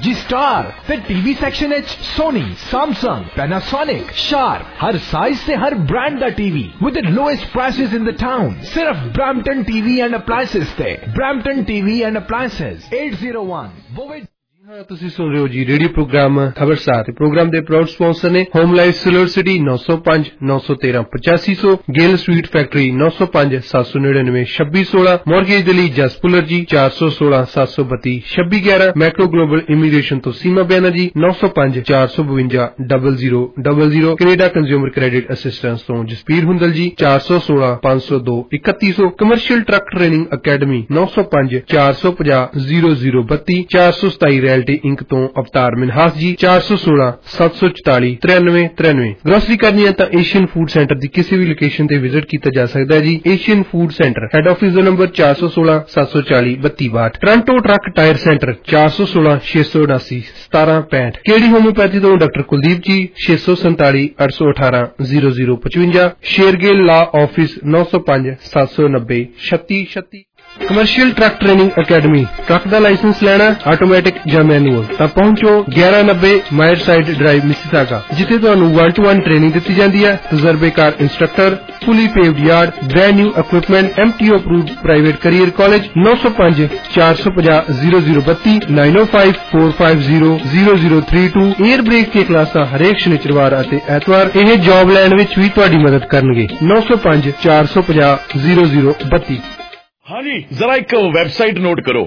LG star ते TV section Sony, Samsung, Panasonic, Sharp, हर size से हर ब्रांड दा TV with the lowest prices in the town. सिर्फ ब्रैम्पटन टीवी एंड अप्लायंसेस ते। Brampton TV and appliances 801 ਤੁਸੀਂ ਸੁਣ ਰਹੇ ਹੋ ਜੀ ਰੇਡੀਓ ਪ੍ਰੋਗਰਾਮ ਖਬਰਸਾਰ ਤੇ ਪ੍ਰੋਗਰਾਮ ਦੇ ਪ੍ਰਾਊਡ ਸਪਾਂਸਰ ਨੇ ਹੋਮ ਲਾਈਫ ਸਿਲਵਰ ਸਿਟੀ 905 913 8500 ਗੇਲ ਸਵੀਟ ਫੈਕਟਰੀ 905 799 2616 ਮੌਰਗੇਜ ਦੇ ਲਈ ਜਸ ਪੁਲਰ ਜੀ 416 732 2611 ਮੈਕਰੋ ਗਲੋਬਲ ਇਮੀਗ੍ਰੇਸ਼ਨ ਤੋਂ Seema Banerjee 905 452 0000 Canada consumer credit assistance ਤੋਂ Jaspir Hundal ji 416 502 3100 commercial truck training academy 905 450 0032 427 inc तो अवतार मिनहास जी 416 744 9393 ग्रोसरी करनी है तो एशियन फूड सेंटर की किसी भी लोकेशन ते विजिट किया जा सकता है जी। Asian food centre head office का number 416 740 3262 Toronto truck tyre centre 416 679 1765 KD homeopathy तो doctor Kuldeep ji 647 818 0055 Shergill law office 905 790 3636 commercial truck training academy truck का लाइसेंस लेना ऑटोमैटिक या मैनुअल तो पहुंचो 1190 मायर साइड ड्राइव मिसिसागा जिथे तुहानू 1-to-1 ट्रेनिंग दी जाती है। तजर्बेकार instructor fully paved yard brand new equipment MTO approved private career college 905 450 0032 905 450 0032 air brake की क्लासा हरेक शनिचरवार और ऐतवार यह जॉब लैन विच भी तुहाडी मदद करनगे 905 450 0032। हाँ जी, जरा एक वेबसाइट नोट करो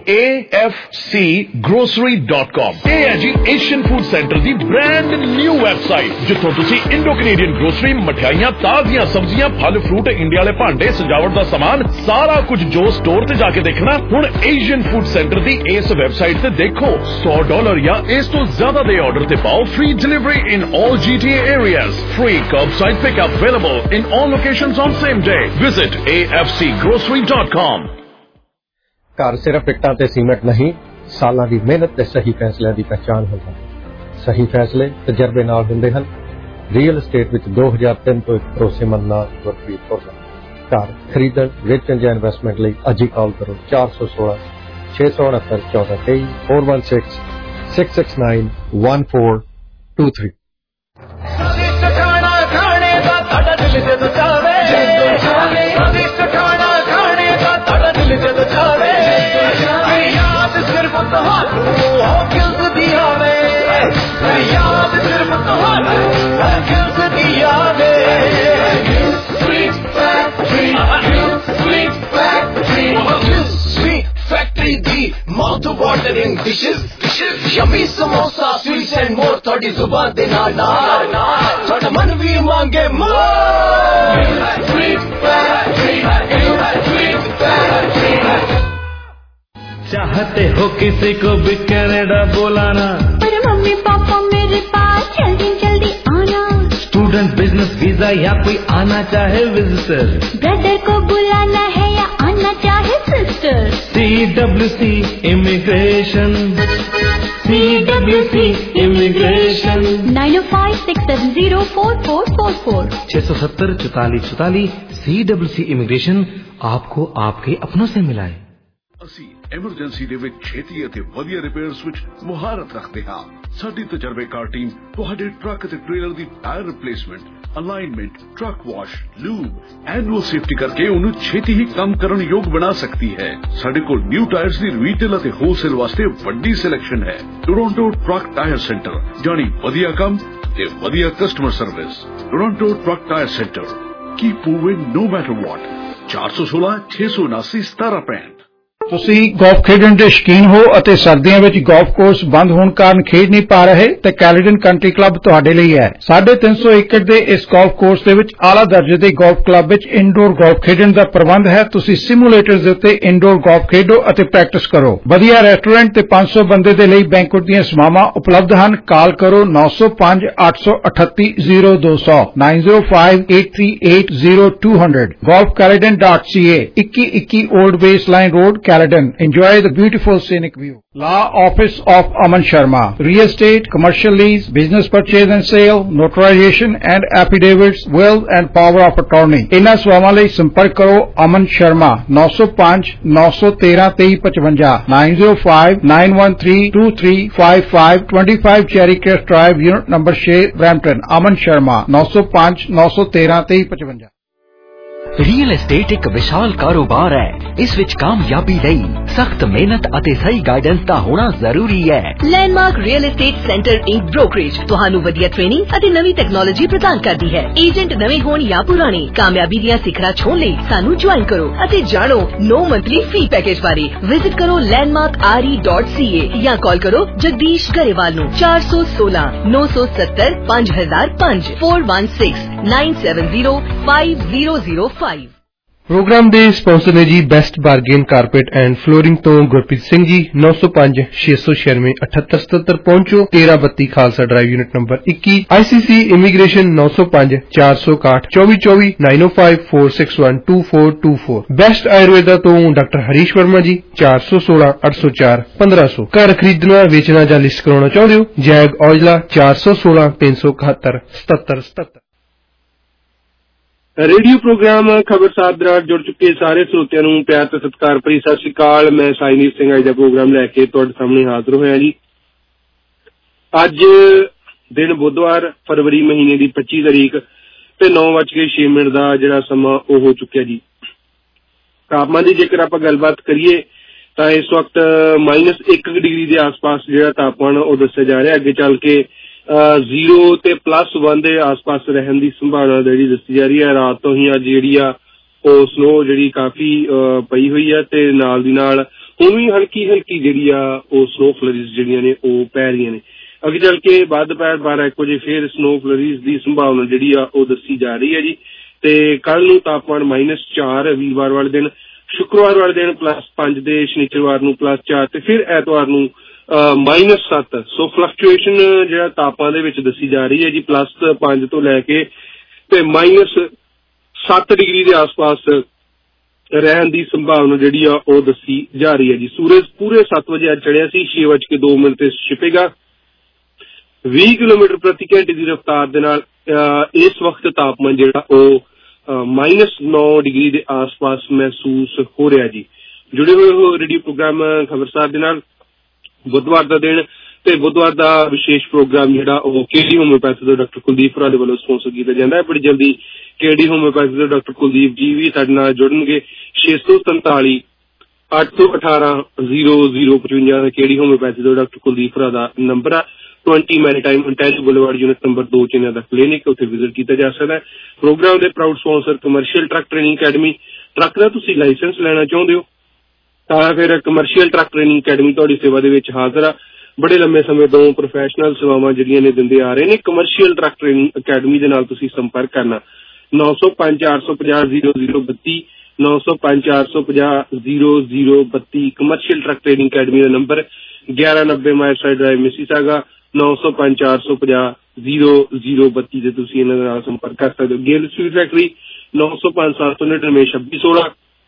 afcgrocery.com। ये है जी एशियन फूड सेंटर दी ब्रांड न्यू वेबसाइट जिथों तुसी इंडो कैनेडियन ग्रोसरी, मठियाइयां, ताजियां सब्जियां, फल फ्रूट, इंडिया वाले भांडे, सजावट दा सामान सारा कुछ जो स्टोर ते जाके देखना हुण एशियन फूड सेंटर दी इस वेबसाइट ते देखो। $100 या इस तो ज्यादा दे ऑर्डर ते पाओ free delivery in all GTA areas, free curbside pickup available in all locations on same day. Visit afcgrocery.com। घर सिर्फ इट्टां ते सीमेंट नहीं, सालां दी मेहनत ते सही फैसलिਆਂ ਦੀ पहचान ਹੁੰਦਾ है। सही फैसले तजर्बे नाल हुंदे हन। रियल एस्टेट विच 2003 तो एक भरोसेमंद नाम गुरप्रीत कौर घर खरीदण, वेचण ਜਾਂ इन्वेस्टमेंट ਲਈ ਅੱਜ ਹੀ ਕਾਲ ਕਰੋ 416 669 1423 416 669 1423। Mouth watering dishes, yummy samosa, sweets and more. थोड़ी जुबान दे नाल थोड़ा मन भी मांगे more। Sweet Factory, Sweet Factory। चाहते हो किसी को भी कनाडा बुलाना, पर मम्मी पापा मेरे पास जल्दी जल्दी आना। स्टूडेंट, बिजनेस वीजा या कोई आना चाहे विजिटर, ब्रदर को बुलाना है या आना चाहे sister. CWC immigration, CWC immigration 905-670-4444 670 44 44। CWC immigration आपको आपके अपनों से मिलाए। ਅਸੀਂ ਐਮਰਜੈਂਸੀ ਦੇ ਵਿੱਚ ਛੇਤੀ ਅਤੇ ਵਧੀਆ ਰਿਪੇਅਰਸ ਵਿੱਚ ਮੁਹਾਰਤ ਰੱਖਦੇ ਹਾਂ। ਸਾਡੀ ਤਜਰਬੇਕਾਰ ਟੀਮ ਤੁਹਾਡੇ ਟਰੱਕ ਅਤੇ ਟ੍ਰੇਲਰ ਦੀ tyre replacement, alignment, truck wash, lube, annual safety ਕਰਕੇ ਉਹਨੂੰ ਛੇਤੀ ਹੀ ਕੰਮ ਕਰਨ ਯੋਗ ਬਣਾ ਸਕਦੀ ਹੈ। ਸਾਡੇ ਕੋਲ ਨਿਊ ਟਾਇਰਸ ਦੀ ਰੀਟੇਲ ਅਤੇ ਹੋਲਸੇਲ ਵਾਸਤੇ ਵੱਡੀ ਸਿਲੈਕਸ਼ਨ ਹੈ। ਟੋਰਾਂਟੋ ਟਰੱਕ ਟਾਇਰ ਸੈਂਟਰ, ਜਾਣੀ ਵਧੀਆ ਕੰਮ ਤੇ ਵਧੀਆ customer service. Toronto truck tyre centre, keep moving no matter what. 416 679 1765। ਤੁਸੀਂ ਗੋਲਫ ਖੇਡਣ ਦੇ ਸ਼ੌਕੀਨ ਹੋ ਅਤੇ ਸਰਦੀਆਂ ਵਿੱਚ ਗੋਲਫ ਕੋਰਸ ਬੰਦ ਹੋਣ ਕਾਰਨ ਖੇਡ ਨਹੀਂ ਪਾ ਰਹੇ ਤੇ ਕੈਲੀਡਨ ਕੰਟਰੀ ਕਲੱਬ ਤੁਹਾਡੇ ਲਈ ਹੈ। 350 ਏਕੜ ਦੇ ਇਸ ਗੋਲਫ ਕੋਰਸ ਦੇ ਵਿੱਚ ਆਲਾ ਦਰਜੇ ਦੇ ਗੋਲਫ ਕਲੱਬ ਵਿੱਚ ਇਨਡੋਰ ਗੋਲਫ ਖੇਡਣ ਦਾ ਪ੍ਰਬੰਧ ਹੈ। ਤੁਸੀਂ ਸਿਮੂਲੇਟਰਸ ਦੇ ਉੱਤੇ ਇਨਡੋਰ ਗੋਲਫ ਖੇਡੋ ਅਤੇ ਪ੍ਰੈਕਟਿਸ ਕਰੋ। ਵਧੀਆ ਰੈਸਟੋਰੈਂਟ ਤੇ 500 ਬੰਦੇ ਦੇ ਲਈ ਬੈਂਕੁਏਟ ਦੀਆਂ ਸੇਵਾਵਾਂ ਉਪਲਬਧ ਹਨ। ਕਾਲ ਕਰੋ 905 838 0200 905 838 0200 golfcaledon.ca 2121 old base line road Caledon. Enjoy the beautiful scenic view. Law Office of Aman Sharma. Real estate, commercial lease, business purchase and sale, notarization and affidavits, will and power of attorney. इन्हां सेवावां लई संपर्क करो Aman Sharma 905 913 2355 905 913 2355 25 Cherry Crest Drive, unit number 6, Brampton. Aman Sharma 905 913 2355। Real estate ਇੱਕ ਵਿਸ਼ਾਲ ਕਾਰੋਬਾਰ ਹੈ। ਇਸ ਵਿੱਚ ਕਾਮਯਾਬੀ ਲਈ ਸਖਤ ਮਿਹਨਤ ਅਤੇ ਸਹੀ ਗਾਈਡੈਂਸ ਦਾ ਹੋਣਾ ਜ਼ਰੂਰੀ ਹੈ। Landmark real estate centre inc brokerage ਤੁਹਾਨੂੰ ਵਧੀਆ ਟ੍ਰੇਨਿੰਗ ਅਤੇ ਨਵੀਂ ਟੈਕਨੋਲੋਜੀ ਪ੍ਰਦਾਨ ਕਰਦੀ ਹੈ। ਏਜੰਟ ਨਵੇਂ ਹੋਣ ਜਾਂ ਪੁਰਾਣੇ, ਕਾਮਯਾਬੀ ਦੀਆਂ ਸਿਖਰਾਂ ਛੋਹਣ ਲਈ ਸਾਨੂੰ ਜੁਆਇਨ ਕਰੋ ਅਤੇ ਜਾਣੋ 9 ਮੰਥਲੀ ਫੀ ਪੈਕੇਜ ਬਾਰੇ। ਵਿਜ਼ਿਟ ਕਰੋ landmarkre.ca ਜਾਂ ਕਾਲ ਕਰੋ ਜਗਦੀਸ਼ ਗਰੇਵਾਲ ਨੂੰ 416 970 5005 416 970 5005। ਪ੍ਰੋਗਰਾਮ ਦੇ ਸਪਾਂਸਰ ਨੇ ਜੀ best bargain carpet and flooring ਤੋਂ ਗੁਰਪ੍ਰੀਤ ਸਿੰਘ ਜੀ 905 696 7877 ਪਹੁੰਚੋ 1332 Khalsa drive unit number 21 ICC immigration 905 461 2424 905 461 2424 best Ayurveda ਤੋਂ ਡਾਕਟਰ ਹਰੀਸ਼ ਵਰਮਾ ਜੀ 416 804 1500 ਘਰ ਖਰੀਦਣਾ ਵੇਚਣਾ ਜਾਂ ਲਿਸਟ ਕਰਾਉਣਾ ਚਾਹੁੰਦੇ ਹੋ ਜੈਗ ਔਜਲਾ 416 371 7777 ਰੇਡੀਓ ਪ੍ਰੋਗਰਾਮ ਖਬਰਸਾਰ ਦੌਰਾਨ ਜੁੜ ਚੁੱਕੇ ਸਾਰੇ ਸਰੋਤਿਆਂ ਨੂੰ ਪਿਆਰ ਤੇ ਸਤਿਕਾਰ ਭਰੀ ਸਤਿ ਸ਼੍ਰੀ ਅਕਾਲ। ਮੈਂ ਸਾਈਨੀਤ ਸਿੰਘ ਅੱਜ ਦਾ ਪ੍ਰੋਗਰਾਮ ਲੈ ਕੇ ਤੁਹਾਡੇ ਸਾਹਮਣੇ ਹਾਜ਼ਰ ਹੋਇਆ ਜੀ। ਅੱਜ ਦਿਨ ਬੁੱਧਵਾਰ ਫਰਵਰੀ ਮਹੀਨੇ ਦੀ 25 ਤਾਰੀਖ ਤੇ 9:06 ਦਾ ਜਿਹੜਾ ਸਮਾਂ ਉਹ ਹੋ ਚੁੱਕਿਆ ਜੀ। ਤਾਪਮਾਨ ਦੀ ਜੇਕਰ ਆਪਾਂ ਗੱਲਬਾਤ ਕਰੀਏ ਤਾਂ ਇਸ ਵਕਤ -1 ਡਿਗਰੀ ਦੇ ਆਸ-ਪਾਸ ਜਿਹੜਾ ਤਾਪਮਾਨ ਉਹ ਦੱਸਿਆ ਜਾ ਰਿਹਾ। ਅੱਗੇ ਚੱਲ ਕੇ 0 ਤੇ +1 ਦੇ ਆਸ-ਪਾਸ ਰਹਿਣ ਦੀ ਸੰਭਾਵਨਾ ਜਿਹੜੀ ਦੱਸੀ ਜਾ ਰਹੀ ਹੈ। ਰਾਤ ਤੋਂ ਹੀ ਅੱਜ ਜਿਹੜੀ ਆ ਉਹ ਸਨੋ ਜਿਹੜੀ ਕਾਫੀ ਪਈ ਹੋਈ ਹੈ ਤੇ ਨਾਲ ਦੀ ਨਾਲ ਹੁਣ ਵੀ ਹਲਕੀ ਜਿਹੜੀ ਆ ਉਹ ਸਨੋ ਫਲਰੀਜ਼ ਜਿਹੜੀਆਂ ਨੇ ਉਹ ਪੈ ਰਹੀਆਂ ਨੇ। ਅੱਗੇ ਚੱਲ ਕੇ ਬਾਅਦ ਦੁਪਹਿਰ 12-1 ਵਜੇ ਫਿਰ ਸਨੋ ਫਲਰੀਜ਼ ਦੀ ਸੰਭਾਵਨਾ ਜਿਹੜੀ ਆ ਉਹ ਦੱਸੀ ਜਾ ਰਹੀ ਹੈ ਜੀ। ਤੇ ਕੱਲ ਨੂੰ ਤਾਪਮਾਨ -4 ਵੀਰਵਾਰ ਵਾਲੇ ਦਿਨ, ਸ਼ੁੱਕਰਵਾਰ ਵਾਲੇ ਦਿਨ +5 ਦੇ, ਸ਼ਨੀਚਰਵਾਰ ਨੂੰ +4 ਤੇ ਫਿਰ ਐਤਵਾਰ ਨੂੰ -7। ਸੋ ਫਲਕਚੁਏਸ਼ਨ ਜਿਹੜਾ ਤਾਪਮਾਨ ਦੇ ਵਿੱਚ ਦੱਸੀ ਜਾ ਰਹੀ ਹੈ ਜੀ +5 ਤੋਂ ਲੈ ਕੇ ਤੇ -7 ਡਿਗਰੀ ਦੇ ਆਸ-ਪਾਸ ਰਹਿਣ ਦੀ ਸੰਭਾਵਨਾ ਜਿਹੜੀ ਆ ਉਹ ਦੱਸੀ ਜਾ ਰਹੀ ਹੈ ਜੀ। ਸੂਰਜ ਪੂਰੇ 7 ਵਜੇ ਅੱਜ ਚੜਿਆ ਸੀ, 6:02 ਤੇ ਛਿਪੇਗਾ। 20 ਕਿਲੋਮੀਟਰ ਪ੍ਰਤੀ ਘੰਟੇ ਦੀ ਰਫ਼ਤਾਰ ਦੇ ਨਾਲ ਇਸ ਵਕਤ ਤਾਪਮਾਨ ਜਿਹੜਾ ਉਹ -9 ਡਿਗਰੀ ਦੇ ਆਸ-ਪਾਸ ਮਹਿਸੂਸ ਹੋ ਰਿਹਾ ਜੀ। ਜੁੜੇ ਹੋਏ ਹੋ ਰੇਡੀਓ ਪ੍ਰੋਗਰਾਮ ਖਬਰਸਾਰ ਦੇ ਨਾਲ। ਬੁੱਧਵਾਰ ਦਾ ਦਿਨ ਤੇ ਬੁੱਧਵਾਰ ਦਾ ਵਿਸ਼ੇਸ਼ ਪ੍ਰੋਗਰਾਮ ਜਿਹੜਾ ਉਹ KD ਹੋਮਿਓਪੈਥੀ ਤੋਂ ਡਾਕਟਰ ਕੁਲਦੀਪ ਭਰਾ ਦੇ ਵੱਲੋਂ ਸਪਾਂਸਰ ਕੀਤਾ ਜਾਂਦਾ ਹੈ। ਬੜੀ ਜਲਦੀ KD ਹੋਮਿਓਪੈਥੀ ਤੋਂ ਡਾਕਟਰ ਕੁਲਦੀਪ ਜੀ ਵੀ ਸਾਡੇ ਨਾਲ ਜੁੜਨਗੇ। 643 818 0055 KD ਹੋਮਿਓਪੈਥੀ ਤੋਂ ਡਾਕਟਰ ਕੁਲਦੀਪ ਭਰਾ ਦਾ ਨੰਬਰ ਆ। 20 maritime intelligence boulevard unit number 2 ਚ ਇਹਨਾਂ ਦਾ ਕਲੀਨਿਕ, ਉੱਥੇ ਵਿਜ਼ਿਟ ਕੀਤਾ ਜਾ ਸਕਦਾ ਹੈ। ਪ੍ਰੋਗਰਾਮ ਦੇ proud sponsor commercial truck training academy. Truck ਦਾ ਤੁਸੀਂ ਲਾਇਸੈਂਸ ਲੈਣਾ ਚਾਹੁੰਦੇ ਹੋ ਤਾਂ ਫਿਰ ਕਮਰਸ਼ੀਅਲ ਟਰੱਕ ਟ੍ਰੇਨਿੰਗ ਅਕੈਡਮੀ ਤੁਹਾਡੀ ਸੇਵਾ ਦੇ ਵਿੱਚ ਹਾਜ਼ਰ ਆ। ਬੜੇ ਲੰਮੇ ਸਮੇਂ ਤੋਂ ਪ੍ਰੋਫੈਸ਼ਨਲ ਸੇਵਾਵਾਂ ਜਿਹੜੀਆਂ ਨੇ ਦਿੰਦੇ ਆ ਰਹੇ ਨੇ। ਕਮਰਸ਼ੀਅਲ ਟਰੱਕ ਟ੍ਰੇਨਿੰਗ ਅਕੈਡਮੀ ਦੇ ਨਾਲ ਤੁਸੀਂ ਸੰਪਰਕ ਕਰਨਾ 905 450 0032 905 450 0032। ਕਮਰਸ਼ੀਅਲ ਟਰੱਕ ਟ੍ਰੇਨਿੰਗ ਅਕੈਡਮੀ ਦਾ ਨੰਬਰ 1190 ਮਾਇਰਸਾਈਡ ਡਰਾਈਵ ਮਿਸੀਸਾਗਾ 905 450 0032 ਤੇ ਤੁਸੀਂ ਇਹਨਾਂ ਦੇ ਨਾਲ ਸੰਪਰਕ ਕਰ ਸਕਦੇ ਹੋ। ਗਿੱਲ ਸਵੀਟ ਫੈਕਟਰੀ 905 799 2616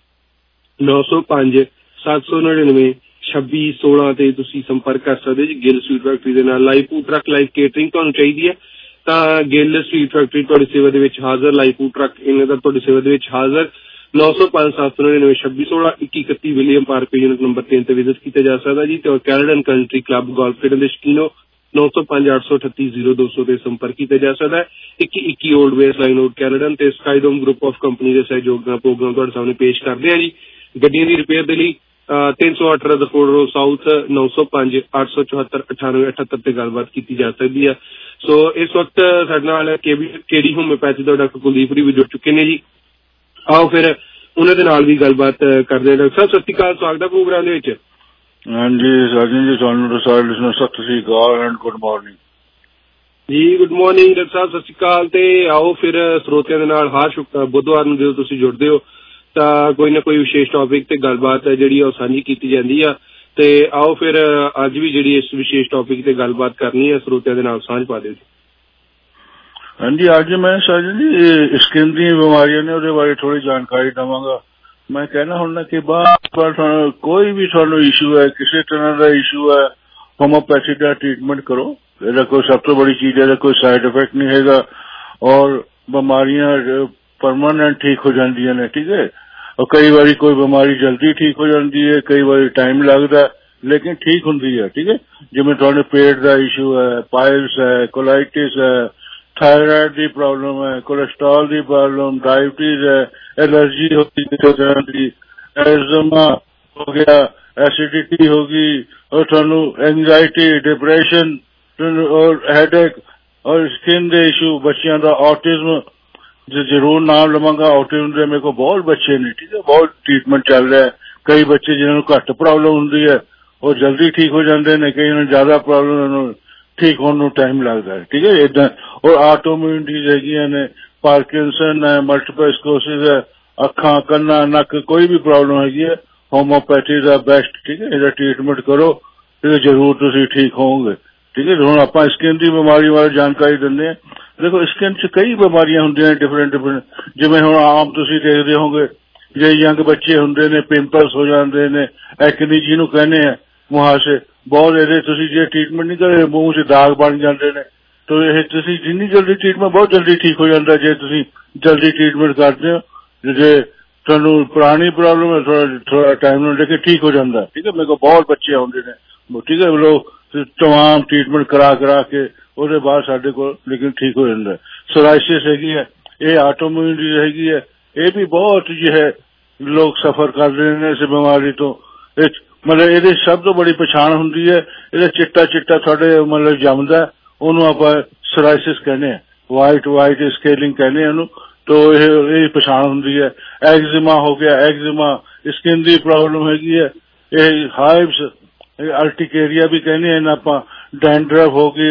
905 799 2616 ਤੇ ਤੁਸੀਂ ਸੰਪਰਕ ਕਰ ਸਕਦੇ ਜੀ ਗਿੱਲ ਸਵੀਟ ਫੈਕਟਰੀ ਦੇ ਨਾਲ। Live food truck live catering ਤੁਹਾਨੂੰ ਚਾਹੀਦੀ ਹੈ ਤਾਂ ਗਿੱਲ ਸਵੀਟ ਫੈਕਟਰੀ ਤੁਹਾਡੀ ਸੇਵਾ ਦੇ ਵਿੱਚ ਹਾਜ਼ਰ। ਲਾਈਵ ਫੂਡ ਟਰੱਕ ਇਹਨਾਂ ਦਾ ਤੁਹਾਡੀ ਸੇਵਾ ਦੇ ਵਿੱਚ ਹਾਜ਼ਰ। 905 799 2616 2131 ਵਿਲੀਅਮ ਪਾਰਕ ਯੂਨਿਟ ਨੰਬਰ 3 ਤੇ ਵਿਜ਼ਿਟ ਕੀਤਾ ਜਾ ਸਕਦਾ ਜੀ। ਤੇ ਕੈਲਡਨ ਕੰਟਰੀ ਕਲੱਬ ਗੋਲਫ ਖੇਡਣ ਦੇ ਸ਼ੌਕੀਨੋ 905 838 0200 ਤੇ ਸੰਪਰਕ ਕੀਤਾ ਜਾ ਸਕਦਾ ਹੈ। 2121 ਓਲਡ ਵੇਸ ਲਾਈਨ ਰੋਡ ਕੈਲਡਨ ਤੇ ਸਕਾਈਡੋਮ ਗਰੁੱਪ ਆਫ ਕੰਪਨੀ ਦੇ ਸਹਿਯੋਗ ਨਾਲ ਪ੍ਰੋਗਰਾਮ ਤੁਹਾਡੇ ਸਾਹਮਣੇ ਪੇਸ਼ ਕਰਦੇ ਆ ਜੀ। ਗੱਡੀਆਂ ਦੀ ਰਿਪੇਅਰ ਦੇ ਲਈ 308 ਰਦਰਫੋਰਡ ਰੋਡ ਸਾਊਥ 905 874 9878 ਤੇ ਗੱਲਬਾਤ ਕੀਤੀ ਜਾ ਸਕਦੀ ਹੈ। ਸੋ ਇਸ ਵਕਤ ਸਾਡੇ ਨਾਲ KD ਹੋਮਿਓਪੈਥੀ ਦਾ ਡਾਕਟਰ ਕੁਲਦੀਪ ਵੀ ਜੁੜ ਚੁੱਕੇ ਨੇ ਜੀ। ਆਓ ਫਿਰ ਉਹਨਾਂ ਦੇ ਨਾਲ ਵੀ ਗੱਲਬਾਤ ਕਰਦੇ ਹਾਂ। ਡਾਕਟਰ ਸਾਹਿਬ ਸਤਿ ਸ਼੍ਰੀ ਅਕਾਲ, ਸਵਾਗਤ ਹੈ ਪ੍ਰੋਗਰਾਮ ਦੇ ਵਿੱਚ। ਹਾਂਜੀ ਸਾਜਨ ਜੀ, ਤੁਹਾਨੂੰ ਸਾਰੇ ਲਿਸਨਰ ਸਤਿ ਸ਼੍ਰੀ ਅਕਾਲ ਐਂਡ ਗੁੱਡ ਮਾਰਨਿੰਗ ਜੀ। ਗੁੱਡ ਮਾਰਨਿੰਗ ਡਾਕਟਰ ਸਾਹਿਬ, ਸਤਿ ਸ਼੍ਰੀ ਅਕਾਲ। ਤੇ ਆਓ ਫਿਰ ਸਰੋਤਿਆਂ ਦੇ ਨਾਲ ਹਰ ਬੁੱਧਵਾਰ ਨੂੰ ਜਦੋਂ ਤੁਸੀਂ ਜੁੜਦੇ ਹੋ ਤਾਂ ਕੋਈ ਨਾ ਕੋਈ ਵਿਸ਼ੇਸ਼ ਟੌਪਿਕ ਤੇ ਗੱਲਬਾਤ ਜਿਹੜੀ ਉਹ ਸਾਂਝੀ ਕੀਤੀ ਜਾਂਦੀ ਆ। ਤੇ ਆਓ ਫਿਰ ਅੱਜ ਵੀ ਜਿਹੜੀ ਇਸ ਵਿਸ਼ੇਸ਼ ਟੌਪਿਕ ਤੇ ਗੱਲਬਾਤ ਕਰਨੀ ਹੈ ਸਰੋਤਿਆਂ ਦੇ ਨਾਲ ਸਾਂਝ ਪਾ ਦਿਓ ਜੀ। ਹਾਂਜੀ, ਅੱਜ ਮੈਂ ਸਾਜਨ ਜੀ ਸਕਿਨ ਦੀਆਂ ਬਿਮਾਰੀਆਂ ਨੇ ਉਹਦੇ ਬਾਰੇ ਥੋੜੀ ਜਾਣਕਾਰੀ ਦੇਵਾਂਗਾ। मैं कहना हुन्ना कि बार कोई भी थानू इशू है, किसी तरह का इशू है, होम्योपैथी का ट्रीटमेंट करो। ਇਹਦਾ कोई सब तो बड़ी चीज है, कोई साइड इफेक्ट नहीं हैगा और बीमारियां परमानेंट ठीक हो जांदियां ने, ठीक है। और कई बारी कोई बीमारी जल्दी ठीक हो जाती है, कई बारी टाइम लगता लेकिन ठीक होंदी है, ठीक है। जिवें तुहानू पेट का इशू है, पाइल्स है, कोलाइटिस है, थायराइड की प्रॉब्लम है, कोलेस्ट्रॉल की प्रॉब्लम, डायबिटीज है, एलर्जी होगी, एजमा हो गया, एसिडिटी होगी और थानू एंजाइटी, डिप्रेशन और हेडेक और स्किन के इशू, बच्चों का ऑटिज्म जरूर नाम लवांगा। ऑटिज्म के मेरे को बहुत बच्चे ने, ठीक है, बहुत ट्रीटमेंट चल रहा है। कई बच्चे जिन्होंने घट प्रॉब्लम होंगी है और जल्दी ठीक हो जाते हैं, कई ज्यादा प्रॉब्लम ठीक होने टाइम लगता है, ठीक है। इदा और ऑटोइम्यून डिजीज है, पार्किंसन है, मल्टीपल स्क्लेरोसिस है, अखा कन्ना नक कोई भी प्रॉब्लम हैगी है, होम्योपैथी का बेस्ट, ठीक है। इसका ट्रीटमेंट करो, ठीक है, जरूर तुम ठीक होंगे, ठीक है। हुण आपां स्किन की बीमारी बारे जानकारी दिंदे हैं। देखो स्किन च कई बीमारियां होंदियां ने डिफरेंट, जिवें हुण आम तुसीं देखदे होंगे जे यंग बच्चे हुंदे ने, पिंपल्स हो जांदे ने, एक्नी जिहनूं कहने आ मुहासे, बहुत इहदे तुसीं जे ट्रीटमेंट नहीं करे मूंह च दाग बन जांदे ने। तो ये तुसीं जिन्नी जल्दी ट्रीटमेंट बहुत जल्दी ठीक हो जाता जे तुसीं जल्दी ट्रीटमेंट करते हो। जे तुहानूं पुरानी प्रॉब्लम है थोड़ा टाइम लेके ठीक हो जाता, ठीक है। मेरे को बहुत बच्चे आउंदे ने, ठीक है, लोग तमाम ट्रीटमेंट करा के ਉਹਦੇ बाद साडे को लेकिन ठीक हो जाता है। सोराइसिस हैगी है, ये ऑटोइम्यून डिजीज हैगी है, ये भी बहुत जो है लोग सफर कर रहे हैं इस बीमारी तो। मतलब ये सब तो बड़ी पछाण होंगी है, ये चिट्टा चिट्टा थोड़े मतलब जमदा, उन्होंने आप सोराइसिस कहने हैं, वाइट स्केलिंग कहने हैं, तो ये पछाण होंगी है। एक्जिमा हो गया, एक्जिमा स्किन की प्रॉब्लम हैगी है, ये हाइव्स अर्टिकेरिया भी कहने हैं आप, डैंड्रफ होगी,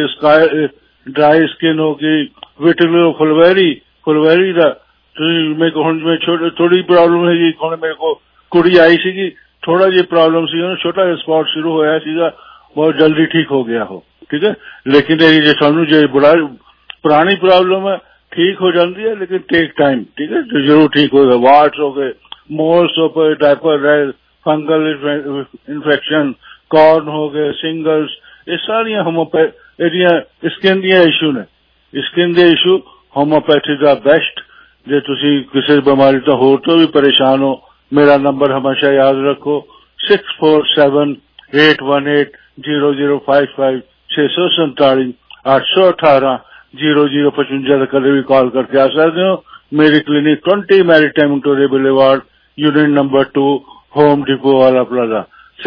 ड्राई स्किन होगी, विटिलिगो फुलवेरी का मेरे को हुण थोड़ी प्रॉब्लम है। हुण मेरे को कुड़ी आई सी, थोड़ा जी प्रॉब्लम सी, छोटा स्पॉट शुरू होया सीगा, बहुत जल्दी ठीक हो गया हो, ठीक है। लेकिन ये सानू जो बड़ा पुरानी प्रॉब्लम है ठीक हो जाती है, लेकिन टेक टाइम, ठीक है, तो जरूर ठीक होगा। वार्ड्स हो गए, मोल्स हो गए, डायपर, फंगल इन्फेक्शन, कॉर्न हो गए, सिंगल्स, ये सारी होम्योपैथी स्किन दियां इशू ने। स्किन के इशू होम्योपैथी का बेस्ट। जे तुसी किसी बीमारी तो हो तो भी परेशान हो, मेरा नंबर हमेशा याद रखो 6478180055 647 818 0055 कदे भी कॉल करके आ सकते हो। मेरी clinic 20 maritime Victoria boulevard, unit number 2, Home Depot वाला प्लाजा।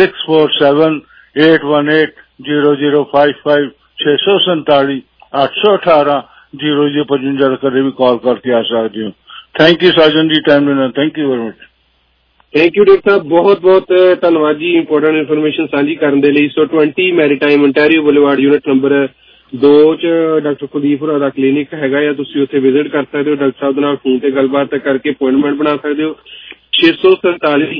6478180055 647 818 0055 कदे भी कॉल करके आ सकती हूँ। Thank you Sajan ji, time देना, thank you very much. Thank you doctor साहब, बहुत बहुत धन्यवाद जी इंपोर्टेंट इन्फॉर्मेशन साझी करने के लिए। 20 maritime Ontario boulevard unit number 2 च डॉक्टर कुलदीप होरां दा क्लिनिक हैगा या तुसीं उत्थे विजिट कर सकते हो। डॉक्टर साहब दे नाल फोन ते गलबात करके अपॉइंटमेंट बना सकते हो। 647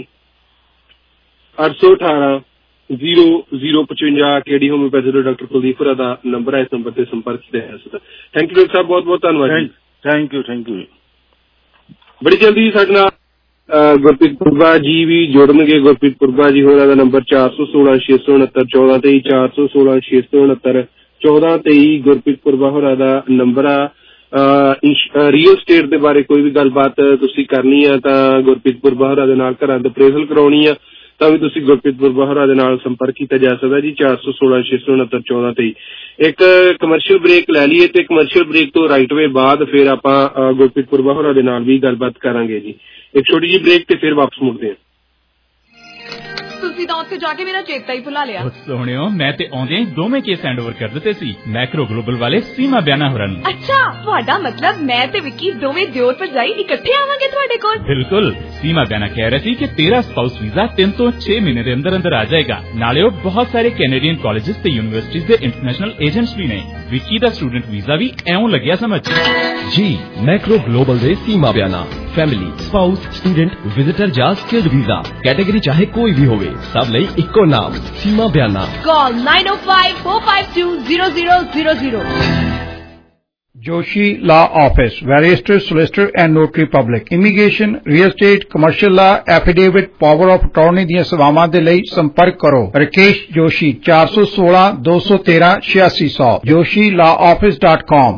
818 0055 केडी होम्योपैथी डॉक्टर कुलदीप होरां दा नंबर है, इस नंबर से संपर्क किया जा सकता। थैंक यू डॉक्टर साहब, बहुत बहुत धन्यवाद जी। Thank you. बड़ी जल्दी साडे नाल गुरप्रीत पुरबा जी भी जुड़नगे। गुरप्रीत पुरबा जी होरां दा नंबर 416 669 1423 416 669 1423 गुरप्रीत पुरबा होरां दा नंबर आ। रियल स्टेट दे बारे कोई भी गलबात तुसीं करनी है तां गुरप्रीत पुरबा होरां दे नाल घरां दी अप्रेजल करवाउणी है तां भी तुसीं गुरप्रीत पुरबा होरां दे नाल संपर्क किया जा सकदा जी। 416 669 1423। एक कमर्शियल ब्रेक लै लईए ते कमर्शियल ब्रेक तो राइट वे बाद फिर आपां गुरप्रीत पुरबा होरां दे नाल भी गलबात करांगे जी। एक छोटी जी ब्रेक ते फिर वापस मुड़दे हैं। ਤੁਸੀਂ ਤਾਂ ਉੱਥੇ ਜਾ ਕੇ ਮੇਰਾ ਚੇਤਾ ਹੀ ਭੁਲਾ ਲਿਆ। ਸੋਹਣਿਓ, ਮੈਂ ਤੇ ਆਉਂਦੇ ਹੀ ਦੋਵੇਂ ਕੇਸ ਹੈਂਡ ਓਵਰ ਕਰ ਦਿੱਤੇ ਸੀ ਮੈਕਰੋ ਗਲੋਬਲ ਵਾਲੇ ਸੀਮਾ ਬਿਆਨਾ ਹੋਰਾਂ ਨੂੰ। ਅੱਛਾ, ਤੁਹਾਡਾ ਮਤਲਬ ਮੈਂ ਤੇ ਵਿੱਕੀ ਦੋਵੇਂ ਦਿਓਰ ਭਰਜਾਈ ਇਕੱਠੇ ਆਵਾਂਗੇ ਤੁਹਾਡੇ ਕੋਲ? ਬਿਲਕੁਲ। ਸੀਮਾ ਬਿਆਨਾ ਕਹਿ ਰਹੀ ਸੀ ਕਿ ਤੇਰਾ ਸਪਾਊਸ ਵੀਜ਼ਾ 3 ਤੋਂ 6 ਮਹੀਨੇ ਦੇ ਅੰਦਰ ਅੰਦਰ ਆ ਜਾਏਗਾ। ਨਾਲੇ ਉਹ ਬਹੁਤ ਸਾਰੇ ਕੈਨੇਡੀਅਨ ਕਾਲਜਿਸ ਤੇ ਯੂਨੀਵਰਸਿਟੀਜ਼ ਦੇ ਇੰਟਰਨੈਸ਼ਨਲ ਏਜੰਟਸ ਵੀ ਨੇ। ਵਿੱਕੀ ਦਾ ਸਟੂਡੈਂਟ ਵੀਜ਼ਾ ਵੀ ਐਉਂ ਲੱਗਿਆ ਸਮਝ जी। मैक्रो ग्लोबल दे Seema Bayana family, spouse, student, visitor या स्किल्ड वीजा कैटेगरी चाहे कोई भी होवे, सब लई इक्को नाम Seema Bayana. Call 905-452-0000। Joshi Law Office, Barrister, Solicitor and Notary Public, Immigration, Real Estate, Commercial Law, Affidavit, Power of Attorney ਦੀਆਂ ਸੇਵਾਵਾਂ ਦੇ ਲਈ ਸੰਪਰਕ ਕਰੋ Rakesh Joshi 416-213-8600 joshiLawOffice.com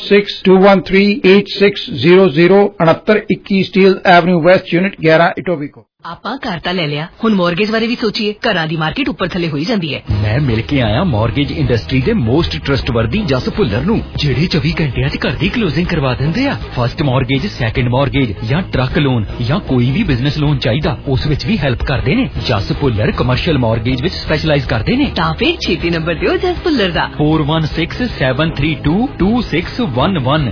416-213-8600 6921 Steel Avenue West Unit 11 Etobicoke। ਆਪਾਂ ਘਰ ਤਾਂ ਲੈ ਲਿਆ ਹੁਣ ਮੌਰਗੇਜ ਬਾਰੇ ਵੀ ਸੋਚੀਏ ਘਰਾਂ ਦੀ ਮਾਰਕੀਟ ਉੱਪਰ ਥੱਲੇ ਹੋਈ ਜਾਂਦੀ ਹੈ ਮੈਂ ਮਿਲ ਕੇ ਆਇਆ ਮੌਰਗੇਜ ਇੰਡਸਟਰੀ ਦੇ ਮੋਸਟ ਟਰਸਟਵਰਦੀ ਜਸ ਭੁੱਲਰ ਨੂੰ ਜਿਹੜੇ 24 ਘੰਟਿਆਂ 'ਚ ਘਰ ਦੀ ਕਲੋਜ਼ਿੰਗ ਕਰਵਾ ਦਿੰਦੇ ਆ ਫਸਟ ਮੌਰਗੇਜ ਸੈਕੰਡ ਮੌਰਗੇਜ ਜਾਂ ਟਰੱਕ ਲੋਨ ਜਾਂ ਕੋਈ ਵੀ ਬਿਜ਼ਨਸ ਲੋਨ ਚਾਹੀਦਾ ਉਸ ਵਿੱਚ ਵੀ ਹੈਲਪ ਕਰਦੇ ਨੇ ਜਸ ਭੁੱਲਰ ਕਮਰਸ਼ੀਅਲ ਮੌਰਗੇਜ ਵਿੱਚ ਸਪੈਸ਼ਲਾਈਜ਼ ਕਰਦੇ ਨੇ ਤਾਂ ਫਿਰ ਛੇਤੀ ਨੰਬਰ ਦਿਓ ਜਸ ਭੁੱਲਰ ਦਾ 4167322611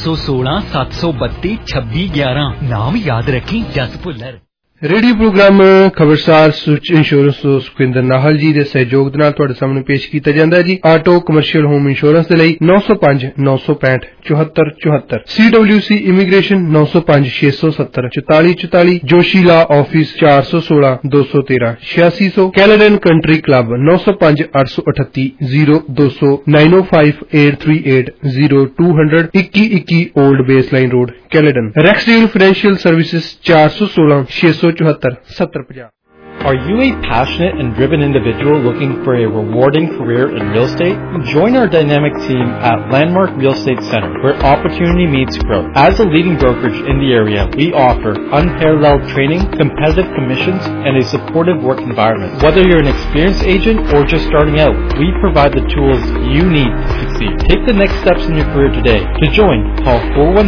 416-732-2611 ਨਾਮ ਯਾਦ ਰੱਖੀ ਜਸ ਭੁੱਲਰ। रेडियो प्रोग्राम खबरसार सुच इंश्योरेंस तो सुखविंदर नाहल जी के सहयोग नाल तुहाडे सामने पेश किया जाता है जी आटो कमर्शियल होम इंश्योरेंस के लिए 905 965 74 74 CWC immigration 905 670 44 44 Joshi law office 416 213 8600 Caledon country club 905 838 0200 905 838 0200 2121 old base line road Caledon Rexdale financial services 416 674 7050। Are you a passionate and driven individual looking for a rewarding career in real estate? Join our dynamic team at Landmark Real Estate Center, where opportunity meets growth. As a leading brokerage in the area, we offer unparalleled training, competitive commissions, and a supportive work environment. Whether you're an experienced agent or just starting out, we provide the tools you need to succeed. Take the next steps in your career today. To join, call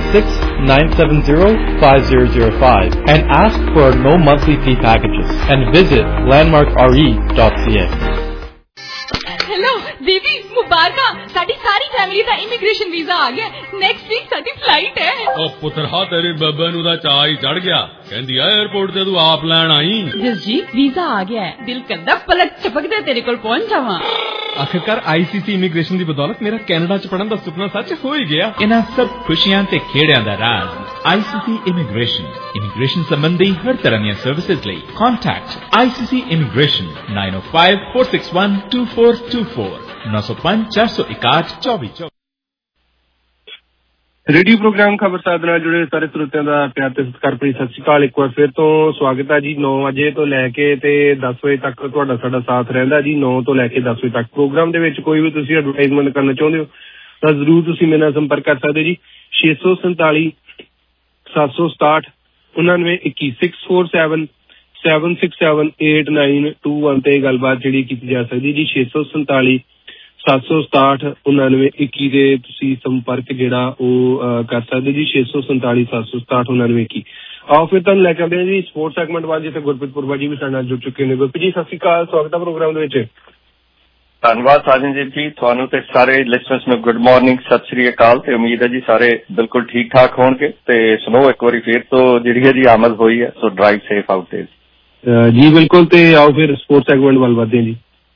416-970-5005 and ask for our no monthly fee packages. And visit landmarkre.ca. Hello दीदी मुबारका साडी सारी family दा immigration visa आ गया next week साडी flight है ओ पुत्रा तेरे बब्बे नु दा चाह ही चढ़ गया कहंदी आ एयरपोर्ट ते तू आप लैन आई जी वीजा आ गया है दिल करदा पलक झपकदे तेरे कोल पहुंच जावां आखिरकार आईसीसी इमिग्रेशन की बदौलत मेरा कैनेडा च पढ़न दा सुपना सच हो ही गया इन्हां सब खुशियां ते खेड़ियां दा राज आईसीसी इमिग्रेशन संबंधी हर तरह दी सर्विसेज लई contact ICC immigration 9054612424 905 461 2424। Radio program Khabarsar नाल जुड़े सारे श्रोतिਆਂ ਦਾ ਪਿਆਰ ਤੇ ਸਤਿਕਾਰ ਭਰੀ ਸਤਿ ਸ਼੍ਰੀ ਅਕਾਲ। ਇੱਕ ਵਾਰ ਫਿਰ ਤੋਂ ਸਵਾਗਤ ਹੈ ਜੀ। 9 ਵਜੇ ਤੋਂ ਲੈ ਕੇ ਤੇ 10 ਵਜੇ ਤੱਕ ਤੁਹਾਡਾ ਸਾਡਾ ਸਾਥ ਰਹਿੰਦਾ ਜੀ। 9 ਤੋਂ ਲੈ ਕੇ 10 ਵਜੇ ਤੱਕ ਪ੍ਰੋਗਰਾਮ ਦੇ ਵਿੱਚ ਕੋਈ ਵੀ ਤੁਸੀਂ ਐਡਵਰਟਾਈਜ਼ਮੈਂਟ ਕਰਨਾ ਚਾਹੁੰਦੇ ਹੋ ਤਾਂ ਜ਼ਰੂਰ ਤੁਸੀਂ ਮੇਰੇ ਨਾਲ ਸੰਪਰਕ ਕਰ ਸਕਦੇ ਜੀ 647 767 9921 647 767 8921 ਤੇ ਗੱਲਬਾਤ ਜਿਹੜੀ ਕੀਤੀ ਜਾ ਸਕਦੀ ਜੀ 647 767 9921 ਦੇ ਤੁਸੀਂ ਸੰਪਰਕ ਜਿਹੜਾ ਉਹ ਕਰ ਸਕਦੇ ਜੀ 647 767 9921। ਆਓ ਫਿਰ ਤੁਹਾਨੂੰ ਲੈ ਕੇ ਆਉਂਦੇ ਹਾਂ ਜੀ ਸਪੋਰਟਸ ਸੈਗਮੈਂਟ ਬਾਅਦ ਜਿੱਥੇ ਗੁਰਪ੍ਰੀਤ ਪੁਰਵਾ ਜੀ ਵੀ ਸਾਡੇ ਨਾਲ ਜੁੜ ਚੁੱਕੇ ਨੇ। ਗੁਰਪ੍ਰੀਤ ਜੀ ਸਤਿ ਸ਼੍ਰੀ ਅਕਾਲ, ਸਵਾਗਤ ਹੈ ਪ੍ਰੋਗਰਾਮ ਦੇ ਵਿੱਚ। ਧੰਨਵਾਦ ਸਾਜਨਜੀਤ ਜੀ, ਤੁਹਾਨੂੰ ਤੇ ਸਾਰੇ ਲਿਸਨਰਸ ਨੂੰ ਗੁੱਡ ਮਾਰਨਿੰਗ, ਸਤਿ ਸ਼੍ਰੀ ਅਕਾਲ ਤੇ ਉਮੀਦ ਹੈ ਜੀ ਸਾਰੇ ਬਿਲਕੁਲ ਠੀਕ ਠਾਕ ਹੋਣਗੇ ਤੇ ਸੁਣੋ ਇੱਕ ਵਾਰੀ ਫੇਰ ਤੋਂ ਜਿਹੜੀ ਹੈ ਜੀ ਆਮਦ ਹੋਈ ਹੈ ਸੋ ਡਰਾਈਵ ਸੇਫ ਆਊਟ ਤੇ ਜੀ ਬਿਲਕੁਲ। ਤੇ ਆਓ ਫਿਰ ਸਪੋਰਟਸ ਸੈਗਮੈਂਟ ਵੱਲ ਵਧਦੇ ਹਾਂ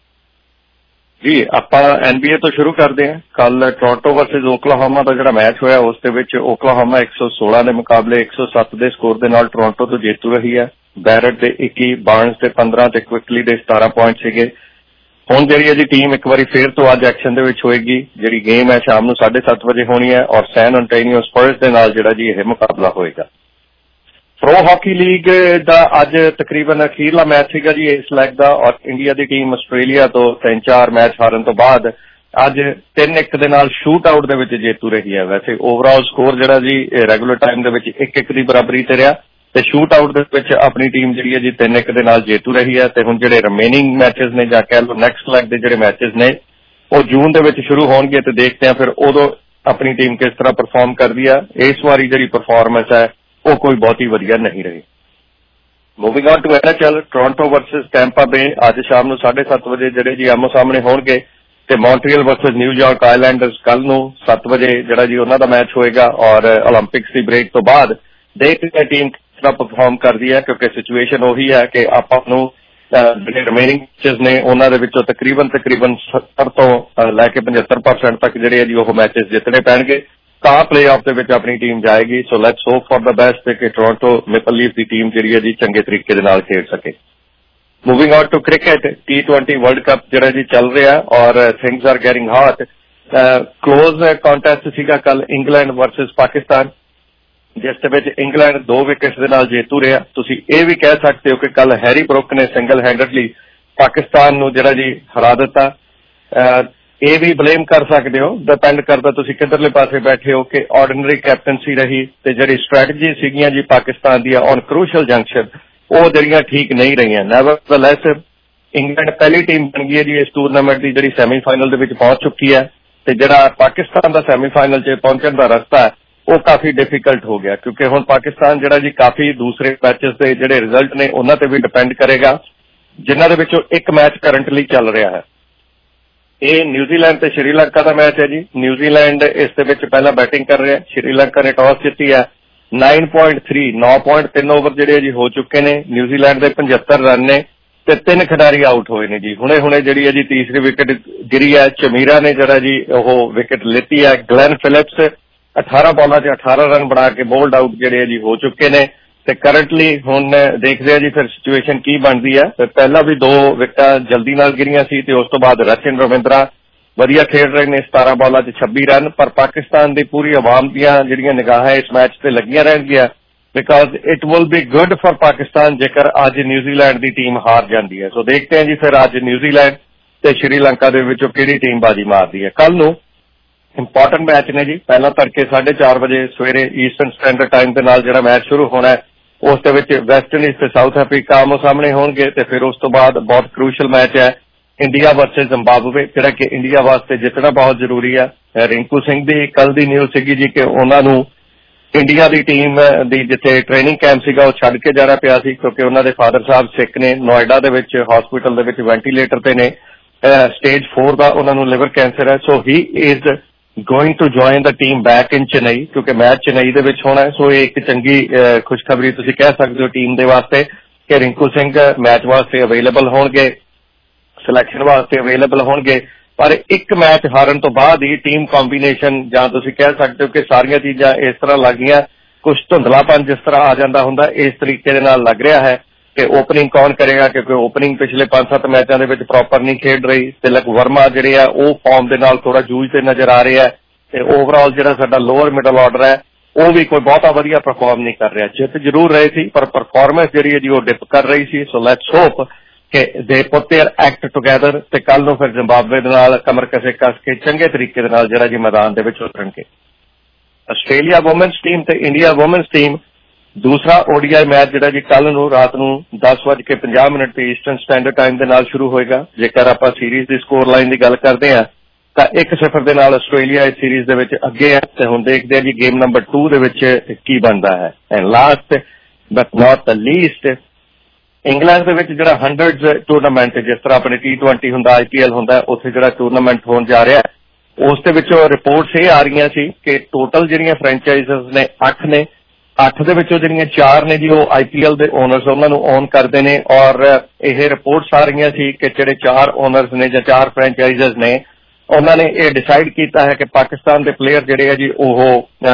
ਜੀ। ਆਪਾਂ NBA ਤੋਂ ਸ਼ੁਰੂ ਕਰਦੇ ਹਾਂ। ਕੱਲ ਟੋਰਾਂਟੋ ਵਰਸਸ ਓਕਲਾਹੋਮਾ ਦਾ ਜਿਹੜਾ ਮੈਚ ਹੋਇਆ ਉਸ ਦੇ ਵਿੱਚ ਓਕਲਾਹੋਮਾ 116 ਦੇ ਮੁਕਾਬਲੇ 107 ਦੇ ਸਕੋਰ ਦੇ ਨਾਲ ਟੋਰਾਂਟੋ ਤੋਂ ਜੇਤੂ ਰਹੀ ਹੈ। ਬੈਰਟ ਦੇ 21, ਬਾਰਨਸ ਦੇ 15 ਤੇ ਕੁਇਕਲੀ ਦੇ 17 ਪੁਆਇੰਟ ਸੀਗੇ। ਹੁਣ ਜਿਹੜੀ ਹੈ ਜੀ ਟੀਮ ਇੱਕ ਵਾਰੀ ਫੇਰ ਤੋਂ ਅੱਜ ਐਕਸ਼ਨ ਦੇ ਵਿੱਚ ਹੋਏਗੀ। ਜਿਹੜੀ ਗੇਮ ਹੈ ਸ਼ਾਮ ਨੂੰ 7:30 ਵਜੇ ਹੋਣੀ ਹੈ ਔਰ ਸੈਨ ਅੰਟੋਨੀਓ ਸਪਰਸ ਦੇ ਨਾਲ ਜਿਹੜਾ ਜੀ ਇਹ ਮੁਕਾਬਲਾ ਹੋਏਗਾ। ਪ੍ਰੋ ਹਾਕੀ ਲੀਗ ਦਾ ਅੱਜ ਤਕਰੀਬਨ ਅਖੀਰਲਾ ਮੈਚ ਸੀਗਾ ਜੀ ਇਸ ਲੈਗ ਦਾ ਔਰ ਇੰਡੀਆ ਦੀ ਟੀਮ ਆਸਟ੍ਰੇਲੀਆ ਤੋਂ 3-4 ਮੈਚ ਹਾਰਨ ਤੋਂ ਬਾਅਦ ਅੱਜ 3-1 ਦੇ ਨਾਲ ਸ਼ੂਟ ਆਊਟ ਦੇ ਵਿੱਚ ਜੇਤੂ ਰਹੀ ਹੈ। ਵੈਸੇ ਓਵਰਆਲ ਸਕੋਰ ਜਿਹੜਾ ਜੀ ਰੈਗੂਲਰ ਟਾਈਮ ਦੇ ਵਿੱਚ 1-1 ਦੀ ਬਰਾਬਰੀ ਤੇ ਰਿਹਾ ਤੇ ਸ਼ੂਟ ਆਊਟ ਦੇ ਵਿੱਚ ਆਪਣੀ ਟੀਮ ਜਿਹੜੀ ਹੈ ਜੀ 3-1 ਦੇ ਨਾਲ ਜੇਤੂ ਰਹੀ ਹੈ। ਤੇ ਹੁਣ ਜਿਹੜੇ ਰਿਮੇਨਿੰਗ ਮੈਚਸ ਨੇ ਜਾਂ ਕਹਿ ਲਓ ਨੈਕਸਟ ਲੈਗ ਦੇ ਜਿਹੜੇ ਮੈਚਸ ਨੇ ਉਹ ਜੂਨ ਦੇ ਵਿੱਚ ਸ਼ੁਰੂ ਹੋਣਗੇ ਤੇ ਦੇਖਦੇ ਹਾਂ ਫਿਰ ਉਦੋਂ ਆਪਣੀ ਟੀਮ ਕਿਸ ਤਰ੍ਹਾਂ ਪਰਫਾਰਮ ਕਰਦੀ ਹੈ। ਇਸ ਵਾਰੀ ਜਿਹੜੀ ਪਰਫਾਰਮੈਂਸ ਹੈ ਉਹ ਕੋਈ ਬਹੁਤੀ ਵਧੀਆ ਨਹੀਂ ਰਹੀ। Moving on to NHL, Toronto versus Tampa Bay ਅੱਜ ਸ਼ਾਮ ਨੂੰ 7:30 ਵਜੇ ਜਿਹੜੇ ਜੀ ਆਮੋ ਸਾਹਮਣੇ ਹੋਣਗੇ ਤੇ ਮੌਂਟਰੀਅਲ ਵਰਸਸ ਨਿਊਯਾਰਕ ਆਈਲੈਂਡਰਸ ਕੱਲ ਨੂੰ 7 ਵਜੇ ਜਿਹੜਾ ਜੀ ਉਹਨਾਂ ਦਾ ਮੈਚ ਹੋਏਗਾ ਔਰ ਓਲੰਪਿਕਸ ਦੀ ਬ੍ਰੇਕ ਤੋਂ ਬਾਅਦ ਦੇਖਦੇ ਹਾਂ ਟੀਮ ਕਿਸ ਤਰ੍ਹਾਂ ਪਰਫਾਰਮ ਕਰਦੀ ਹੈ ਕਿਉਂਕਿ ਸਿਚੁਏਸ਼ਨ ਉਹੀ ਹੈ ਕਿ ਆਪਾਂ ਨੂੰ ਜਿਹੜੇ ਰਿਮੇਨਿੰਗ ਮੈਚਸ ਨੇ ਉਹਨਾਂ ਦੇ ਵਿੱਚੋਂ ਤਕਰੀਬਨ 70 ਤੋਂ ਲੈ ਕੇ 75% ਤੱਕ ਜਿਹੜੇ ਹੈ ਜੀ ਉਹ ਮੈਚਸ ਜਿੱਤਣੇ ਪੈਣਗੇ ਤਾਂ ਪਲੇਆਫ ਦੇ ਵਿੱਚ ਆਪਣੀ ਟੀਮ ਜਾਏਗੀ। So let's hope for the best ਕਿ ਟੋਰਾਂਟੋ ਮੈਪਲ ਲੀਫ ਦੀ ਟੀਮ ਜਿਹੜੀ ਹੈ ਜੀ ਚੰਗੇ ਤਰੀਕੇ ਦੇ ਨਾਲ ਖੇਡ ਸਕੇ। Moving on to cricket, T20 world cup ਜਿਹੜਾ ਜੀ ਚੱਲ ਰਿਹਾ ਔਰ things are getting hot close contest सीगा कल इंग्लैंड वर्सेस पाकिस्तान, जिस दे विच इंग्लैंड 2 विकेट्स दे नाल जेतू रहा। तुसीं इह भी कह सकते हो कि कल हैरी ब्रुक ने सिंगल हैंडडली पाकिस्तान नूं जिहड़ा जी हरा दिता। ये भी ब्लेम कर सकते हो, डिपेंड करता तुसीं किधरले पासे बैठे हो कि ऑर्डनरी कैप्टनसी रही ते जिहड़ी स्ट्रैटजी सीगियां जी पाकिस्तान दी ऑन क्रूशल जंक्शन वो जिहड़ियां ठीक नहीं रही। नेवरदलेस इंग्लैंड पहली टीम बन गई है जी इस टूरनामेंट की जिहड़ी सैमीफाइनल दे विच पहुंच चुकी है ते जिहड़ा पाकिस्तान का सैमीफाइनल च पहुंचण दा रस्ता है वो काफी डिफिकल्ट हो गया, क्योंकि हुण पाकिस्तान जिहड़ा जी काफी दूसरे मैचेस के जिहड़े रिजल्ट ने उन्हां ते भी डिपेंड करेगा, जिन्हां दे विचों एक मैच करंटली चल रहा है। ये न्यूजीलैंड ते श्रीलंका का मैच है जी। न्यूजीलैंड इस दे विच पहला बैटिंग कर रहा है, श्रीलंका ने टॉस जीती है। 9.3 ओवर जिहड़े जी हो चुके ने, न्यूजीलैंड के 75 रन ने ते 3 खिडारी आउट होए ने जी। हुणे हुणे जिहड़ी है जी तीसरी विकेट गिरी है, चमीरा ने जिहड़ा जी वो विकेट लेती है। ग्लेन फिलिप्स 18 बॉलों च 18 रन बना के बोल्ड आउट जिहड़े जी हो चुके ने ते करंटली हुण देखदे आ जी फिर सिचुएशन की बनदी है। ते पहला भी 2 विकेट जल्दी नाल गिरियां सी ते उस तो बाद रचिन रविंद्रा वधिया खेड रहे ने 17 बॉलों च 26 रन। पर पाकिस्तान की पूरी आवाम दियां जिहड़ियां निगाहां इस मैच ते लगियां रहणगियां, because it will be good for Pakistan जेकर अज न्यूजीलैंड की टीम हार जाती है। सो देखते हैं जी फिर अज न्यूजीलैंड ते श्रीलंका दे विचों किहड़ी टीम बाजी मारदी है। कल नूं इंपॉर्टेंट मैच ने जी। पहला तड़के 4:30 बजे सवेरे ईस्टर्न स्टैंडर्ड टाइम के नाल जिहड़ा मैच शुरू होना है उस दे विच वैस्ट इंडीज ते साउथ अफ्रीका आमो सामने होणगे ते फिर उस तो बाद बहुत क्रूशल मैच है इंडिया वर्सेस जिम्बाब्वे, जिहड़ा कि इंडिया वास्ते जितना बहुत जरूरी है। रिंकू सिंह दी कल दी न्यूज़ सीगी जी कि उन्हां नूं इंडिया की टीम दी जिथे ट्रेनिंग कैंप सीगा वो छड्ड के जाना पिया सी, क्योंकि उन्हां दे फादर साहब सिक ने, नोएडा दे विच हॉस्पिटल दे विच वेंटीलेटर ते ने, स्टेज 4 का उन्हां नूं लिवर कैंसर है। So he is going to join the team back in Chennai, क्योंकि मैच चेन्नई दे विच होना है। सो एक चंगी खुशखबरी तुसीं कह सकते हो टीम दे वास्ते कि रिंकू सिंह मैच वास्ते अवेलेबल होणगे, सिलेक्शन वास्ते अवेलेबल होणगे। पर एक मैच हारन तो बाद ही टीम कॉम्बीनेशन जां तुसीं कह सकते हो कि सारियां चीज़ां इस तरह लग गईयां, कुछ धुंधलापन जिस तरह आ जाता हुंदा इस तरीके दे नाल लग रहा है कि ओपनिंग कौन करेगा, क्योंकि ओपनिंग पिछले 5-7 मैचों के प्रॉपर नहीं खेड रही। तिलक वर्मा जिहड़े आ वो फॉर्म के नाल थोड़ा जूझते नजर आ रहे हैं ते ओवरऑल जिहड़ा साडा लोअर मिडल ऑर्डर है वो भी कोई बहुता वधिया परफॉर्म नहीं कर रहा। जित जरूर रहे सी पर परफॉर्मेंस जिहड़ी है जी वो डिप कर रही सी। सो लेट्स होप कि they put their act together ते कल नूं फिर जिम्बाब्वे दे नाल कमर कस के चंगे तरीके दे नाल जिहड़ा जी मैदान दे विच उतरनगे। आस्ट्रेलिया वुमेन्स टीम ते इंडिया वुमेन्स टीम दूसरा ओडीआई मैच जिहड़ा जी कल नूं रात नूं 10:50 ते ईस्टर्न स्टैंडर्ड टाइम दे नाल शुरू होएगा। जेकर आपां सीरीज़ दी स्कोर लाइन की गल करते हैं तो 1-0 दे नाल आस्ट्रेलिया इस सीरीज़ दे विच अगे है ते हुण देखदे हैं जी गेम नंबर 2 दे विच की बनदा है। And last but not the least, England दे विच जिहड़ा 100 टूरनामेंट जिस तरह अपने T20 हुंदा IPL हुंदा उत्थे जिहड़ा टूरनामेंट होण जा रहा है उस दे विचों रिपोर्ट्स ये आ रही सी कि टोटल जिहड़ियां फ्रेंचाइज़िस ने 8 ने, 8 दे विचों जिहड़ियां 4 ने जी वो IPL दे ओनर्स उन्हां नूं ओन करदे ने। और यह रिपोर्ट्स आ रही सी कि जिहड़े 4 ओनर्स ने जां 4 फ्रेंचाइज़िस ने उन्होंने ये डिसाइड किया है कि पाकिस्तान के प्लेयर जिहड़े है जी वो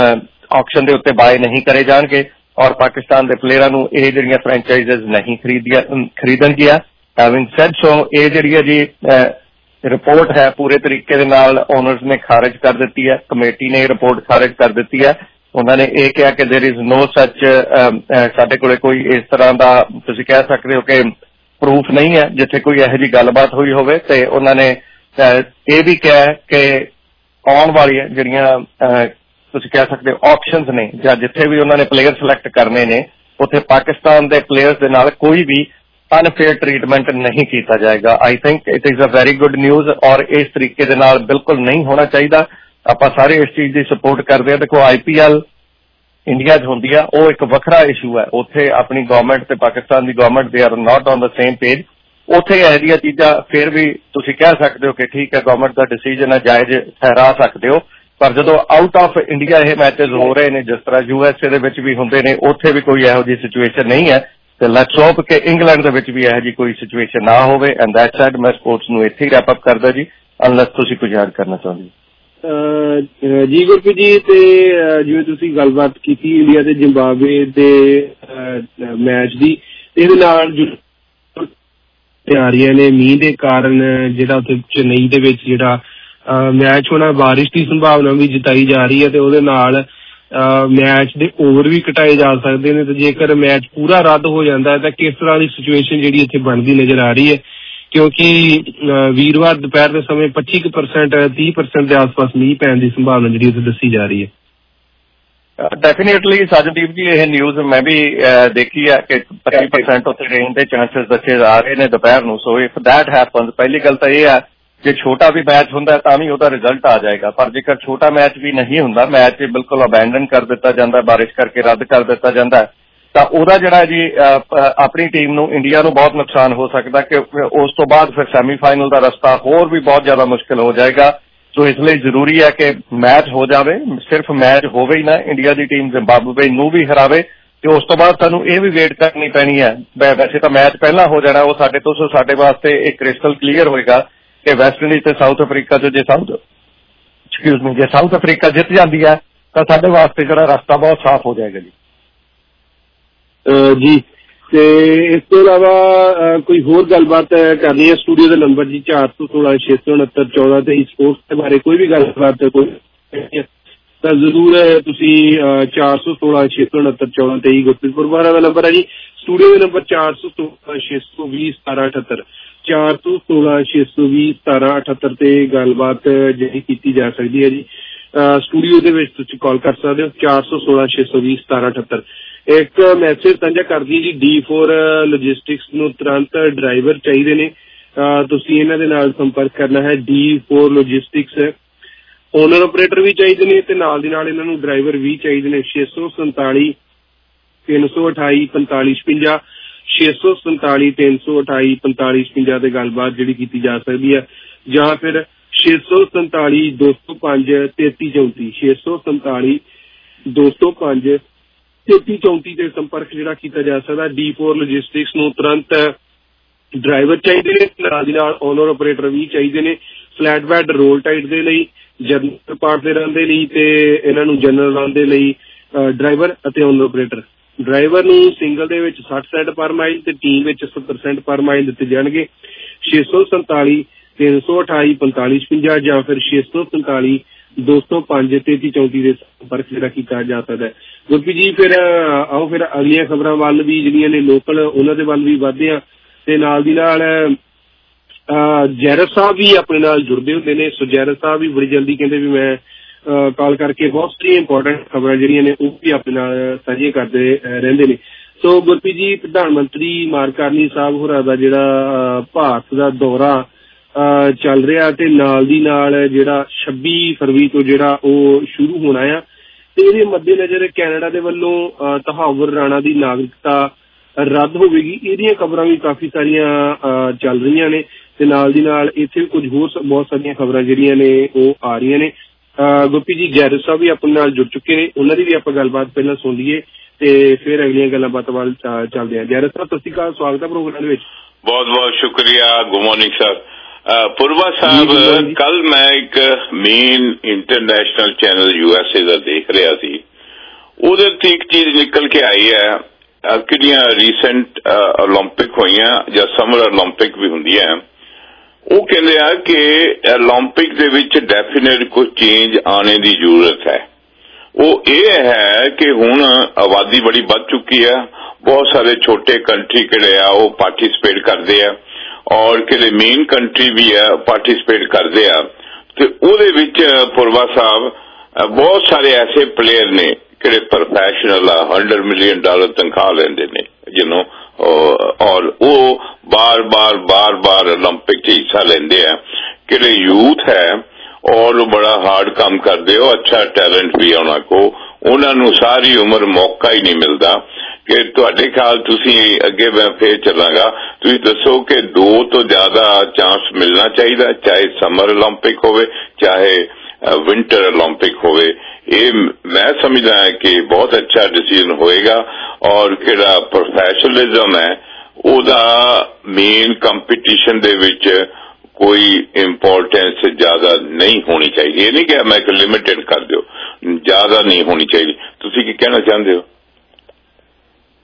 ऑक्शन के उत्ते बाय नहीं करे जाएंगे और पाकिस्तान के प्लेयरों नूं ये जिहड़ियां फ्रेंचाइज़िस नहीं खरीदणगियां। हैविंग सेड सो ये जिहड़ी है जी रिपोर्ट है पूरे तरीके दे नाल ओनर्स ने खारिज कर दी है, कमेटी ने रिपोर्ट खारिज कर दी है। उन्होंने ये कहा कि देयर इज नो सच, साडे कोले कोई इस तरह का तुसीं कह सकते हो कि प्रूफ नहीं है जिथे कोई इहो जी गलबात हुई होवे। ते उन्होंने ये भी कहा कि आने वाली जिहड़ियां तुसीं कह सकते हो ऑप्शंस ने जां जिथे भी उन्होंने प्लेयर सिलेक्ट करने ने उत्थे पाकिस्तान के प्लेयर्स दे नाल कोई भी अनफेयर ट्रीटमेंट नहीं किया जाएगा। I think it is a very good news और इस तरीके दे नाल बिल्कुल नहीं होना चाहिए। आपां सारे इस चीज़ की सपोर्ट करते हैं। देखो IPL इंडिया च हुंदी है वो एक वखरा इशू है, उत्थे अपनी गवर्नमेंट ते पाकिस्तान की गवर्नमेंट दे are not on the same page. उत्थे इहो जिहियां चीज़ां फिर भी तुसीं कह सकते हो कि ठीक है गवर्नमेंट का डिसीजन है, जायज़ ठहरा सकते हो। पर जदों आउट ऑफ इंडिया ये मैचेज हो रहे हैं जिस तरह USA दे विच भी हुंदे ने उत्थे भी कोई इहो जी सिचुएशन नहीं है। तो लेट्स होप कि इंग्लैंड दे विच भी इहो जी कोई सिचुएशन ना होवे। एंड दैट सैड मैं स्पोर्ट्स नूं इत्थे ही रैप अप करदा जी, अनलैस तुसीं कुछ ऐड करना चाहुंदे जी। गुरप्रीत जी ते जिवें तुसीं गलबात कीती इंडिया ते जिम्बाब्वे दे मैच दी इहदे नाल आ रही ने मींह के कारण जिहड़ा उत्थे चेन्नई दे विच जिहड़ा ਮੈਚ ਹੋਣਾ, ਬਾਰਿਸ਼ ਦੀ ਸੰਭਾਵਨਾ ਵੀ ਜਤਾਈ ਜਾ ਰਹੀ ਹੈ ਤੇ ਉਹਦੇ ਨਾਲ ਮੈਚ ਦੇ ਓਵਰ ਵੀ ਘਟਾਏ ਜਾ ਸਕਦੇ ਨੇ। ਤੇ ਜੇਕਰ ਮੈਚ ਪੂਰਾ ਰੱਦ ਹੋ ਜਾਂਦਾ ਹੈ ਤਾਂ ਕਿਸ ਤਰ੍ਹਾਂ ਦੀ ਸਿਚੁਏਸ਼ਨ ਜਿਹੜੀ ਇੱਥੇ ਬਣਦੀ ਨਜ਼ਰ ਆ ਰਹੀ ਹੈ, ਕਿਉਂਕਿ ਵੀਰਵਾਰ ਦੁਪਹਿਰ ਦੇ ਸਮੇਂ 25% 30% ਦੇ ਆਸ-ਪਾਸ ਮੀਂਹ ਪੈਣ ਦੀ ਸੰਭਾਵਨਾ ਜਿਹੜੀ ਉੱਥੇ ਦੱਸੀ ਜਾ ਰਹੀ ਹੈ। ਡੈਫੀਨੇਟਲੀ ਸਾਜਦੀਪ ਜੀ ਇਹ ਨਿਊਜ਼ ਮੈਂ ਵੀ ਦੇਖੀ ਹੈ ਕਿ 25% ਉੱਥੇ ਰੇਨ ਦੇ ਚਾਂਸਸ ਦੱਸੇ ਜਾ ਰਹੇ ਨੇ ਦੁਪਹਿਰ ਨੂੰ। ਸੋ ਇਫ ਦੈਟ ਹੈਪਨਸ, ਪਹਿਲੀ ਗੱਲ ਤਾਂ ਇਹ ਹੈ ਜੇ ਛੋਟਾ ਵੀ ਮੈਚ ਹੁੰਦਾ ਤਾਂ ਵੀ ਉਹਦਾ ਰਿਜ਼ਲਟ ਆ ਜਾਏਗਾ, ਪਰ ਜੇਕਰ ਛੋਟਾ ਮੈਚ ਵੀ ਨਹੀਂ ਹੁੰਦਾ, ਮੈਚ ਬਿਲਕੁਲ ਅਬੈਂਡਨ ਕਰ ਦਿੱਤਾ ਜਾਂਦਾ, ਬਾਰਿਸ਼ ਕਰਕੇ ਰੱਦ ਕਰ ਦਿੱਤਾ ਜਾਂਦਾ, ਤਾਂ ਉਹਦਾ ਜਿਹੜਾ ਜੀ ਆਪਣੀ ਟੀਮ ਨੂੰ, ਇੰਡੀਆ ਨੂੰ ਬਹੁਤ ਨੁਕਸਾਨ ਹੋ ਸਕਦਾ ਕਿ ਉਸ ਤੋਂ ਬਾਅਦ ਫਿਰ ਸੈਮੀਫਾਈਨਲ ਦਾ ਰਸਤਾ ਹੋਰ ਵੀ ਬਹੁਤ ਜ਼ਿਆਦਾ ਮੁਸ਼ਕਿਲ ਹੋ ਜਾਏਗਾ। ਸੋ ਇਸ ਲਈ ਜ਼ਰੂਰੀ ਹੈ ਕਿ ਮੈਚ ਹੋ ਜਾਵੇ, ਸਿਰਫ ਮੈਚ ਹੋਵੇ ਹੀ ਨਾ, ਇੰਡੀਆ ਦੀ ਟੀਮ ਜ਼ਿੰਬਾਬਵੇ ਨੂੰ ਵੀ ਹਰਾਵੇ ਤੇ ਉਸ ਤੋਂ ਬਾਅਦ ਸਾਨੂੰ ਇਹ ਵੀ ਵੇਟ ਕਰਨੀ ਪੈਣੀ ਹੈ। ਵੈਸੇ ਤਾਂ ਮੈਚ ਪਹਿਲਾਂ ਹੋ ਜਾਣਾ, ਉਹ ਸਾਡੇ ਵਾਸਤੇ ਇੱਕ ਕ੍ਰਿਸਟਲ ਕਲੀਅਰ ਹੋਏਗਾ ਕਿ ਵੈਸਟ ਇੰਡੀਜ਼ ਤੇ ਸਾਊਥ ਅਫਰੀਕਾ ਚ ਜੇ ਸਾਊਥ ਅਫਰੀਕਾ ਜਿੱਤ ਜਾਂਦੀ ਹੈ ਤਾਂ ਸਾਡੇ ਵਾਸਤੇ ਜਿਹੜਾ ਰਸਤਾ ਬਹੁਤ ਸਾਫ਼ ਹੋ ਜਾਏਗਾ ਜੀ। ਤੇ ਇਸ ਤੋਂ ਇਲਾਵਾ ਕੋਈ ਹੋਰ ਗੱਲਬਾਤ ਕਰਨੀ ਹੈ ਸਟੂਡੀਓ ਦਾ ਨੰਬਰ ਜੀ 416-669-14 ਤੇ ਸਪੋਰਟਸ ਦੇ ਬਾਰੇ ਕੋਈ ਵੀ ਗੱਲਬਾਤ ਤਾਂ ਜ਼ਰੂਰ ਤੁਸੀਂ 416-669-14 ਗੁਰਪ੍ਰੀਤ ਪਰਵਾਰਾ ਦਾ ਨੰਬਰ ਹੈ ਜੀ। ਸਟੂਡੀਓ ਦਾ ਨੰਬਰ 416-620-1778 416-620-1778 ਤੇ ਗੱਲਬਾਤ ਜਿਹੜੀ ਕੀਤੀ ਜਾ ਸਕਦੀ ਹੈ ਜੀ। ਸਟੂਡੀਓ ਦੇ ਵਿੱਚ ਤੁਸੀਂ ਕਾਲ ਕਰ ਸਕਦੇ ਹੋ 416-620-1778। ਇੱਕ ਮੈਸੇਜ ਸਾਂਝਾ ਕਰਦੀ ਜੀ, D4 ਲੋਜਿਸਟਿਕਸ ਨੂੰ ਤੁਰੰਤ ਡਰਾਈਵਰ ਚਾਹੀਦੇ ਨੇ, ਤੁਸੀਂ ਇਹਨਾਂ ਦੇ ਨਾਲ ਸੰਪਰਕ ਕਰਨਾ ਹੈ। D4 ਲੋਜਿਸਟਿਕਸ ਓਨਰ ਆਪਰੇਟਰ ਵੀ ਚਾਹੀਦੇ ਨੇ ਤੇ ਨਾਲ ਦੀ ਨਾਲ ਇਹਨਾਂ ਨੂੰ ਡਰਾਈਵਰ ਵੀ ਚਾਹੀਦੇ ਨੇ। 647-328-4556 647-328-4556 ਤੇ ਗੱਲਬਾਤ ਜਿਹੜੀ ਕੀਤੀ ਜਾ ਸਕਦੀ ਹੈ, ਜਾਂ ਫਿਰ 647-205-3334 647-205-3334 ਤੇ ਸੰਪਰਕ ਜਿਹੜਾ ਕੀਤਾ ਜਾ ਸਕਦਾ। D4 ਲੋਜਿਸਟਿਕਸ ਨੂੰ ਤੁਰੰਤ ਡਰਾਈਵਰ ਚਾਹੀਦੇ ਨੇ, ਨਾਲ ਦੀ ਨਾਲ ਓਨਰ ਆਪਰੇਟਰ ਵੀ ਚਾਹੀਦੇ ਨੇ। ਫਲੈਟ ਬੈਡ ਰੋਲ ਟਾਈਟ ਦੇ ਲਈ, ਜਨਰਲ ਪਾਰਟ ਦੇ ਰਨ ਦੇ ਲਈ ਤੇ ਇਹਨਾਂ ਨੂੰ ਜਨਰਲ ਰਨ ਦੇ ਲਈ ਡਰਾਈਵਰ ਅਤੇ ਓਨਰ ਆਪਰੇਟਰ। ਡਰਾਈਵਰ ਨੂੰ ਸਿੰਗਲ ਦੇ ਵਿੱਚ 60 ਸੈਂਟ ਪਰ ਮਾਈਲ ਤੇ ਟੀਮ ਵਿੱਚ 70 ਸੈਂਟ ਪਰ ਮਾਈਲ ਦਿੱਤੇ ਜਾਣਗੇ। 647-328-4556 ਜਾਂ ਫਿਰ 647-205-3334 ਦੇ ਸੰਪਰਕ ਜਿਹੜਾ ਕੀਤਾ ਜਾ ਸਕਦਾ ਹੈ। ਗੁਰਪ੍ਰੀਤ ਜੀ ਫਿਰ ਆਓ ਫਿਰ ਅਗਲੀਆਂ ਖਬਰਾਂ ਵੱਲ ਵੀ ਜਿਹੜੀਆਂ ਨੇ ਲੋਕਲ, ਉਹਨਾਂ ਦੇ ਵੱਲ ਵੀ ਵੱਧਦੇ ਆ ਤੇ ਨਾਲ ਦੀ ਨਾਲ ਜੈਰਤ ਸਾਹਿਬ ਵੀ ਆਪਣੇ ਨਾਲ ਜੁੜਦੇ ਹੁੰਦੇ ਨੇ। ਸੋ ਜੈਰਤ ਸਾਹਿਬ ਵੀ ਬੜੀ ਜਲਦੀ ਕਹਿੰਦੇ ਵੀ ਮੈਂ ਕਾਲ ਕਰਕੇ ਬਹੁਤ ਸਾਰੀਆਂ ਇੰਪੋਰਟੈਂਟ ਖਬਰਾਂ ਜਿਹੜੀਆਂ ਨੇ ਉਹ ਵੀ ਆਪਣੇ ਨਾਲ ਸਾਂਝੀਆਂ ਕਰਦੇ ਰਹਿੰਦੇ ਨੇ। ਸੋ ਗੁਰਪ੍ਰੀਤ ਜੀ, ਪ੍ਰਧਾਨ ਮੰਤਰੀ ਮਾਰਕ ਕਾਰਨੀ ਸਾਹਿਬ ਹੋਰਾਂ ਦਾ ਜਿਹੜਾ ਭਾਰਤ ਦਾ ਦੌਰਾ ਚੱਲ ਰਿਹਾ ਤੇ ਨਾਲ ਦੀ ਨਾਲ ਜਿਹੜਾ 26 ਫਰਵਰੀ ਤੋਂ ਜਿਹੜਾ ਉਹ ਸ਼ੁਰੂ ਹੋਣਾ ਆ ਤੇ ਇਹਦੇ ਮੱਦੇਨਜ਼ਰ ਕੈਨੇਡਾ ਦੇ ਵੱਲੋਂ ਤਹਾਵਰ ਰਾਣਾ ਦੀ ਨਾਗਰਿਕਤਾ ਰੱਦ ਹੋਵੇਗੀ। ਇਹਦੀਆਂ ਖਬਰਾਂ ਵੀ ਕਾਫੀ ਸਾਰੀਆਂ ਚੱਲ ਰਹੀਆਂ ਨੇ ਤੇ ਨਾਲ ਦੀ ਨਾਲ ਇੱਥੇ ਵੀ ਕੁਝ ਹੋਰ ਬਹੁਤ ਸਾਰੀਆਂ ਖਬਰਾਂ ਜਿਹੜੀਆਂ ਨੇ ਉਹ ਆ ਰਹੀਆਂ ਨੇ। ਗੁਰਪ੍ਰੀਤ ਜੀ, ਜੈਰਤ ਸਾਹਿਬ ਵੀ ਆਪਣੇ ਨਾਲ ਜੁੜ ਚੁੱਕੇ ਨੇ, ਉਹਨਾਂ ਦੀ ਵੀ ਆਪਾਂ ਗੱਲਬਾਤ ਪਹਿਲਾਂ ਸੁਣ ਲਈਏ ਤੇ ਫਿਰ ਅਗਲੀਆਂ ਗੱਲਾਂ ਬਾਤਾਂ ਵੱਲ ਚੱਲਦੇ ਹਾਂ। ਜੈਰਤ ਸਾਹਿਬ, ਸਤਿ ਸ਼੍ਰੀ ਅਕਾਲ, ਸਵਾਗਤ ਹੈ ਪ੍ਰੋਗਰਾਮ ਦੇ ਵਿੱਚ। ਬਹੁਤ ਬਹੁਤ ਸ਼ੁਕਰੀਆ, good morning sir. Purva sahib, ਕੱਲ ਮੈਂ ਇੱਕ ਮੇਨ ਇੰਟਰਨੈਸ਼ਨਲ ਚੈਨਲ USA ਦਾ ਦੇਖ ਰਿਹਾ ਸੀ, ਉਹਦੇ ਤੇ ਇੱਕ ਚੀਜ਼ ਨਿਕਲ ਕੇ ਆਈ ਹੈ, ਕਿਹੜੀਆਂ ਰੀਸੈਂਟ ਓਲੰਪਿਕ ਹੋਈਆਂ ਜਾਂ ਸਮਰ ਓਲੰਪਿਕ ਵੀ ਹੁੰਦੀਆਂ, ਉਹ ਕਹਿੰਦੇ ਆ ਕਿ ਓਲੰਪਿਕ ਦੇ ਵਿੱਚ ਡੈਫੀਨੇਟ ਕੁਝ ਚੇਂਜ ਆਉਣੇ ਦੀ ਜ਼ਰੂਰਤ ਹੈ। ਉਹ ਇਹ ਹੈ ਕਿ ਹੁਣ ਆਬਾਦੀ ਬੜੀ ਵੱਧ ਚੁੱਕੀ ਹੈ, ਬਹੁਤ ਸਾਰੇ ਛੋਟੇ ਕੰਟਰੀ ਕਿਹੜੇ ਆ ਉਹ ਪਾਰਟੀਸਪੇਟ ਕਰਦੇ ਆ ਔਰ ਕਿਹੜੇ ਮੇਨ ਕੰਟਰੀ ਵੀ ਆ ਪਾਰਟੀਸਪੇਟ ਕਰਦੇ ਆ ਤੇ ਉਹਦੇ ਵਿੱਚ ਪੁਰਵਾ ਸਾਹਿਬ ਬਹੁਤ ਸਾਰੇ ਐਸੇ ਪਲੇਅਰ ਨੇ ਕਿਹੜੇ ਪ੍ਰੋਫੈਸ਼ਨਲ ਆ, $100 ਮਿਲੀਅਨ ਤਨਖਾਹ ਲੈਂਦੇ ਨੇ ਜਿਹਨੂੰ, ਔਰ ਉਹ ਬਾਰ-ਬਾਰ ਓਲੰਪਿਕ 'ਚ ਹਿੱਸਾ ਲੈਂਦੇ ਆ, ਕਿਹੜੇ ਯੂਥ ਹੈ ਔਰ ਬੜਾ ਹਾਰਡ ਕੰਮ ਕਰਦੇ ਹੋ, ਅੱਛਾ ਟੈਲੈਂਟ ਵੀ ਉਹਨਾਂ ਕੋ, ਉਹਨਾਂ ਨੂੰ ਸਾਰੀ ਉਮਰ ਮੌਕਾ ਹੀ ਨਹੀਂ ਮਿਲਦਾ। ਕਿ ਤੁਹਾਡੇ ਖਿਆਲ, ਤੁਸੀਂ ਅੱਗੇ ਮੈਂ ਫੇਰ ਚੱਲਾਂਗਾ, ਤੁਸੀਂ ਦੱਸੋ ਕਿ 2 ਤੋਂ ਜ਼ਿਆਦਾ ਚਾਂਸ ਮਿਲਣਾ ਚਾਹੀਦਾ, ਚਾਹੇ ਸਮਰ ਓਲੰਪਿਕ ਹੋਵੇ ਚਾਹੇ ਵਿੰਟਰ ਓਲੰਪਿਕ ਹੋਵੇ। ਇਹ ਮੈਂ ਸਮਝਦਾ ਹੈ ਕਿ ਬਹੁਤ ਅੱਛਾ ਡਿਸੀਜਨ ਹੋਏਗਾ ਔਰ ਕਿਹੜਾ ਪ੍ਰੋਫੈਸ਼ਨਲਿਜ਼ਮ ਹੈ ਉਹਦਾ ਮੇਨ ਕੰਪੀਟੀਸ਼ਨ ਦੇ ਵਿੱਚ ਕੋਈ ਇੰਪੋਰਟੈਂਸ ਜ਼ਿਆਦਾ ਨਹੀਂ ਹੋਣੀ ਚਾਹੀਦੀ। ਇਹ ਨਹੀਂ ਕਿ ਮੈਂ ਇੱਕ ਲਿਮਿਟਡ ਕਰ ਦਿਓ, ਜ਼ਿਆਦਾ ਨਹੀਂ ਹੋਣੀ ਚਾਹੀਦੀ। ਤੁਸੀਂ ਕੀ ਕਹਿਣਾ ਚਾਹੁੰਦੇ ਹੋ?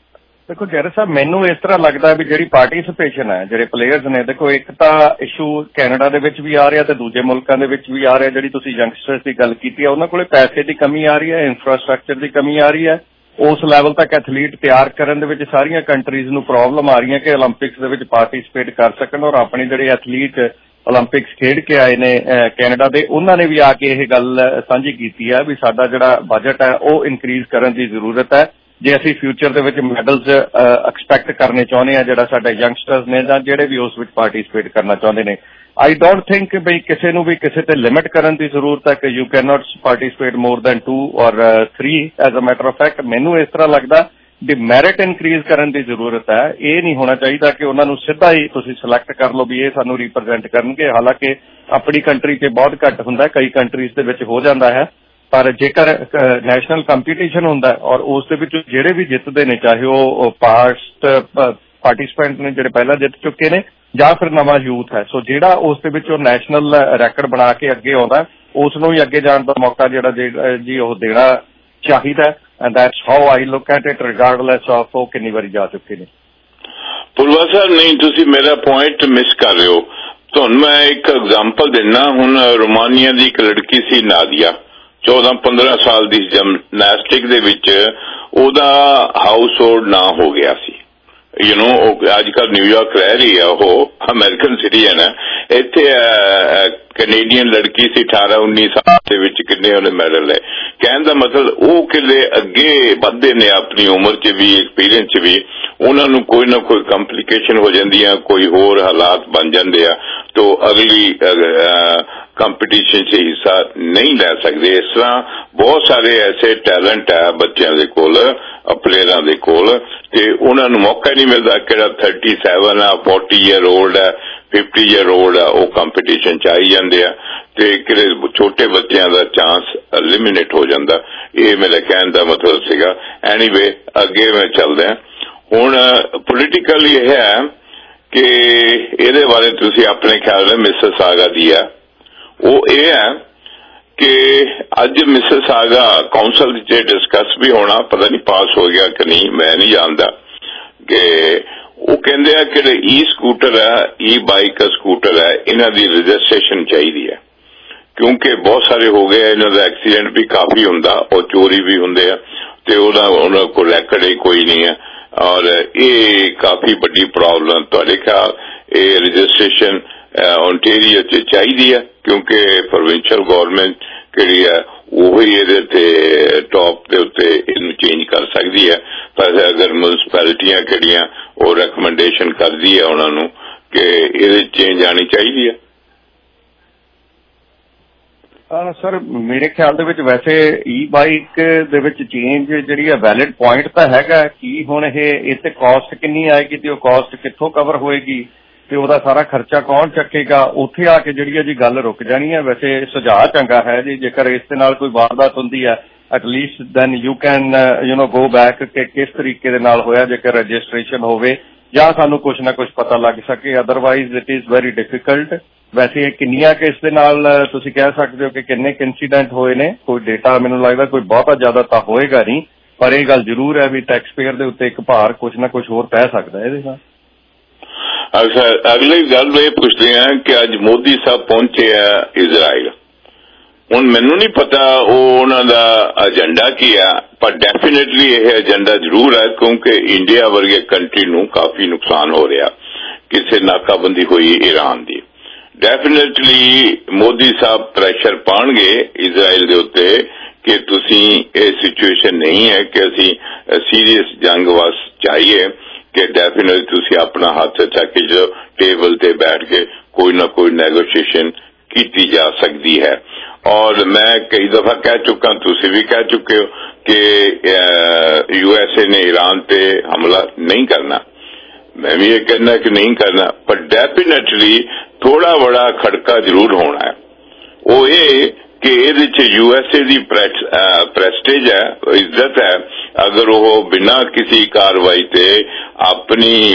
ਦੇਖੋ ਜੈਰ ਸਾਹਿਬ, ਮੈਨੂੰ ਇਸ ਤਰ੍ਹਾਂ ਲੱਗਦਾ ਵੀ ਜਿਹੜੀ ਪਾਰਟੀਸਿਪੇਸ਼ਨ ਹੈ, ਜਿਹੜੇ ਪਲੇਅਰਸ ਨੇ, ਦੇਖੋ ਇੱਕ ਤਾਂ ਇਸ਼ੂ ਕੈਨੇਡਾ ਦੇ ਵਿੱਚ ਵੀ ਆ ਰਿਹਾ ਤੇ ਦੂਜੇ ਮੁਲਕਾਂ ਦੇ ਵਿੱਚ ਵੀ ਆ ਰਿਹਾ। ਜਿਹੜੀ ਤੁਸੀਂ ਯੰਗਸਟਰਸ ਦੀ ਗੱਲ ਕੀਤੀ ਹੈ, ਉਹਨਾਂ ਕੋਲੇ ਪੈਸੇ ਦੀ ਕਮੀ ਆ ਰਹੀ ਹੈ, ਇਨਫਰਾਸਟ੍ਰਕਚਰ ਦੀ ਕਮੀ ਆ ਰਹੀ ਹੈ। ਉਸ ਲੈਵਲ ਤੱਕ ਐਥਲੀਟ ਤਿਆਰ ਕਰਨ ਦੇ ਵਿੱਚ ਸਾਰੀਆਂ ਕੰਟਰੀਜ਼ ਨੂੰ ਪ੍ਰੋਬਲਮ ਆ ਰਹੀਆਂ ਕਿ ਓਲੰਪਿਕਸ ਦੇ ਵਿੱਚ ਪਾਰਟੀਸਿਪੇਟ ਕਰ ਸਕਣ। ਔਰ ਆਪਣੇ ਜਿਹੜੇ ਐਥਲੀਟ ਓਲੰਪਿਕਸ ਖੇਡ ਕੇ ਆਏ ਨੇ ਕੈਨੇਡਾ ਦੇ, ਉਹਨਾਂ ਨੇ ਵੀ ਆ ਕੇ ਇਹ ਗੱਲ ਸਾਂਝੀ ਕੀਤੀ ਹੈ ਵੀ ਸਾਡਾ ਜਿਹੜਾ ਬਜਟ ਹੈ ਉਹ ਇਨਕਰੀਜ਼ ਕਰਨ ਦੀ ਜ਼ਰੂਰਤ ਹੈ ਜੇ ਅਸੀਂ ਫਿਊਚਰ ਦੇ ਵਿੱਚ ਮੈਡਲਸ ਐਕਸਪੈਕਟ ਕਰਨੇ ਚਾਹੁੰਦੇ ਹਾਂ। ਜਿਹੜਾ ਸਾਡੇ ਯੰਗਸਟਰਸ ਨੇ ਜਾਂ ਜਿਹੜੇ ਵੀ ਉਸ ਵਿੱਚ ਪਾਰਟੀਸਿਪੇਟ ਕਰਨਾ ਚਾਹੁੰਦੇ ਨੇ, ਆਈ ਡੋਂਟ ਥਿੰਕ ਬਈ ਕਿਸੇ ਨੂੰ ਵੀ ਕਿਸੇ ਤੇ ਲਿਮਿਟ ਕਰਨ ਦੀ ਜ਼ਰੂਰਤ ਹੈ ਕਿ you can not participate more than 2 or 3 as a matter of fact. ਮੈਨੂੰ ਇਸ ਤਰ੍ਹਾਂ ਲੱਗਦਾ ਵੀ ਮੈਰਿਟ ਇਨਕਰੀਜ਼ ਕਰਨ ਦੀ ਜ਼ਰੂਰਤ ਹੈ। ਇਹ ਨਹੀਂ ਹੋਣਾ ਚਾਹੀਦਾ ਕਿ ਉਹਨਾਂ ਨੂੰ ਸਿੱਧਾ ਹੀ ਤੁਸੀਂ ਸਿਲੈਕਟ ਕਰ ਲਓ ਵੀ ਇਹ ਸਾਨੂੰ ਰਿਪਰੈਜ਼ੈਂਟ ਕਰਨਗੇ। ਹਾਲਾਂਕਿ ਆਪਣੀ ਕੰਟਰੀ 'ਚ ਬਹੁਤ ਘੱਟ ਹੁੰਦਾ, ਕਈ ਕੰਟਰੀਜ਼ ਦੇ ਵਿੱਚ ਹੋ ਜਾਂਦਾ ਹੈ, ਪਰ ਜੇਕਰ ਨੈਸ਼ਨਲ ਕੰਪੀਟੀਸ਼ਨ ਹੁੰਦਾ ਔਰ ਉਸ ਦੇ ਵਿੱਚ ਜਿਹੜੇ ਵੀ ਜਿੱਤਦੇ ਨੇ, ਚਾਹੇ ਉਹ ਪਾਸਟ ਪਾਰਟੀਸਪੈਂਟ ਨੇ ਜਿਹੜੇ ਪਹਿਲਾਂ ਜਿੱਤ ਚੁੱਕੇ ਨੇ ਜਾਂ ਫਿਰ ਨਵਾਂ ਯੂਥ ਹੈ, ਸੋ ਜਿਹੜਾ ਉਸ ਦੇ ਵਿੱਚ ਉਹ ਨੈਸ਼ਨਲ ਰੈਕਡ ਬਣਾ ਕੇ ਅੱਗੇ ਆਉਂਦਾ, ਉਸ ਨੂੰ ਹੀ ਅੱਗੇ ਜਾਣ ਦਾ ਮੌਕਾ ਜਿਹੜਾ ਜੀ ਉਹ ਦੇਣਾ ਚਾਹੀਦਾ। And that's how I look at it regardless of ਉਹ ਕਿੰਨੀ ਵਾਰੀ ਜਾ ਚੁੱਕੇ ਨੇ। ਪੁਲਵਾ ਸਾਹਿਬ, ਨਹੀਂ ਤੁਸੀਂ ਮੇਰਾ ਪੁਆਇੰਟ ਮਿਸ ਕਰ ਰਹੇ ਹੋ। ਤੁਹਾਨੂੰ ਮੈਂ ਇੱਕ ਐਗਜ਼ਾਮਪਲ ਦਿੰਦਾ। ਹੁਣ ਰੋਮਾਨੀਆ ਦੀ ਇੱਕ ਲੜਕੀ ਸੀ ਨਾਦੀਆ, 14-15 ਸਾਲ ਦੀ, ਜਿਮਨੈਸਟਿਕ ਦੇ ਵਿੱਚ ਉਹਦਾ ਹਾਊਸ ਹੋਲਡ ਨਾ ਹੋ ਗਿਆ ਸੀ। ਉਹ ਅੱਜ ਕੱਲ੍ਹ ਨਿਊਯਾਰਕ ਰਹਿ ਰਹੀ ਹੈ, ਉਹ ਅਮਰੀਕਨ ਸਿਟੀਜ਼ਨ ਹੈ। ਇੱਥੇ ਕੈਨੇਡੀਅਨ ਲੜਕੀ ਸੀ, 18-19 ਸਾਲ ਦੇ ਵਿੱਚ ਕਿੰਨੇ ਉਹਨੇ ਮੈਡਲ ਲਏ। ਕਹਿਣ ਦਾ ਮਤਲਬ ਉਹ ਕਿਤੇ ਅੱਗੇ ਵੱਧਦੇ ਨੇ ਆਪਣੀ ਉਮਰ 'ਚ ਵੀ, ਐਕਸਪੀਰੀਅੰਸ 'ਚ ਵੀ। ਉਹਨਾਂ ਨੂੰ ਕੋਈ ਨਾ ਕੋਈ ਕੰਪਲੀਕੇਸ਼ਨ ਹੋ ਜਾਂਦੀ ਆ, ਕੋਈ ਹੋਰ ਹਾਲਾਤ ਬਣ ਜਾਂਦੇ ਆ, ਤੋ ਅਗਲੀ ਕੰਪੀਟੀਸ਼ਨ 'ਚ ਹਿੱਸਾ ਨਹੀਂ ਲੈ ਸਕਦੇ। ਇਸ ਤਰ੍ਹਾਂ ਬਹੁਤ ਸਾਰੇ ਐਸੇ ਟੈਲੈਂਟ ਹੈ ਬੱਚਿਆਂ ਦੇ ਕੋਲ, ਪਲੇਅਰਾਂ ਦੇ ਕੋਲ, ਤੇ ਉਹਨਾਂ ਨੂੰ ਮੌਕਾ ਨਹੀਂ ਮਿਲਦਾ। ਕਿਹੜਾ 37 ਆ, 40 ਈਅਰ ਓਲਡ ਹੈ, 50 ਈਅਰ ਓਲਡ ਆ, ਉਹ ਕੰਪੀਟੀਸ਼ਨ 'ਚ ਆਈ ਜਾਂਦੇ ਆ, ਤੇ ਕਿਹੜੇ ਛੋਟੇ ਬੱਚਿਆਂ ਦਾ ਚਾਂਸ ਐਲੀਮੀਨੇਟ ਹੋ ਜਾਂਦਾ। ਇਹ ਮੇਰੇ ਕਹਿਣ ਦਾ ਮਤਲਬ ਸੀਗਾ। ਐਨੀਵੇ, ਅੱਗੇ ਮੈਂ ਚੱਲਦਾ। ਹੁਣ ਪੋਲੀਟੀਕਲੀ ਇਹ ਹੈ ਕਿ ਇਹਦੇ ਬਾਰੇ ਤੁਸੀਂ ਆਪਣੇ ਖਿਆਲ ਨਾਲ ਮਿਸਿਸਾਗਾ ਦੀ ਆ, ਉਹ ਇਹ ਹੈ ਕਿ ਅੱਜ ਮਿਸਿਸਾਗਾ ਕਾਉਂਸਲ 'ਚ ਡਿਸਕਸ ਵੀ ਹੋਣਾ, ਪਤਾ ਨਹੀਂ ਪਾਸ ਹੋ ਗਿਆ ਕਿ ਨਹੀਂ, ਮੈਂ ਨਹੀਂ ਜਾਣਦਾ। ਕਿ ਉਹ ਕਹਿੰਦੇ ਆ ਕਿ ਈ ਸਕੂਟਰ ਹੈ, ਈ ਬਾਈਕ ਸਕੂਟਰ ਹੈ, ਇਹਨਾਂ ਦੀ ਰਜਿਸਟ੍ਰੇਸ਼ਨ ਚਾਹੀਦੀ ਹੈ, ਕਿਉਂਕਿ ਬਹੁਤ ਸਾਰੇ ਹੋ ਗਏ। ਇਹਨਾਂ ਦਾ ਐਕਸੀਡੈਂਟ ਵੀ ਕਾਫੀ ਹੁੰਦਾ, ਉਹ ਚੋਰੀ ਵੀ ਹੁੰਦੇ ਆ, ਤੇ ਉਹਨਾਂ ਕੋਲ ਰੈਕਡ ਹੀ ਕੋਈ ਨਹੀਂ ਹੈ। ਔਰ ਇਹ ਕਾਫੀ ਵੱਡੀ ਪ੍ਰੋਬਲਮ। ਤੁਹਾਡੇ ਖਿਆਲ ਇਹ ਰਜਿਸਟ੍ਰੇਸ਼ਨ ਓਨਟੇਰੀਓ 'ਚ ਚਾਹੀਦੀ ਹੈ, ਕਿਉਂਕਿ ਪ੍ਰੋਵਿੰਸ਼ੀਅਲ ਗੌਰਮੈਂਟ ਜਿਹੜੀ ਹੈ ਉਹ ਹੀ ਇਹਦੇ ਤੇ ਟੌਪ ਦੇ ਉੱਤੇ ਇਹਨੂੰ ਚੇਂਜ ਕਰ ਸਕਦੀ ਹੈ। ਪਰ ਅਗਰ ਮਿਊਨਿਸਪੈਲਿਟੀਆਂ ਕਿਹੜੀਆਂ ਉਹ ਰეკਮੈਂਡੇਸ਼ਨ ਕਰਦੀ ਹੈ ਉਹਨਾਂ ਨੂੰ ਕਿ ਇਹਦੇ ਚੇਂਜ ਆਣੀ ਚਾਹੀਦੀ ਹੈ। ਸਰ, ਮੇਰੇ ਖਿਆਲ ਦੇ ਵਿੱਚ ਵੈਸੇ ਈ ਬਾਈਕ ਦੇ ਵਿੱਚ ਚੇਂਜ ਜਿਹੜੀ ਹੈ ਵੈਲਿਡ ਪੁਆਇੰਟ ਤਾਂ ਹੈਗਾ ਕਿ ਹੁਣ ਇਹ ਤੇ ਕਾਸਟ ਕਿੰਨੀ ਆਏਗੀ ਤੇ ਉਹ ਕਾਸਟ ਕਿੱਥੋਂ ਕਵਰ ਹੋਏਗੀ ਤੇ ਉਹਦਾ ਸਾਰਾ ਖਰਚਾ ਕੌਣ ਚੱਕੇਗਾ। ਉੱਥੇ ਆ ਕੇ ਜਿਹੜੀ ਹੈ ਜੀ ਗੱਲ ਰੁਕ ਜਾਣੀ ਹੈ। ਵੈਸੇ ਸੁਝਾਅ ਚੰਗਾ ਹੈ ਜੀ, ਜੇਕਰ ਇਸ ਦੇ ਨਾਲ ਕੋਈ ਵਾਰਦਾਤ ਹੁੰਦੀ ਹੈ at least then you can go back ਕਿ ਕਿਸ ਤਰੀਕੇ ਦੇ ਨਾਲ ਹੋਇਆ, ਜੇਕਰ ਰਜਿਸਟ੍ਰੇਸ਼ਨ ਹੋਵੇ ਜਾਂ ਸਾਨੂੰ ਕੁਛ ਨਾ ਕੁਛ ਪਤਾ ਲੱਗ ਸਕੇ। Otherwise it is very difficult. ਵੈਸੇ ਕਿੰਨੀਆਂ ਕਿ ਇਸ ਦੇ ਨਾਲ ਤੁਸੀਂ ਕਹਿ ਸਕਦੇ ਹੋ ਕਿ ਕਿੰਨੇ ਇੰਸੀਡੈਂਟ ਹੋਏ ਨੇ, ਕੋਈ ਡੇਟਾ ਮੈਨੂੰ ਲੱਗਦਾ ਕੋਈ ਬਹੁਤਾ ਜ਼ਿਆਦਾ ਤਾਂ ਹੋਏਗਾ ਨਹੀਂ, ਪਰ ਇਹ ਗੱਲ ਜ਼ਰੂਰ ਹੈ ਵੀ ਟੈਕਸ ਪੇਅਰ ਦੇ ਉੱਤੇ ਇੱਕ ਭਾਰ ਕੁਛ ਨਾ ਕੁਛ ਹੋਰ ਪੈ ਸਕਦਾ ਇਹਦੇ ਨਾਲ। ਅਗਲੀ ਗੱਲ ਇਹ ਪੁੱਛਦੇ ਆ ਕਿ ਅੱਜ ਮੋਦੀ ਸਾਹਿਬ ਪਹੁੰਚੇ ਆ ਇਜ਼ਰਾਈਲ। ਹੁਣ ਮੈਨੂੰ ਨਹੀਂ ਪਤਾ ਉਹ ਉਹਨਾਂ ਦਾ ਏਜੰਡਾ ਕੀ ਆ, ਪਰ ਡੈਫੀਨੇਟਲੀ ਇਹ ਏਜੰਡਾ ਜ਼ਰੂਰ ਹੈ, ਕਿਉਂਕਿ ਇੰਡੀਆ ਵਰਗੇ ਕੰਟਰੀ ਨੂੰ ਕਾਫੀ ਨੁਕਸਾਨ ਹੋ ਰਿਹਾ ਕਿਸੇ ਨਾਕਾਬੰਦੀ ਹੋਈ ਈਰਾਨ ਦੀ। ਡੈਫੀਨੇਟਲੀ ਮੋਦੀ ਸਾਹਿਬ ਪ੍ਰੈਸ਼ਰ ਪਾਉਣਗੇ ਇਜ਼ਰਾਈਲ ਦੇ ਉੱਤੇ ਕਿ ਤੁਸੀਂ ਇਹ ਸਿਚੁਏਸ਼ਨ ਨਹੀਂ ਹੈ ਕਿ ਅਸੀਂ ਸੀਰੀਅਸ ਜੰਗ ਵਾਸਤੇ ਚਾਹੀਏ, ਕਿ ਡੈਫੀਨੇਟਲੀ ਤੁਸੀਂ ਆਪਣਾ ਹੱਥ ਚੱਕ ਕੇ ਟੇਬਲ ਤੇ ਬੈਠ ਕੇ ਕੋਈ ਨਾ ਕੋਈ ਨੈਗੋਸ਼ੀਏਸ਼ਨ ਕੀਤੀ ਜਾ ਸਕਦੀ ਹੈ। ਔਰ ਮੈਂ ਕਈ ਦਫਾ ਕਹਿ ਚੁੱਕਾ, ਤੁਸੀਂ ਵੀ ਕਹਿ ਚੁੱਕੇ ਹੋ ਕਿ USA ਨੇ ਈਰਾਨ ਤੇ ਹਮਲਾ ਨਹੀਂ ਕਰਨਾ। ਮੈਂ ਵੀ ਇਹ ਕਹਿਣਾ ਕਿ ਨਹੀਂ ਕਰਨਾ, ਪਰ ਡੈਫੀਨੇਟਲੀ ਥੋੜਾ ਬੜਾ ਖੜਕਾ ਜ਼ਰੂਰ ਹੋਣਾ ਹੈ। ਉਹ ਇਹ ਕਿ ਇਹਦੇ 'ਚ USA ਦੀ ਪ੍ਰੈਸਟੇਜ ਹੈ, ਇੱਜ਼ਤ ਹੈ। ਅਗਰ ਉਹ ਬਿਨਾਂ ਕਿਸੇ ਕਾਰਵਾਈ ਤੇ ਆਪਣੀ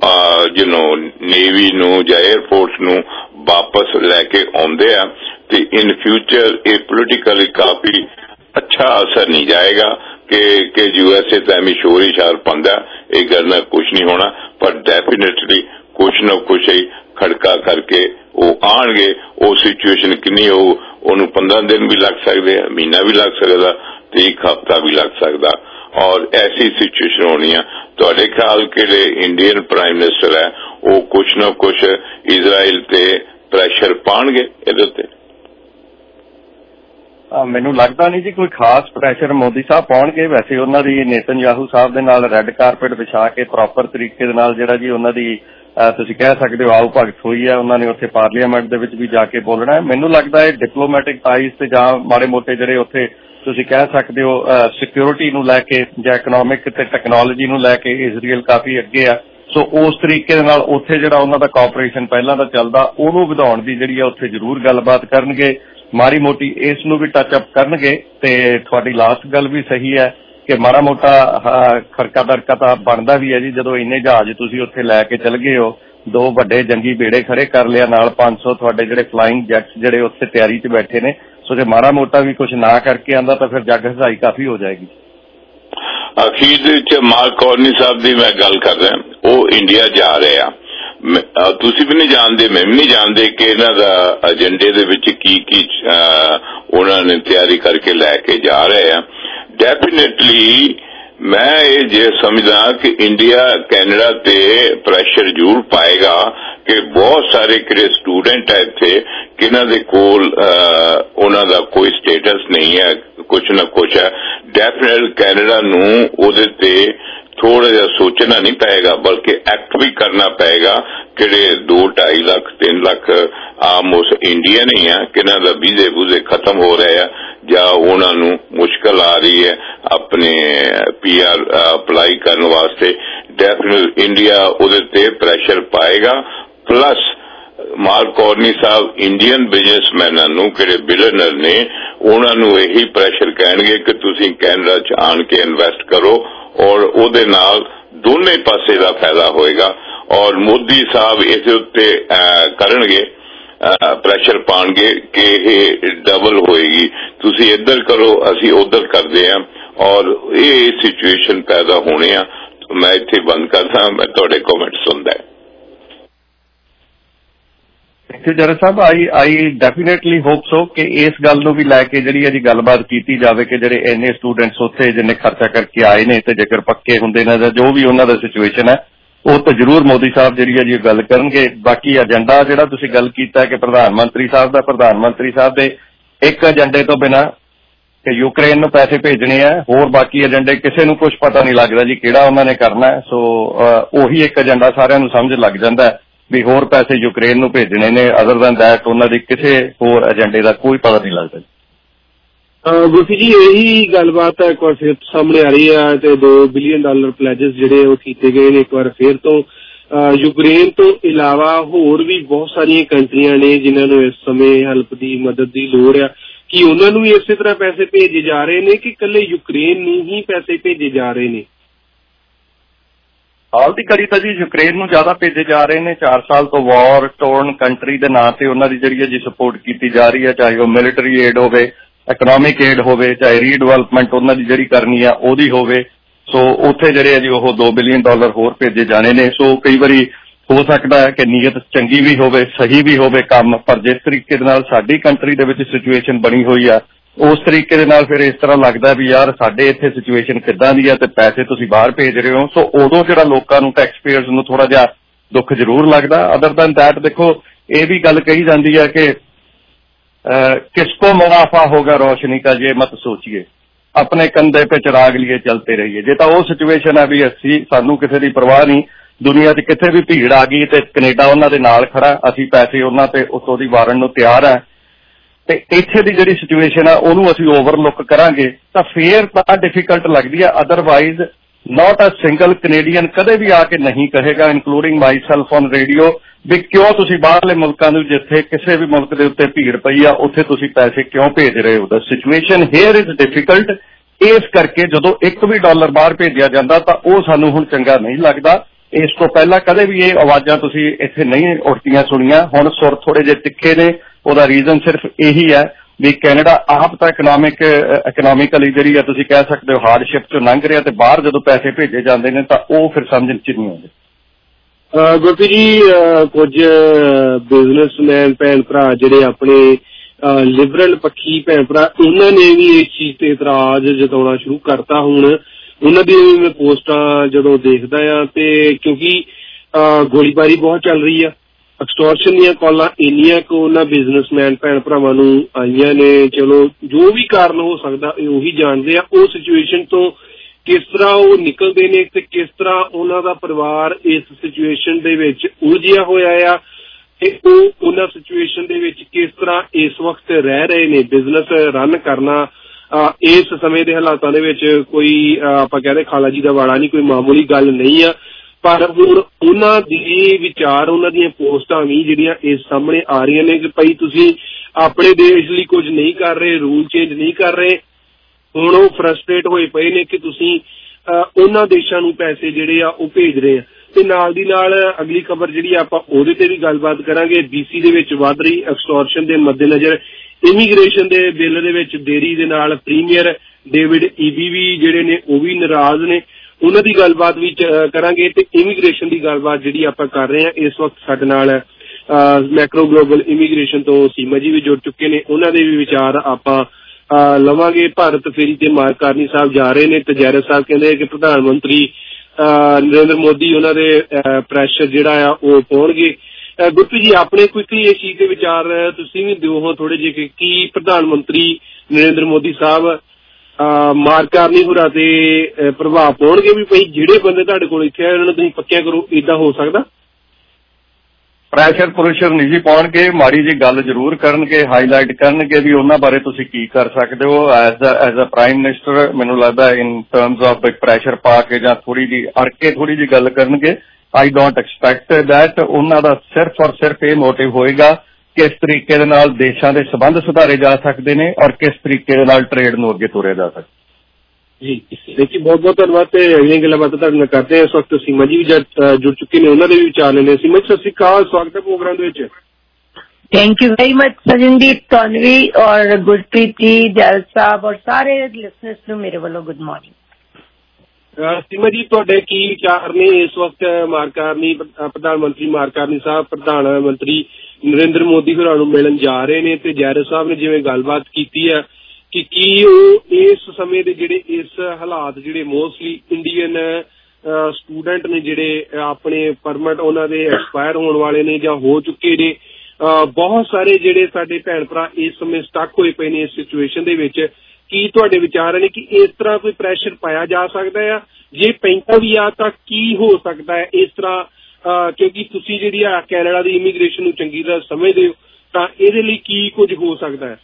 ਨੇਵੀ ਨੂੰ ਜਾਂ 에ਅਰਫੋਰਸ ਨੂੰ ਵਾਪਸ ਲੈ ਕੇ ਆਉਂਦੇ ਆ ਤੇ ਇਨ ਫਿਊਚਰ ਇਹ ਪੋਲੀਟੀਕਲੀ ਕਾਫੀ ਅੱਛਾ ਅਸਰ ਨਹੀਂ ਜਾਏਗਾ ਕਿ USA ਤਾਂ ਐਵੇਂ ਸ਼ੋਰ ਇਸ਼ਾਰ ਪਾਉਂਦਾ ਇਹ ਕਰਨਾ ਕੁਝ ਨਹੀਂ ਹੋਣਾ, ਪਰ ਡੈਫੀਨੇਟਲੀ ਕੁਛ ਨਾ ਕੁਛ ਹੀ ਖੜਕਾ ਕਰਕੇ ਉਹ ਆਉਣਗੇ। ਉਹ ਸਿਚੁਏਸ਼ਨ ਕਿੰਨੀ ਹੋਊ, ਉਹਨੂੰ 15 ਦਿਨ ਵੀ ਲੱਗ ਸਕਦੇ ਆ, ਮਹੀਨਾ ਵੀ ਲੱਗ ਸਕਦਾ ਤੇ ਇੱਕ ਹਫ਼ਤਾ ਵੀ ਲੱਗ ਸਕਦਾ। ਔਰ ਐਸੀ ਸਿਚੁਏਸ਼ਨ ਹੋਣੀ ਆ। ਤੁਹਾਡੇ ਖਿਆਲ ਕਿਹੜੇ ਇੰਡੀਅਨ ਪ੍ਰਾਈਮ ਮਿਨਿਸਟਰ ਹੈ ਉਹ ਕੁਛ ਨਾ ਕੁਛ ਇਜ਼ਰਾਈਲ ਤੇ ਪ੍ਰੈਸ਼ਰ ਪਾਉਣਗੇ ਇਹਦੇ ਉੱਤੇ? ਮੈਨੂੰ ਲੱਗਦਾ ਨਹੀਂ ਜੀ ਕੋਈ ਖਾਸ ਪ੍ਰੈਸ਼ਰ ਮੋਦੀ ਸਾਹਿਬ ਪਾਉਣਗੇ। ਵੈਸੇ ਉਹਨਾਂ ਦੀ ਨੇਤਨਯਾਹੂ ਸਾਹਿਬ ਦੇ ਨਾਲ ਰੈੱਡ ਕਾਰਪੇਟ ਵਿਛਾ ਕੇ ਪ੍ਰੋਪਰ ਤਰੀਕੇ ਦੇ ਨਾਲ ਜਿਹੜਾ ਜੀ ਉਹਨਾਂ ਦੀ ਤੁਸੀਂ ਕਹਿ ਸਕਦੇ ਹੋ ਆਓ ਭਗਤ ਹੋਈ ਹੈ। ਉਹਨਾਂ ਨੇ ਉੱਥੇ ਪਾਰਲੀਮੈਂਟ ਦੇ ਵਿੱਚ ਵੀ ਜਾ ਕੇ ਬੋਲਣਾ ਹੈ। ਮੈਨੂੰ ਲੱਗਦਾ ਹੈ ਡਿਪਲੋਮੈਟਿਕ ਟਾਈਜ਼ ਤੇ ਜਾਂ ਮਾੜੇ ਮੋਟੇ ਜਿਹੜੇ ਉੱਥੇ ਤੁਸੀਂ ਕਹਿ ਸਕਦੇ ਹੋ ਸਿਕਿਉਰਿਟੀ ਨੂੰ ਲੈ ਕੇ ਜਾਂ ਇਕਨੋਮਿਕ ਤੇ ਟੈਕਨੋਲੋਜੀ ਨੂੰ ਲੈ ਕੇ ਇਜ਼ਰਾਈਲ ਕਾਫੀ ਅੱਗੇ ਆ। ਸੋ ਉਸ ਤਰੀਕੇ ਦੇ ਨਾਲ ਉੱਥੇ ਜਿਹੜਾ ਉਹਨਾਂ ਦਾ ਕੋਆਪਰੇਸ਼ਨ ਪਹਿਲਾਂ ਦਾ ਚੱਲਦਾ ਉਹਨੂੰ ਵਧਾਉਣ ਦੀ ਜਿਹੜੀ ਆ ਉੱਥੇ ਜ਼ਰੂਰ ਗੱਲਬਾਤ ਕਰਨਗੇ। ਮਾੜੀ ਮੋਟੀ ਇਸ ਨੂੰ ਵੀ ਟੱਚ ਅਪ ਕਰਨਗੇ। ਤੇ ਤੁਹਾਡੀ ਲਾਸਟ ਗੱਲ ਵੀ ਸਹੀ ਹੈ ਕਿ ਮਾੜਾ ਮੋਟਾ ਖਰਕਾ ਦਰਕਾ ਤਾਂ ਬਣਦਾ ਵੀ ਹੈ ਜੀ। ਜਦੋਂ ਇੰਨੇ ਜਹਾਜ਼ ਤੁਸੀਂ ਉੱਥੇ ਲੈ ਕੇ ਚਲ ਗਏ ਹੋ, 2 ਵੱਡੇ ਜੰਗੀ ਬੇੜੇ ਖੜੇ ਕਰ ਲਿਆ, ਨਾਲ 500 ਤੁਹਾਡੇ ਜਿਹੜੇ ਫਲਾਈਂਗ ਜੈਟਸ ਜਿਹੜੇ ਉੱਥੇ ਤਿਆਰੀ 'ਚ ਬੈਠੇ ਨੇ। ਸੋ ਜੇ ਮਾੜਾ ਮੋਟਾ ਵੀ ਕੁਝ ਨਾ ਕਰਕੇ ਆਂਦਾ ਤਾਂ ਫਿਰ ਜੱਗ ਹਸਾਈ ਕਾਫੀ ਹੋ ਜਾਏਗੀ। ਅਖੀਰ ਦੇ ਵਿੱਚ ਮਾਰਕ ਕਾਰਨੀ ਸਾਹਿਬ ਦੀ ਮੈਂ ਗੱਲ ਕਰ ਰਿਹਾ, ਉਹ ਇੰਡੀਆ ਜਾ ਰਹੇ ਆ। ਤੁਸੀਂ ਵੀ ਨਹੀਂ ਜਾਣਦੇ, ਮੈਂ ਵੀ ਨਹੀਂ ਜਾਣਦੇ ਕਿ ਇਹਨਾਂ ਦਾ ਏਜੰਡੇ ਦੇ ਵਿੱਚ ਕੀ ਕੀ ਉਹਨਾਂ ਨੇ ਤਿਆਰੀ ਕਰਕੇ ਲੈ ਕੇ ਜਾ ਰਹੇ ਆ। ਡੈਫੀਨੇਟਲੀ ਮੈਂ ਇਹ ਜੇ ਸਮਝਦਾ ਕਿ ਇੰਡੀਆ ਕੈਨੇਡਾ ਤੇ ਪ੍ਰੈਸ਼ਰ ਜ਼ਰੂਰ ਪਾਏਗਾ ਕਿ ਬਹੁਤ ਸਾਰੇ ਕਿਹੜੇ ਸਟੂਡੈਂਟ ਹੈ ਇੱਥੇ ਕਿ ਇਹਨਾਂ ਦੇ ਕੋਲ ਉਹਨਾਂ ਦਾ ਕੋਈ ਸਟੇਟਸ ਨਹੀਂ ਹੈ, ਕੁਛ ਨਾ ਕੁਛ ਹੈ। ਡੈਫੀਨੇਟ ਕੈਨੇਡਾ ਨੂੰ ਉਹਦੇ ਤੇ ਥੋੜਾ ਜਿਹਾ ਸੋਚਣਾ ਨਹੀਂ ਪਏਗਾ, ਬਲਕਿ ਐਕਟ ਵੀ ਕਰਨਾ ਪਏਗਾ। ਕਿਹੜੇ 2-2.5 ਲੱਖ 3 ਲੱਖ ਆਮ ਉਸ ਇੰਡੀਅਨ ਹੀ ਆ ਕਿ ਇਹਨਾਂ ਦਾ ਵੀਜ਼ੇ ਵੂਜ਼ੇ ਖਤਮ ਹੋ ਰਹੇ ਆ ਜਾਂ ਉਹਨਾਂ ਨੂੰ ਮੁਸ਼ਕਲ ਆ ਰਹੀ ਹੈ ਆਪਣੇ PR ਅਪਲਾਈ ਕਰਨ ਵਾਸਤੇ। ਡੈਫੀਨੇਟ ਇੰਡੀਆ ਉਹਦੇ ਤੇ ਪ੍ਰੈਸ਼ਰ ਪਾਏਗਾ। Plus Mark Carney sahib Indian ਬਿਜ਼ਨਸਮੈਨਾਂ ਨੂੰ ਕਿਹੜੇ ਬਿਲੀਅਨਰ ਨੇ ਉਹਨਾਂ ਨੂੰ ਇਹੀ ਪ੍ਰੈਸ਼ਰ ਕਹਿਣਗੇ ਕਿ ਤੁਸੀਂ ਕੈਨੇਡਾ 'ਚ ਆਣ ਕੇ ਇਨਵੈਸਟ ਕਰੋ ਔਰ ਉਹਦੇ ਨਾਲ ਦੋਨੇ ਪਾਸੇ ਦਾ ਫਾਇਦਾ ਹੋਏਗਾ। ਔਰ ਮੋਦੀ ਸਾਹਿਬ ਇਸ ਉੱਤੇ ਕਰਨਗੇ ਪ੍ਰੈਸ਼ਰ ਪਾਉਣਗੇ ਕਿ ਇਹ ਡਬਲ ਹੋਏਗੀ, ਤੁਸੀਂ ਇੱਧਰ ਕਰੋ ਅਸੀਂ ਉੱਧਰ ਕਰਦੇ ਹਾਂ ਔਰ ਇਹ ਸਿਚੁਏਸ਼ਨ ਪੈਦਾ ਹੋਣੇ ਆ। ਮੈਂ ਇੱਥੇ ਬੰਦ ਕਰਦਾ, ਮੈਂ ਤੁਹਾਡੇ ਕਮੈਂਟ ਸੁਣਦਾ। ਜਰਾ ਸਾਹਿਬ ਆਈ ਡੈਫੀਨੇਟਲੀ ਹੋਪ ਸੋ ਕਿ ਇਸ ਗੱਲ ਨੂੰ ਵੀ ਲੈ ਕੇ ਜਿਹੜੀ ਹੈ ਜੀ ਗੱਲਬਾਤ ਕੀਤੀ ਜਾਵੇ ਕਿ ਜਿਹੜੇ ਇੰਨੇ ਸਟੂਡੈਂਟਸ ਉੱਥੇ ਜਿੰਨੇ ਖਰਚਾ ਕਰਕੇ ਆਏ ਨੇ ਤੇ ਜੇਕਰ ਪੱਕੇ ਹੁੰਦੇ ਨੇ ਜਾਂ ਜੋ ਵੀ ਉਹਨਾਂ ਦਾ ਸਿਚੁਏਸ਼ਨ ਹੈ ਉਹ ਤਾਂ ਜ਼ਰੂਰ ਮੋਦੀ ਸਾਹਿਬ ਜਿਹੜੀ ਹੈ ਜੀ ਗੱਲ ਕਰਨਗੇ। ਬਾਕੀ ਏਜੰਡਾ ਜਿਹੜਾ ਤੁਸੀਂ ਗੱਲ ਕੀਤਾ ਕਿ ਪ੍ਰਧਾਨ ਮੰਤਰੀ ਸਾਹਿਬ ਦੇ ਇੱਕ ਏਜੰਡੇ ਤੋਂ ਬਿਨਾਂ ਕਿ ਯੂਕਰੇਨ ਨੂੰ ਪੈਸੇ ਭੇਜਣੇ ਆ, ਹੋਰ ਬਾਕੀ ਏਜੰਡੇ ਕਿਸੇ ਨੂੰ ਕੁਝ ਪਤਾ ਨਹੀਂ ਲੱਗਦਾ ਜੀ ਕਿਹੜਾ ਉਹਨਾਂ ਨੇ ਕਰਨਾ। ਸੋ ਉਹੀ ਇੱਕ ਏਜੰਡਾ ਸਾਰਿਆਂ ਨੂੰ ਸਮਝ ਲੱਗ ਜਾਂਦਾ ਵੀ ਹੋਰ ਪੈਸੇ ਯੂਕਰੇਨ ਨੂੰ ਭੇਜਣੇ ਨੇ। ਅਦਰ ਦੈਨ ਦੈਟ ਉਹਨਾਂ ਦੀ ਕਿਸੇ ਹੋਰ ਏਜੰਡੇ ਦਾ ਕੋਈ ਪਤਾ ਨਹੀਂ ਲੱਗਦਾ। ਗੁਰਪ੍ਰੀਤ ਜੀ ਇਹੀ ਗੱਲਬਾਤ ਇੱਕ ਵਾਰ ਫਿਰ ਸਾਹਮਣੇ ਆ ਰਹੀ ਹੈ ਤੇ $2 ਬਿਲੀਅਨ ਪਲੈਜਸ ਜਿਹੜੇ ਉਹ ਕੀਤੇ ਗਏ ਨੇ ਇੱਕ ਵਾਰ ਫਿਰ ਤੋਂ। ਯੂਕਰੇਨ ਤੋਂ ਇਲਾਵਾ ਹੋਰ ਵੀ ਬਹੁਤ ਸਾਰੀਆਂ ਕੰਟਰੀਆਂ ਨੇ ਜਿਨ੍ਹਾਂ ਨੂੰ ਇਸ ਸਮੇਂ ਹੈਲਪ ਦੀ ਮਦਦ ਦੀ ਲੋੜ ਆ। ਕੀ ਉਹਨਾਂ ਨੂੰ ਵੀ ਇਸੇ ਤਰ੍ਹਾਂ ਪੈਸੇ ਭੇਜੇ ਜਾ ਰਹੇ ਨੇ ਕਿ ਇਕੱਲੇ ਯੂਕਰੇਨ ਨੂੰ ਹੀ ਪੈਸੇ ਭੇਜੇ ਜਾ ਰਹੇ ਨੇ? ਹਾਲ ਦੀ ਘੜੀ ਤਾਂ ਜੀ ਯੂਕਰੇਨ ਨੂੰ ਜ਼ਿਆਦਾ ਭੇਜੇ ਜਾ ਰਹੇ ਨੇ। 4 ਸਾਲ ਤੋਂ ਵਾਰ ਟੋਰਨ ਕੰਟਰੀ ਦੇ ਨਾਂ ਤੇ ਉਹਨਾਂ ਦੀ ਜਿਹੜੀ ਹੈ ਜੀ ਸਪੋਰਟ ਕੀਤੀ ਜਾ ਰਹੀ ਹੈ, ਚਾਹੇ ਉਹ ਮਿਲਟਰੀ ਏਡ ਹੋਵੇ, ਇਕਨੋਮਿਕ ਏਡ ਹੋਵੇ, ਚਾਹੇ ਰੀਡਿਵੈਲਪਮੈਂਟ ਉਹਨਾਂ ਦੀ ਜਿਹੜੀ ਕਰਨੀ ਆ ਉਹਦੀ ਹੋਵੇ। ਸੋ ਉੱਥੇ ਜਿਹੜੇ ਆ ਜੀ ਉਹ $2 ਬਿਲੀਅਨ ਹੋਰ ਭੇਜੇ ਜਾਣੇ ਨੇ। ਸੋ ਕਈ ਵਾਰੀ ਹੋ ਸਕਦਾ ਹੈ ਕਿ ਨੀਅਤ ਚੰਗੀ ਵੀ ਹੋਵੇ, ਸਹੀ ਵੀ ਹੋਵੇ ਕੰਮ, ਪਰ ਜਿਸ ਤਰੀਕੇ ਦੇ ਨਾਲ ਸਾਡੀ ਕੰਟਰੀ ਦੇ ਵਿੱਚ ਸਿਚੁਏਸ਼ਨ ਬਣੀ ਹੋਈ ਆ ਉਸ ਤਰੀਕੇ ਦੇ ਨਾਲ ਫਿਰ ਇਸ ਤਰ੍ਹਾਂ ਲੱਗਦਾ ਵੀ ਯਾਰ ਸਾਡੇ ਇੱਥੇ ਸਿਚੁਏਸ਼ਨ ਕਿੱਦਾਂ ਦੀ ਆ ਤੇ ਪੈਸੇ ਤੁਸੀਂ ਬਾਹਰ ਭੇਜ ਰਹੇ ਹੋ। ਸੋ ਉਦੋਂ ਜਿਹੜਾ ਲੋਕਾਂ ਨੂੰ ਟੈਕਸ ਪੇਅਰਸ ਨੂੰ ਥੋੜਾ ਜਿਹਾ ਦੁੱਖ ਜ਼ਰੂਰ ਲੱਗਦਾ। ਅਦਰ ਦੈਨ ਦੈਟ ਦੇਖੋ ਇਹ ਵੀ ਗੱਲ ਕਹੀ ਜਾਂਦੀ ਹੈ ਕਿ किसको मुनाफा होगा रोशनी का ये मत सोचिए, अपने कंधे पे चिराग लिए चलते रहिए। जे तो वो सिचुएशन है भी असी सानू किसी की परवाह नहीं, दुनिया च किथे भी भीड़ आ गई तो कनेडा उन्हां दे नाल खड़ा, असी पैसे उन्हां ते उत्तों दी वारन नूं तैयार है ते इत्थे दी जिहड़ी सिचुएशन है उहनूं असी ओवरलुक करांगे तां फेर तां डिफिकल्ट लगदी है। Otherwise not a single Canadian कदे भी आके नहीं कहेगा, including myself on radio, भी क्यों तुसी बाहरले मुल्कां नूं जिथे किसी भी मुल्क दे उत्ते भीड़ पई आ उत्थे तुसी पैसे क्यों भेज रहे हो। The situation here is difficult. इस करके जदों एक भी डॉलर बाहर भेजिया जांदा तां ओह सानूं हुण चंगा नहीं लगदा। इस तो पहला कदे भी ये आवाज़ां तुसी इत्थे नहीं उठदियां सुणियां, हुण सुर थोड़े जे तिखे ने। ਉਹਦਾ ਰੀਜ਼ਨ ਸਿਰਫ ਇਹੀ ਹੈ ਵੀ ਕੈਨੇਡਾ ਆਪ ਤਾਂ ਇਕਨੋਮਿਕਲੀ ਜਿਹੜੀ ਆ ਤੁਸੀਂ ਕਹਿ ਸਕਦੇ ਹੋ ਹਾਰਡਸ਼ਿਪ ਚੋਂ ਲੰਘ ਰਿਹਾ, ਤੇ ਬਾਹਰ ਜਦੋਂ ਪੈਸੇ ਭੇਜੇ ਜਾਂਦੇ ਨੇ ਤਾਂ ਉਹ ਫਿਰ ਸਮਝ ਚ ਨਹੀਂ ਆਉਂਦੇ। ਗੁਰਪ੍ਰੀਤ ਜੀ, ਕੁਝ ਬਿਜ਼ਨਸਮੈਨ ਭੈਣ ਭਰਾ ਜਿਹੜੇ ਆਪਣੇ ਲਿਬਰਲ ਪੱਖੀ ਭੈਣ ਭਰਾ, ਉਹਨਾਂ ਨੇ ਵੀ ਇਸ ਚੀਜ਼ ਤੇ ਇਤਰਾਜ਼ ਜਤਾਉਣਾ ਸ਼ੁਰੂ ਕਰਤਾ। ਹੁਣ ਉਹਨਾਂ ਦੀ ਮੈਂ ਪੋਸਟਾਂ ਜਦੋਂ ਦੇਖਦਾ ਆ, ਤੇ ਕਿਉਂਕਿ ਗੋਲੀਬਾਰੀ ਬਹੁਤ ਚੱਲ ਰਹੀ ਆ, ਐਕਸਟੋਰਸ਼ਨ ਦੀਆਂ ਕਾਲਾਂ ਇੰਨੀਆਂ ਕੁ ਉਹਨਾਂ ਬਿਜ਼ਨਸਮੈਨ ਭੈਣ ਭਰਾਵਾਂ ਨੂੰ ਆਈਆਂ ਨੇ। ਚਲੋ ਜੋ ਵੀ ਕਾਰਨ ਹੋ ਸਕਦਾ ਉਹੀ ਜਾਣਦੇ ਆ। ਉਹ ਸਿਚੁਏਸ਼ਨ ਤੋਂ ਕਿਸ ਤਰ੍ਹਾਂ ਉਹ ਨਿਕਲਦੇ ਨੇ ਤੇ ਕਿਸ ਤਰ੍ਹਾਂ ਉਹਨਾਂ ਦਾ ਪਰਿਵਾਰ ਇਸ ਸਿਚੁਏਸ਼ਨ ਦੇ ਵਿੱਚ ਉਲਝਿਆ ਹੋਇਆ ਆ, ਤੇ ਉਹ ਉਹਨਾਂ ਸਿਚੁਏਸ਼ਨ ਦੇ ਵਿੱਚ ਕਿਸ ਤਰ੍ਹਾਂ ਇਸ ਵਕਤ ਰਹਿ ਰਹੇ ਨੇ। ਬਿਜ਼ਨਸ ਰਨ ਕਰਨਾ ਇਸ ਸਮੇਂ ਦੇ ਹਾਲਾਤਾਂ ਦੇ ਵਿੱਚ ਕੋਈ ਆਪਾਂ ਕਹਿੰਦੇ ਖਾਲਾ ਜੀ ਦਾ ਵਾੜਾ ਨਹੀਂ, ਕੋਈ ਮਾਮੂਲੀ ਗੱਲ ਨਹੀਂ ਆ। ਪਰ ਹੁਣ ਉਹਨਾਂ ਦੇ ਵਿਚਾਰ, ਉਹਨਾਂ ਦੀਆਂ ਪੋਸਟਾਂ ਵੀ ਜਿਹੜੀਆਂ ਇਸ ਸਾਹਮਣੇ ਆ ਰਹੀਆਂ ਨੇ ਕਿ ਭਾਈ ਤੁਸੀਂ ਆਪਣੇ ਦੇਸ਼ ਲਈ ਕੁਝ ਨਹੀਂ ਕਰ ਰਹੇ, ਰੂਲ ਚੇਂਜ ਨਹੀਂ ਕਰ ਰਹੇ। ਹੁਣ ਉਹ ਫਰਸਟ੍ਰੇਟ ਹੋਏ ਪਏ ਨੇ ਕਿ ਤੁਸੀਂ ਉਹਨਾਂ ਦੇਸ਼ਾਂ ਨੂੰ ਪੈਸੇ ਜਿਹੜੇ ਆ ਉਹ ਭੇਜ ਰਹੇ ਆ। ਤੇ ਨਾਲ ਦੀ ਨਾਲ ਅਗਲੀ ਖਬਰ ਜਿਹੜੀ ਆਪਾਂ ਉਹਦੇ ਤੇ ਵੀ ਗੱਲਬਾਤ ਕਰਾਂਗੇ। BC ਦੇ ਵਿੱਚ ਵੱਧ ਰਹੀ ਐਕਸਟੋਰਸ਼ਨ ਦੇ ਮੱਦੇਨਜ਼ਰ ਇਮੀਗ੍ਰੇਸ਼ਨ ਦੇ ਬਿੱਲ ਦੇ ਵਿੱਚ ਦੇਰੀ ਦੇ ਨਾਲ ਪ੍ਰੀਮੀਅਰ ਡੇਵਿਡ ਈਬੀ ਵੀ ਜਿਹੜੇ ਨੇ ਉਹ ਵੀ ਨਾਰਾਜ਼ ਨੇ। ਉਹਨਾਂ ਦੀ ਗੱਲਬਾਤ ਵੀ ਕਰਾਂਗੇ। ਤੇ ਇਮੀਗ੍ਰੇਸ਼ਨ ਦੀ ਗੱਲਬਾਤ ਜਿਹੜੀ ਆਪਾਂ ਕਰ ਰਹੇ ਹਾਂ ਇਸ ਵਕਤ ਸਾਡੇ ਨਾਲ ਮੈਕਰੋ ਗਲੋਬਲ ਇਮੀਗ੍ਰੇਸ਼ਨ ਤੋਂ ਸੀਮਾ ਜੀ ਵੀ ਜੁੜ ਚੁੱਕੇ ਨੇ। ਉਹਨਾਂ ਦੇ ਵੀ ਵਿਚਾਰ ਆਪਾਂ ਲਵਾਂਗੇ। ਭਾਰਤ ਫੇਰੀ ਤੇ ਮਾਰਕ ਕਾਰਨੀ ਸਾਹਿਬ ਜਾ ਰਹੇ ਨੇ ਤੇ ਜੈਰਸ ਸਾਹਿਬ ਕਹਿੰਦੇ ਕਿ ਪ੍ਰਧਾਨ ਮੰਤਰੀ ਨਰਿੰਦਰ ਮੋਦੀ ਉਹਨਾਂ ਦੇ ਪ੍ਰੈਸ਼ਰ ਜਿਹੜਾ ਆ ਉਹ ਪਾਉਣਗੇ। ਗੁਰਪ੍ਰੀਤ ਜੀ, ਆਪਣੇ ਕੁਇਕਲੀ ਇਸ ਚੀਜ਼ ਦੇ ਵਿਚਾਰ ਤੁਸੀਂ ਵੀ ਦਿਓ ਹੋ ਥੋੜੇ ਜਿਹੇ, ਕਿ ਪ੍ਰਧਾਨ ਮੰਤਰੀ ਨਰਿੰਦਰ ਮੋਦੀ ਸਾਹਿਬ ਮਾਰਕ ਕਾਰਨੀ ਹੋਰਾਂ ਤੇ ਪ੍ਰਭਾਵ ਪਾਉਣਗੇ ਵੀ ਭਾਈ ਜਿਹੜੇ ਬੰਦੇ ਤੁਹਾਡੇ ਕੋਲ ਇੱਥੇ ਆਏ ਉਹਨਾਂ ਨੂੰ ਤੁਸੀਂ ਪੱਕਿਆ ਕਰੋ, ਏਦਾਂ ਹੋ ਸਕਦਾ? ਪ੍ਰੈਸ਼ਰ ਨਹੀਂ ਜੀ ਪਾਉਣਗੇ, ਮਾੜੀ ਜੀ ਗੱਲ ਜ਼ਰੂਰ ਕਰਨਗੇ, ਹਾਈਲਾਈਟ ਕਰਨਗੇ ਵੀ ਉਹਨਾਂ ਬਾਰੇ ਤੁਸੀਂ ਕੀ ਕਰ ਸਕਦੇ ਹੋ ਐਜ਼ ਅ ਪ੍ਰਾਈਮ ਮਿਨਿਸਟਰ। ਮੈਨੂੰ ਲੱਗਦਾ ਇਨ ਟਰਮਜ਼ ਆਫ ਪ੍ਰੈਸ਼ਰ ਪਾ ਕੇ ਜਾਂ ਥੋੜੀ ਜੀ ਅੜ ਕੇ ਥੋੜੀ ਜੀ ਗੱਲ ਕਰਨਗੇ। I don't expect that. ਉਹਨਾਂ ਦਾ ਸਿਰਫ ਔਰ ਸਿਰਫ ਇਹ ਮੋਟਿਵ ਹੋਏਗਾ ਕਿਸ ਤਰੀਕੇ ਦੇ ਨਾਲ ਦੇਸ਼ਾਂ ਦੇ ਸੰਬੰਧ ਸੁਧਾਰੇ ਜਾ ਸਕਦੇ ਨੇ ਔਰ ਕਿਸ ਤਰੀਕੇ ਦੇ ਨਾਲ ਟ੍ਰੇਡ ਨੂੰ ਅੱਗੇ ਤੋਰਿਆ ਜਾ ਸਕਦਾ। ਜੀ ਦੇਖੀ, ਬਹੁਤ ਬਹੁਤ ਧੰਨਵਾਦ। ਤੇ ਅਗਲੀਆਂ ਗੱਲਾਂ ਬਾਤਾਂ ਤੁਹਾਡੇ ਨਾਲ ਕਰਦੇ ਹਾਂ। ਇਸ ਵਕਤ ਸੀਮਾ ਜੀ ਵੀ ਜੁੜ ਚੁੱਕੇ ਨੇ, ਉਹਨਾਂ ਦੇ ਵੀ ਵਿਚਾਰ ਲੈਣੇ। ਸੀਮਾ ਜੀ, ਸਤਿ ਸ਼੍ਰੀ ਅਕਾਲ, ਸਵਾਗਤ ਹੈ ਪ੍ਰੋਗਰਾਮ ਦੇ ਵਿੱਚ। Thank you very much Sajandeep, ਤੁਹਾਨੂੰ ਵੀ ਔਰ ਗੁਰਪ੍ਰੀਤ ਜੀ, ਜੈਲ ਸਾਹਿਬ ਔਰ ਸਾਰੇ ਲਿਸਨਰਸ ਨੂੰ ਮੇਰੇ ਵੱਲੋਂ ਗੁੱਡ ਮਾਰਨਿੰਗ। ਸੀਮਾ ਜੀ, ਤੁਹਾਡੇ ਕੀ ਵਿਚਾਰ ਨੇ ਇਸ ਵਕਤ ਮਾਰਕ ਕਾਰਨੀ, ਪ੍ਰਧਾਨ ਮੰਤਰੀ ਮਾਰਕ ਕਾਰਨੀ ਸਾਹਿਬ ਪ੍ਰਧਾਨ ਮੰਤਰੀ ਨਰਿੰਦਰ ਮੋਦੀ ਹੋਰਾਂ ਨੂੰ ਮਿਲਣ ਜਾ ਰਹੇ ਨੇ, ਤੇ ਜੈਰਸ ਸਾਹਿਬ ਨੇ ਜਿਵੇਂ ਗੱਲਬਾਤ ਕੀਤੀ ਹੈ ਕਿ ਕੀ ਉਹ ਇਸ ਸਮੇਂ ਦੇ ਜਿਹੜੇ ਇਸ ਹਾਲਾਤ ਜਿਹੜੇ ਮੋਸਟਲੀ ਇੰਡੀਅਨ ਸਟੂਡੈਂਟ ਨੇ ਜਿਹੜੇ ਆਪਣੇ ਪਰਮਿਟ ਉਹਨਾਂ ਦੇ ਐਕਸਪਾਇਰ ਹੋਣ ਵਾਲੇ ਨੇ ਜਾਂ ਹੋ ਚੁੱਕੇ ਨੇ, ਬਹੁਤ ਸਾਰੇ ਜਿਹੜੇ ਸਾਡੇ ਭੈਣ ਭਰਾ ਇਸ ਸਮੇਂ ਸਟਕ ਹੋਏ ਪਏ ਨੇ ਇਸ ਸਿਚੁਏਸ਼ਨ ਦੇ ਵਿੱਚ, ਕੀ ਤੁਹਾਡੇ ਵਿਚਾਰ ਨੇ ਕਿ ਇਸ ਤਰ੍ਹਾਂ ਕੋਈ ਪ੍ਰੈਸ਼ਰ ਪਾਇਆ ਜਾ ਸਕਦਾ ਆ? ਜੇ ਪੈਂਦਾ ਵੀ ਆ ਤਾਂ ਕੀ ਹੋ ਸਕਦਾ ਹੈ ਇਸ ਤਰ੍ਹਾਂ? ਕਿਉਂਕਿ ਤੁਸੀਂ ਜਿਹੜੀ ਆ ਕੈਨੇਡਾ ਦੀ ਇਮੀਗ੍ਰੇਸ਼ਨ ਨੂੰ ਚੰਗੀ ਤਰ੍ਹਾਂ ਸਮਝਦੇ ਹੋ, ਤਾਂ ਇਹਦੇ ਲਈ ਕੀ ਕੁਝ ਹੋ ਸਕਦਾ ਹੈ?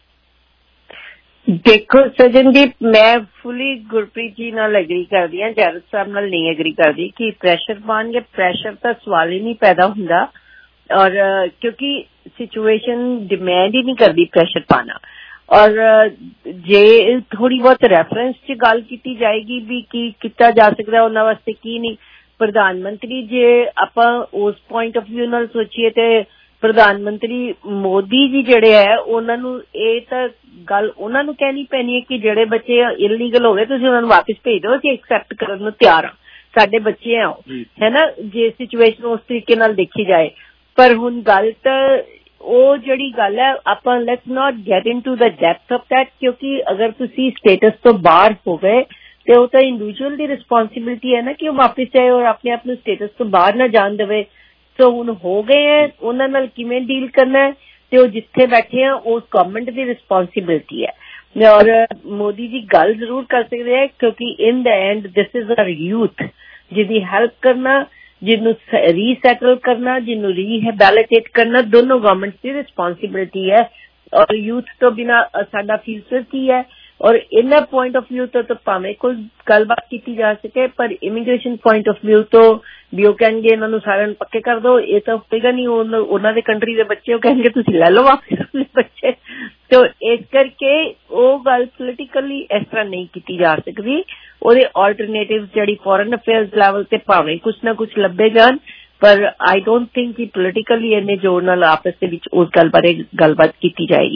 ਦੇਖੋ ਸਜਨਦੀਪ, ਮੈਂ ਫੁੱਲੀ ਗੁਰਪ੍ਰੀਤ ਜੀ ਨਾਲ ਐਗਰੀ ਕਰਦੀ ਹਾਂ, ਜੈਰਸ ਸਾਹਿਬ ਨਾਲ ਨਹੀਂ ਐਗਰੀ ਕਰਦੀ ਕਿ ਪ੍ਰੈਸ਼ਰ ਪਾਉਣਗੇ। ਪ੍ਰੈਸ਼ਰ ਤਾਂ ਸਵਾਲ ਹੀ ਨਹੀਂ ਪੈਦਾ ਹੁੰਦਾ, ਔਰ ਕਿਉਂਕਿ ਸਿਚੁਏਸ਼ਨ ਡਿਮਾਂਡ ਹੀ ਨਹੀਂ ਕਰਦੀ ਪ੍ਰੈਸ਼ਰ ਪਾਣਾ। ਔਰ ਜੇ ਥੋੜੀ ਬਹੁਤ ਰੈਫਰੈਂਸ 'ਚ ਗੱਲ ਕੀਤੀ ਜਾਏਗੀ ਵੀ ਕੀ ਕੀਤਾ ਜਾ ਸਕਦਾ ਉਹਨਾਂ ਵਾਸਤੇ ਕੀ ਨਹੀਂ, ਪ੍ਰਧਾਨ ਮੰਤਰੀ ਜੇ ਆਪਾਂ ਉਸ ਪੁਆਇੰਟ ਆਫ ਵਿਊ ਨਾਲ ਸੋਚੀਏ ਤੇ ਪ੍ਰਧਾਨ ਮੰਤਰੀ ਮੋਦੀ ਜੀ ਜਿਹੜੇ ਹੈ ਉਹਨਾਂ ਨੂੰ ਇਹ ਤਾਂ ਗੱਲ ਉਹਨਾਂ ਨੂੰ ਕਹਿਣੀ ਪੈਣੀ ਹੈ ਕਿ ਜਿਹੜੇ ਬੱਚੇ ਇਲੀਗਲ ਹੋ ਗਏ ਤੁਸੀਂ ਉਹਨਾਂ ਨੂੰ ਵਾਪਿਸ ਭੇਜ ਦਿਓ, ਅਸੀਂ ਐਕਸੈਪਟ ਕਰਨ ਨੂੰ ਤਿਆਰ ਹਾਂ, ਸਾਡੇ ਬੱਚੇ ਆ ਹੈ ਨਾ, ਜੇ ਸਿਚੁਏਸ਼ਨ ਉਸ ਤਰੀਕੇ ਨਾਲ ਦੇਖੀ ਜਾਏ। ਪਰ ਹੁਣ ਗੱਲ ਤਾਂ ਉਹ ਜਿਹੜੀ ਗੱਲ ਹੈ ਆਪਾਂ let's not get into the depth of that, ਕਿਉਂਕਿ ਅਗਰ ਤੁਸੀਂ ਸਟੇਟਸ ਤੋਂ ਬਾਹਰ ਹੋ ਗਏ ਤੇ ਉਹ ਤਾਂ ਇੰਡੀਵਿਜੂਅਲ ਦੀ ਰਿਸਪੌਂਸਿਬਿਲਿਟੀ ਹੈ ਨਾ ਕਿ ਉਹ ਵਾਪਿਸ ਜਾਏ ਔਰ ਆਪਣੇ ਆਪ ਨੂੰ ਸਟੇਟਸ ਤੋਂ ਬਾਹਰ ਨਾ ਜਾਣ ਦੇਵੇ। ਸੋ ਹੁਣ ਹੋ ਗਏ ਹੈ, ਉਹਨਾਂ ਨਾਲ ਕਿਵੇਂ ਡੀਲ ਕਰਨਾ ਹੈ ਤੇ ਉਹ ਜਿੱਥੇ ਬੈਠੇ ਆ ਉਸ ਗਵਰਨਮੈਂਟ ਦੀ ਰਿਸਪੌਂਸਿਬਿਲਿਟੀ ਹੈ। ਔਰ ਮੋਦੀ ਜੀ ਗੱਲ ਜ਼ਰੂਰ ਕਰ ਸਕਦੇ ਹੈ ਕਿਉਂਕਿ in the end this is our youth, ਜਿਹਦੀ ਹੈਲਪ ਕਰਨਾ, ਜਿਹਨੂੰ ਰੀਸੈਟਲ ਕਰਨਾ, ਜਿਹਨੂੰ ਰੀਹੈਬਿਲਿਟੇਟ ਕਰਨਾ, ਦੋਨੋਂ ਗਵਰਨਮੈਂਟ ਦੀ ਰਿਸਪੌਂਸਿਬਿਲਿਟੀ ਹੈ। ਔਰ ਯੂਥ ਤੋਂ ਬਿਨਾਂ ਸਾਡਾ ਫਿਊਚਰ ਕੀ ਹੈ? ਔਰ ਇਹਨਾਂ ਪੁਆਇੰਟ ਆਫ ਵਿਊ ਤੋਂ ਤਾਂ ਭਾਵੇਂ ਕੋਈ ਗੱਲਬਾਤ ਕੀਤੀ ਜਾ ਸਕੇ, ਪਰ ਇਮੀਗ੍ਰੇਸ਼ਨ ਪੁਆਇੰਟ ਆਫ ਵਿਊ ਤੋਂ ਵੀ ਉਹ ਕਹਿਣਗੇ ਇਹਨਾਂ ਨੂੰ ਸਾਰਿਆਂ ਨੂੰ ਪੱਕੇ ਕਰ ਦਿਓ, ਇਹ ਤਾਂ ਹੋਏਗਾ ਨਹੀਂ। ਉਹਨਾਂ ਦੇ ਕੰਟਰੀ ਦੇ ਬੱਚੇ ਉਹ ਕਹਿਣਗੇ ਤੁਸੀਂ ਲੈ ਲਓ ਵਾਪਸ ਆਪਣੇ ਬੱਚੇ। ਤੇ ਇਸ ਕਰਕੇ ਉਹ ਗੱਲ ਪੋਲੀਟੀਕਲੀ ਇਸ ਤਰ੍ਹਾਂ ਨਹੀਂ ਕੀਤੀ ਜਾ ਸਕਦੀ। ਉਹਦੇ ਆਲਟਰਨੇਟਿਵ ਜਿਹੜੀ ਫੋਰਨ ਅਫੇਅਰਸ ਲੈਵਲ ਤੇ ਭਾਵੇਂ ਕੁਛ ਨਾ ਕੁਛ ਲੱਭੇ ਜਾਣ, ਪਰ ਆਈ ਡੋਂਟ ਥਿੰਕ ਕਿ ਪੋਲੀਟੀਕਲੀ ਇੰਨੇ ਜ਼ੋਰ ਨਾਲ ਆਪਸ ਦੇ ਵਿੱਚ ਉਸ ਗੱਲ ਬਾਰੇ ਗੱਲਬਾਤ ਕੀਤੀ ਜਾਏਗੀ।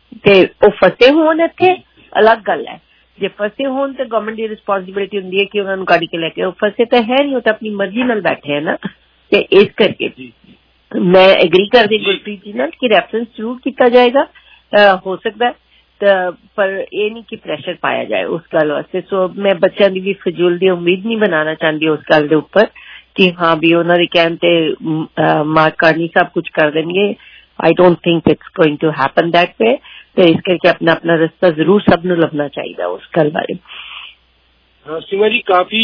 ਤੇ ਉਹ ਫਸੇ ਹੋਣ ਇੱਥੇ ਅਲੱਗ ਗੱਲ ਹੈ। ਜੇ ਫਸੇ ਹੋਣ ਤੇ ਗਵਰਨਮੈਂਟ ਦੀ ਰਿਸਪੋਂਸਿਬਿਲਿਟੀ ਹੁੰਦੀ ਹੈ ਕਿ ਉਹਨਾਂ ਨੂੰ ਕੱਢ ਕੇ ਲੈ ਕੇ, ਉਹ ਫਸੇ ਤਾਂ ਹੈ ਨਹੀਂ, ਉਹ ਤਾਂ ਆਪਣੀ ਮਰਜ਼ੀ ਨਾਲ ਬੈਠੇ ਹੈ ਨਾ। ਤੇ ਇਸ ਕਰਕੇ ਮੈਂ ਐਗਰੀ ਕਰਦੀ ਗੁਰਪ੍ਰੀਤ ਜੀ ਨਾਲ ਕਿ ਰੈਫਰੈਂਸ ਜ਼ਰੂਰ ਕੀਤਾ ਜਾਏਗਾ, ਹੋ ਸਕਦਾ, ਪਰ ਇਹ ਨਹੀਂ ਕਿ ਪ੍ਰੈਸ਼ਰ ਪਾਇਆ ਜਾਏ ਉਸ ਗੱਲ ਵਾਸਤੇ। ਸੋ ਮੈਂ ਬੱਚਿਆਂ ਦੀ ਵੀ ਫਜ਼ੂਲ ਦੀ ਉਮੀਦ ਨਹੀਂ ਬਣਾਉਣਾ ਚਾਹੁੰਦੀ ਉਸ ਗੱਲ ਦੇ ਉੱਪਰ ਕਿ ਹਾਂ ਵੀ ਉਹਨਾਂ ਦੇ ਕਹਿਣ ਤੇ ਮਾਰਕ ਕਾਰਨੀ ਸਭ ਕੁਝ ਕਰ ਦੇਣਗੇ। I don't think it's going to happen that way. ਤੇ ਇਸ ਕਰਕੇ ਆਪਣਾ ਆਪਣਾ ਰਸਤਾ ਜ਼ਰੂਰ ਸਭ ਨੂੰ ਲੱਭਣਾ ਚਾਹੀਦਾ ਉਸ ਗੱਲ ਬਾਰੇ। ਸੀਮਾ ਜੀ, ਕਾਫੀ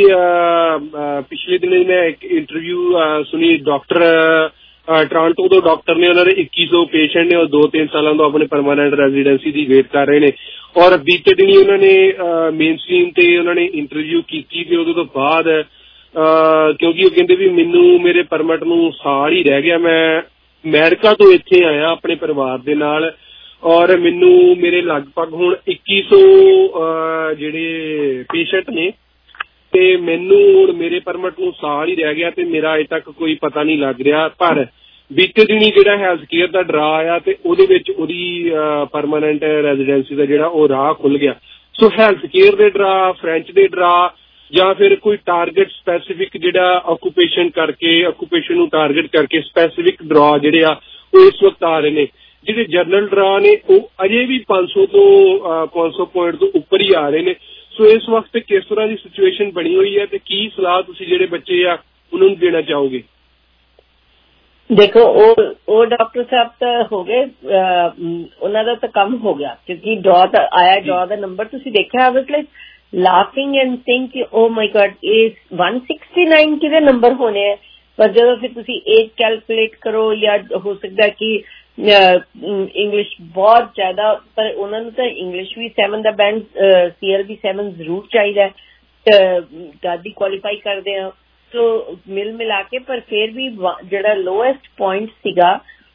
ਪਿਛਲੇ ਦਿਨ ਮੈਂ ਇੱਕ ਇੰਟਰਵਿਊ ਸੁਣੀ, ਡਾਕਟਰ ਟੋਰਾਂਟੋ ਤੋਂ ਡਾਕਟਰ ਨੇ, ਉਹਨਾਂ ਦੇ 2100 ਪੇਸ਼ੈਂਟ ਨੇ ਔਰ 2-3 ਸਾਲਾਂ ਤੋਂ ਆਪਣੇ ਪਰਮਾਨੈਂਟ ਰੈਜ਼ੀਡੈਂਸੀ ਦੀ ਵੇਟ ਕਰ ਰਹੇ ਨੇ। ਔਰ ਬੀਤੇ ਦਿਨੀ ਉਹਨਾਂ ਨੇ ਮੇਨ ਸਟ੍ਰੀਮ ਤੇ ਉਹਨਾਂ ਨੇ ਇੰਟਰਵਿਊ ਕੀਤੀ ਤੇ ਉਹਦੇ ਤੋਂ ਬਾਅਦ ਕਿਉਂਕਿ ਉਹ ਕਹਿੰਦੇ ਵੀ ਮੈਨੂੰ ਮੇਰੇ ਪਰਮਿਟ ਨੂੰ ਸਾਲ ਹੀ ਰਹਿ ਗਿਆ, ਮੈਂ ਅਮਰੀਕਾ ਤੋਂ ਇੱਥੇ ਆਇਆ ਆਪਣੇ ਪਰਿਵਾਰ ਦੇ ਨਾਲ ਔਰ ਮੈਨੂੰ ਮੇਰੇ ਲਗਭਗ ਹੁਣ 2100 ਜਿਹੜੇ ਪੇਸ਼ੈਂਟ ਨੇ ਤੇ ਮੈਨੂੰ ਹੁਣ ਮੇਰੇ ਪਰਮਿਟ ਨੂੰ ਸਾਲ ਹੀ ਰਹਿ ਗਿਆ ਤੇ ਮੇਰਾ ਅਜੇ ਤੱਕ ਕੋਈ ਪਤਾ ਨਹੀਂ ਲੱਗ ਰਿਹਾ। ਪਰ ਬੀਤੇ ਦਿਨੀ ਜਿਹੜਾ ਹੈਲਥ ਕੇਅਰ ਦਾ ਡਰਾ ਆਇਆ ਤੇ ਉਹਦੇ ਵਿੱਚ ਉਹਦੀ ਪਰਮਾਨੈਂਟ ਰੈਜ਼ੀਡੈਂਸੀ ਦਾ ਜਿਹੜਾ ਉਹ ਰਾਹ ਖੁੱਲ ਗਿਆ। ਸੋ ਹੈਲਥ ਕੇਅਰ ਦੇ ਡਰਾ, ਫਰੈਂਚ ਦੇ ਡਰਾ ਜਾਂ ਫਿਰ ਕੋਈ ਟਾਰਗੇਟ ਸਪੈਸੀਫਿਕ ਜਿਹੜਾ ਆਕੂਪੇਸ਼ਨ ਨੂੰ ਟਾਰਗੇਟ ਕਰਕੇ ਸਪੈਸੀਫਿਕ ਡਰਾ ਜਿਹੜੇ ਆ ਉਹ ਇਸ ਵਕਤ ਆ ਰਹੇ ਨੇ। ਜਿਹੜੇ ਜਨਰਲ ਡਰਾ ਨੇ ਉਹ ਅਜੇ ਵੀ 500 ਤੋਂ 500 ਪੁਆਇੰਟ ਤੋਂ ਉੱਪਰ ਹੀ ਆ ਰਹੇ ਨੇ। ਸੋ ਇਸ ਵਕਤ ਕਿਸ ਤਰ੍ਹਾਂ ਦੀ ਸਿਚੁਏਸ਼ਨ ਬਣੀ ਹੋਈ ਹੈ ਤੇ ਕੀ ਸਲਾਹ ਤੁਸੀਂ ਜਿਹੜੇ ਬੱਚੇ ਆ ਉਹਨਾਂ ਨੂੰ ਦੇਣਾ ਚਾਹੋਗੇ? ਦੇਖੋ ਉਹ ਡਾਕਟਰ ਸਾਹਿਬ ਤਾਂ ਹੋ ਗਏ, ਉਹਨਾਂ ਦਾ ਤਾਂ ਕੰਮ ਹੋ ਗਿਆ ਕਿਉਂਕਿ ਡਰਾ ਤਾਂ ਆਇਆ, ਡਰਾ ਦਾ ਨੰਬਰ ਤੁਸੀਂ ਦੇਖਿਆ। ਲਾਫਿੰਗ ਐਂਡ ਥਿੰਕ ਕਿ ਓ ਮਾਈ ਗॉड ਇਹ 169 ਕਿਹਦੇ ਨੰਬਰ ਹੋਣੇ ਹੈ। ਪਰ ਜਦੋਂ ਫਿਰ ਤੁਸੀਂ ਏਜ ਕੈਲਕੂਲੇਟ ਕਰੋ ਜਾਂ ਹੋ ਸਕਦਾ ਕਿ ਇੰਗਲਿਸ਼ ਬਹੁਤ ਜ਼ਿਆਦਾ, ਪਰ ਉਹਨਾਂ ਨੂੰ ਤਾਂ ਇੰਗਲਿਸ਼ ਵੀ 7 ਦਾ ਬੈਂਡ CLB 7 ਜ਼ਰੂਰ ਚਾਹੀਦਾ ਗਾਦੀ ਕੁਆਲੀਫਾਈ ਕਰਦੇ ਆ। ਸੋ ਮਿਲ ਮਿਲਾ ਕੇ ਪਰ ਫਿਰ ਵੀ ਜਿਹੜਾ ਲੋਐਸਟ ਪੁਆਇੰਟ ਸੀਗਾ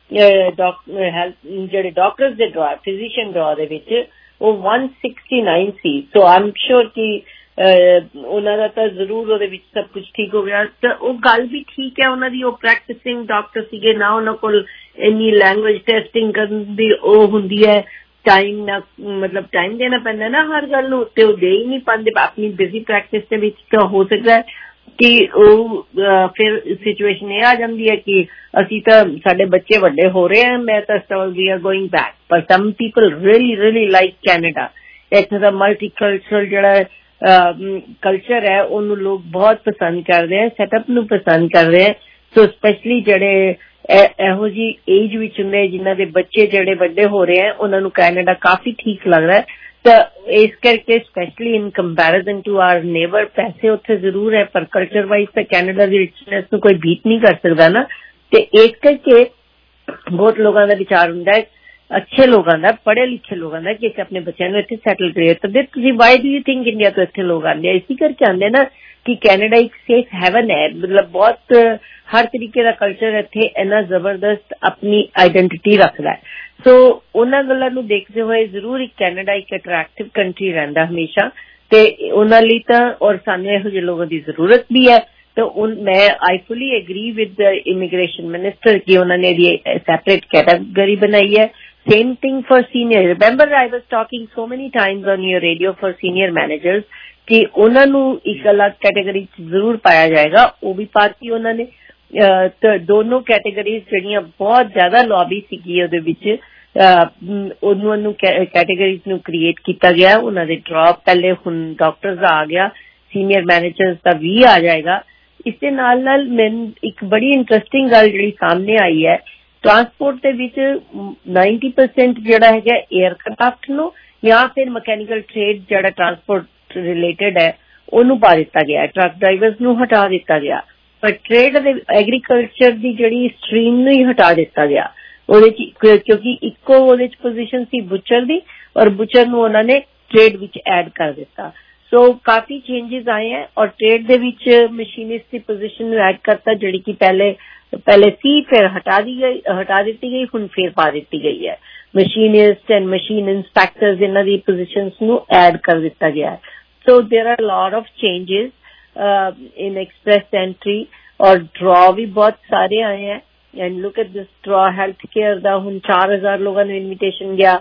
ਜਿਹੜੇ ਡਾਕਟਰਸ ਦੇ ਡਰਾ, ਫਿਜ਼ੀਸ਼ੀਅਨ ਡਰਾ ਦੇ ਵਿੱਚ ਉਹ 169 ਸੀ। ਸੋ ਆਮ ਸ਼ੋਰ ਕਿ ਉਹਨਾਂ ਦਾ ਤਾਂ ਜ਼ਰੂਰ ਉਹਦੇ ਵਿੱਚ ਸਭ ਕੁਝ ਠੀਕ ਹੋ ਗਿਆ। ਤਾਂ ਉਹ ਗੱਲ ਵੀ ਠੀਕ ਹੈ, ਉਹਨਾਂ ਦੀ ਉਹ ਪ੍ਰੈਕਟਿਸਿੰਗ ਡਾਕਟਰ ਸੀਗੇ ਨਾ, ਉਹਨਾਂ ਕੋਲ ਇੰਨੀ ਲੈਂਗੁਏਜ ਟੈਸਟਿੰਗ ਕਰਨ ਦੀ ਉਹ ਹੁੰਦੀ ਹੈ, ਟਾਈਮ ਨਾ ਮਤਲਬ ਟਾਈਮ ਦੇਣਾ ਪੈਂਦਾ ਨਾ ਹਰ ਗੱਲ ਨੂੰ, ਤੇ ਉਹ ਦੇ ਹੀ ਨਹੀਂ ਪਾਉਂਦੇ ਆਪਣੀ ਬਿਜ਼ੀ ਪ੍ਰੈਕਟਿਸ ਦੇ ਵਿੱਚ। ਤਾਂ ਹੋ ਸਕਦਾ ਹੈ ਕਿ ਉਹ ਫਿਰ ਸਿਚੁਏਸ਼ਨ ਇਹ ਆ ਜਾਂਦੀ ਹੈ ਕਿ ਅਸੀਂ ਤਾਂ ਸਾਡੇ ਬੱਚੇ ਵੱਡੇ ਹੋ ਰਹੇ ਆ, ਮੈਂ ਤਾਂ ਵੀ ਆਰ ਗੋਇੰਗ ਬੈਕ। ਪਰ some people really like Canada. ਇੱਥੇ ਦਾ ਮਲਟੀਕਲਚਰਲ ਜਿਹੜਾ ਕਲਚਰ ਹੈ ਉਹਨੂੰ ਲੋਕ ਬਹੁਤ ਪਸੰਦ ਕਰਦੇ ਹੈ, ਸੈਟਅਪ ਨੂੰ ਪਸੰਦ ਕਰਦੇ ਹੈ। ਸੋ ਸਪੈਸ਼ਲੀ ਜਿਹੜੇ ਇਹੋ ਜਿਹੀ ਏਜ ਵਿੱਚ ਹੁੰਦੇ ਜਿਨ੍ਹਾਂ ਦੇ ਬੱਚੇ ਜਿਹੜੇ ਵੱਡੇ ਹੋ ਰਹੇ ਹੈ ਉਹਨਾਂ ਨੂੰ ਕੈਨੇਡਾ ਕਾਫੀ ਠੀਕ ਲੱਗਦਾ ਹੈ। ਤਾਂ ਇਸ ਕਰਕੇ specially in comparison to our neighbour ਪੈਸੇ ਉੱਥੇ ਜ਼ਰੂਰ ਹੈ ਪਰ ਕਲਚਰ ਵਾਈਜ਼ ਤਾਂ ਕੈਨੇਡਾ ਦੀ ਰਿਚਨੈਸ ਨੂੰ ਕੋਈ ਬੀਟ ਨਹੀਂ ਕਰ ਸਕਦਾ ਨਾ। ਤੇ ਇਸ ਕਰਕੇ ਬਹੁਤ ਲੋਕਾਂ ਦਾ ਵਿਚਾਰ ਹੁੰਦਾ ਹੈ, ਅੱਛੇ ਲੋਕਾਂ ਦਾ, ਪੜ੍ਹੇ ਲਿਖੇ ਲੋਕਾਂ ਦਾ, ਕਿ ਅਸੀਂ ਆਪਣੇ ਬੱਚਿਆਂ ਨੂੰ ਇੱਥੇ ਸੈਟਲ ਕਰੀਏ। ਤਾਂ ਤੁਸੀਂ why do you think India ਤੋਂ ਇੱਥੇ ਲੋਕ ਆਉਂਦੇ ਆ? ਇਸੇ ਕਰਕੇ ਆਉਂਦੇ ਨਾ ਕਿ ਕੈਨੇਡਾ ਇੱਕ ਸੇਫ ਹੈਵਨ ਹੈ, ਮਤਲਬ ਬਹੁਤ ਹਰ ਤਰੀਕੇ ਦਾ ਕਲਚਰ ਇੱਥੇ ਇੰਨਾ ਜ਼ਬਰਦਸਤ ਆਪਣੀ ਆਈਡੈਂਟਿਟੀ ਰੱਖਦਾ ਹੈ। ਸੋ ਉਹਨਾਂ ਗੱਲਾਂ ਨੂੰ ਦੇਖਦੇ ਹੋਏ ਜ਼ਰੂਰ ਇੱਕ ਕੈਨੇਡਾ ਇੱਕ ਅਟਰੈਕਟਿਵ ਕੰਟਰੀ ਰਹਿੰਦਾ ਹਮੇਸ਼ਾ, ਤੇ ਉਹਨਾਂ ਲਈ ਤਾਂ ਔਰ ਸਾਨੂੰ ਇਹੋ ਜਿਹੇ ਲੋਕਾਂ ਦੀ ਜ਼ਰੂਰਤ ਵੀ ਹੈ। ਤਾਂ ਮੈਂ I fully agree with the immigration minister ਕਿ ਉਹਨਾਂ ਨੇ ਇਹਦੀ ਸੈਪਰੇਟ ਕੈਟਾਗਰੀ ਬਣਾਈ ਹੈ। Same thing for senior. Remember I was talking so many times on your radio for senior managers ਕਿ ਉਹਨਾਂ ਨੂੰ ਇੱਕ ਅਲੱਗ ਕੈਟੇਗਰੀ ਚ ਜ਼ਰੂਰ ਪਾਇਆ ਜਾਏਗਾ। ਉਹ ਵੀ ਪਾਤੀ ਉਹਨਾਂ ਨੇ। ਤਾਂ ਦੋਨੋਂ ਕੈਟੇਗਰੀਜ਼ ਜਿਹੜੀਆਂ ਬਹੁਤ ਜ਼ਿਆਦਾ ਲੌਬੀ ਸੀਗੀ ਉਹਦੇ ਵਿੱਚ, ਉਹਨੂੰ ਕੈਟੇਗਰੀਜ਼ ਨੂੰ ਕ੍ਰੀਏਟ ਕੀਤਾ ਗਿਆ। ਉਹਨਾਂ ਦੇ ਡ੍ਰੌਪ ਪਹਿਲੇ ਹੁਣ ਡਾਕਟਰਸ ਦਾ ਆ ਗਿਆ, ਸੀਨੀਅਰ ਮੈਨੇਜਰਸ ਦਾ ਵੀ ਆ ਜਾਏਗਾ। ਇਸ ਦੇ ਨਾਲ ਮੈਨੂੰ ਇੱਕ ਬੜੀ ਇੰਟਰਸਟਿੰਗ ਗੱਲ ਜਿਹੜੀ ਸਾਹਮਣੇ ਆਈ ਹੈ, ਟਰਾਂਸਪੋਰਟ ਦੇ ਵਿੱਚ 90% ਜਿਹੜਾ ਹੈਗਾ ਏਅਰਕ੍ਰਾਫਟ ਨੂੰ ਜਾਂ ਫਿਰ ਮਕੈਨੀਕਲ ਟ੍ਰੇਡ ਜਿਹੜਾ ਟਰਾਂਸਪੋਰਟ ਰਿਲੇਟਡ ਹੈ ਉਹਨੂੰ ਪਾ ਦਿੱਤਾ ਗਿਆ, ਟਰੱਕ ਡਰਾਈਵਰਸ ਨੂੰ ਹਟਾ ਦਿੱਤਾ ਗਿਆ। ਪਰ ਟ੍ਰੇਡ ਦੇ ਐਗਰੀਕਲਚਰ ਦੀ ਜਿਹੜੀ ਸਟਰੀਮ ਨੂੰ ਹੀ ਹਟਾ ਦਿੱਤਾ ਗਿਆ ਉਹਦੇ ਚ, ਕਿਉਂਕਿ ਇੱਕੋ ਉਹਦੇ ਚ ਪੋਜੀਸ਼ਨ ਸੀ ਬੁਚਰ ਦੀ, ਔਰ ਬੁਚਰ ਨੂੰ ਉਹਨਾਂ ਨੇ ਟ੍ਰੇਡ ਵਿੱਚ ਐਡ ਕਰ ਦਿੱਤਾ। ਸੋ ਕਾਫੀ ਚੇਂਜਸ ਆਏ ਹੈ। ਔਰ ਟ੍ਰੇਡ ਦੇ ਵਿੱਚ ਮਸ਼ੀਨਿਸਟ ਦੀ ਪੋਜੀਸ਼ਨ ਨੂੰ ਐਡ ਕਰਤਾ ਜਿਹੜੀ ਕਿ ਪਹਿਲੇ ਸੀ, ਫਿਰ ਹਟਾ ਦਿੱਤੀ ਗਈ, ਹੁਣ ਫਿਰ ਪਾ ਦਿੱਤੀ ਗਈ ਹੈ। ਮਸ਼ੀਨਿਸਟ ਐਂਡ ਮਸ਼ੀਨ ਇੰਸਪੈਕਟਰਸ ਇਹਨਾਂ ਦੀ ਪੋਜੀਸ਼ਨਸ ਨੂੰ ਐਡ ਕਰ ਦਿੱਤਾ ਗਿਆ ਹੈ। So there are lot of changes in express entry और draw भी बहुत सारे आए हैं। and look at this draw health care ਦਾ ਹੁਣ 4000 ਲੋਕਾਂ ਨੂੰ ਇਨਵੀਟੇਸ਼ਨ ਗਿਆ।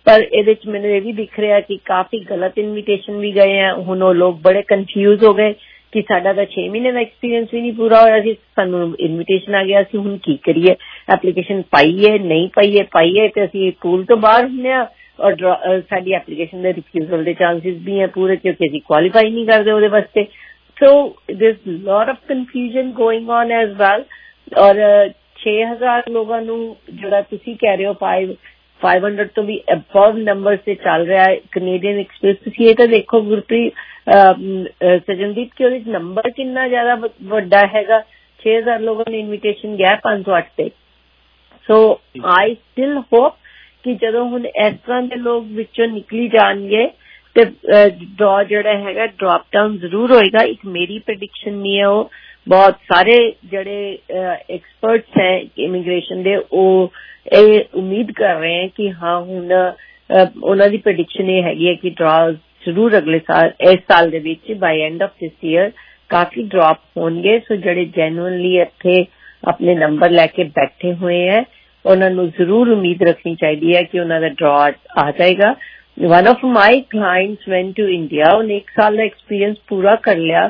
ਪਰ ਇਹਦੇ ਚ ਮੈਨੂੰ ਇਹ ਵੀ ਦਿਖ ਰਿਹਾ ਕਿ ਕਾਫੀ ਗਲਤ ਇਨਵੀਟੇਸ਼ਨ ਵੀ ਗਏ ਆ। ਹੁਣ ਉਹ ਲੋਕ ਬੜੇ ਕਨਫਿਊਜ਼ ਹੋ ਗਏ ਕਿ ਸਾਡਾ ਤਾਂ 6 ਮਹੀਨੇ ਦਾ ਐਕਸਪੀਰੀਅੰਸ ਵੀ ਨਹੀਂ ਪੂਰਾ ਹੋਇਆ ਸੀ, ਸਾਨੂੰ ਇਨਵੀਟੇਸ਼ਨ ਆ ਗਿਆ, ਅਸੀਂ ਹੁਣ ਕੀ ਕਰੀਏ? ਐਪਲੀਕੇਸ਼ਨ ਪਾਈਏ ਨਹੀਂ ਪਾਈਏ ਤੇ ਅਸੀਂ ਪੂਲ ਤੋਂ ਬਾਹਰ ਹੁੰਦੇ ਆ ਔਰ ਸਾਡੀ ਐਪਲੀਕੇਸ਼ਨ ਦੇ ਰਿਫਿਊਜ਼ਲ ਦੇ ਚਾਂਸਿਸ ਵੀ ਹੈ ਪੂਰੇ, ਕਿਉਂਕਿ ਅਸੀਂ ਕੁਆਲੀਫਾਈ ਨਹੀਂ ਕਰਦੇ ਉਹਦੇ ਵਾਸਤੇ। So there is lot of confusion going on as well. ਔਰ 6000 ਲੋਕਾਂ ਨੂੰ ਜਿਹੜਾ ਤੁਸੀਂ ਕਹਿ ਰਹੇ ਹੋ 500 ਤੋਂ ਵੀ ਅਬਵ ਨੰਬਰ ਤੇ ਚੱਲ ਰਿਹਾ ਹੈ ਕੈਨੇਡੀਅਨ ਐਕਸਪ੍ਰੈਸ। ਤੁਸੀਂ ਇਹ ਤਾਂ ਦੇਖੋ ਗੁਰਪ੍ਰੀਤ ਸਜਨਦੀਪ ਕਿ ਉਹਦੇ ਨੰਬਰ ਕਿੰਨਾ ਜ਼ਿਆਦਾ ਵੱਡਾ ਹੈਗਾ। 6000 ਲੋਕਾਂ ਨੂੰ ਇਨਵੀਟੇਸ਼ਨ ਗਿਆ 508 ਤੇ। ਸੋ ਆਈ ਸਟਿਲ ਹੋਪ ਕਿ ਜਦੋਂ ਹੁਣ ਇਸ ਤਰ੍ਹਾਂ ਦੇ ਲੋਕ ਵਿੱਚੋਂ ਨਿਕਲੀ ਜਾਣਗੇ ਤੇ ਡਰਾ ਜਿਹੜਾ ਹੈਗਾ ਡ੍ਰੌਪ ਡਾਊਨ ਜ਼ਰੂਰ ਹੋਏਗਾ। ਇੱਕ ਮੇਰੀ ਪ੍ਰੈਡਿਕਸ਼ਨ ਨਹੀਂ ਹੈ, ਉਹ ਬਹੁਤ ਸਾਰੇ ਜਿਹੜੇ ਐਕਸਪਰਟਸ ਹੈ ਇਮੀਗ੍ਰੇਸ਼ਨ ਦੇ ਉਹ ਇਹ ਉਮੀਦ ਕਰ ਰਹੇ ਹੈ ਕਿ ਹਾਂ ਹੁਣ ਉਹਨਾਂ ਦੀ ਪ੍ਰੈਡਿਕਸ਼ਨ ਇਹ ਹੈਗੀ ਹੈ ਕਿ ਡਰਾ ਜ਼ਰੂਰ ਅਗਲੇ ਸਾਲ ਇਸ ਸਾਲ ਦੇ ਵਿੱਚ by end of this year ਕਾਫੀ ਡ੍ਰੌਪ ਹੋਣਗੇ। ਸੋ ਜਿਹੜੇ ਜੈਨੂਅਨਲੀ ਇੱਥੇ ਆਪਣੇ ਨੰਬਰ ਲੈ ਕੇ ਬੈਠੇ ਹੋਏ ਹੈ ਉਹਨਾਂ ਨੂੰ ਜ਼ਰੂਰ ਉਮੀਦ ਰੱਖਣੀ ਚਾਹੀਦੀ ਹੈ ਕਿ ਉਹਨਾਂ ਦਾ ਡਰਾ ਆ ਜਾਏਗਾ। one of my clients went to India, ਉਹਨੇ 1 ਸਾਲ ਦਾ ਐਕਸਪੀਰੀਅੰਸ ਪੂਰਾ ਕਰ ਲਿਆ,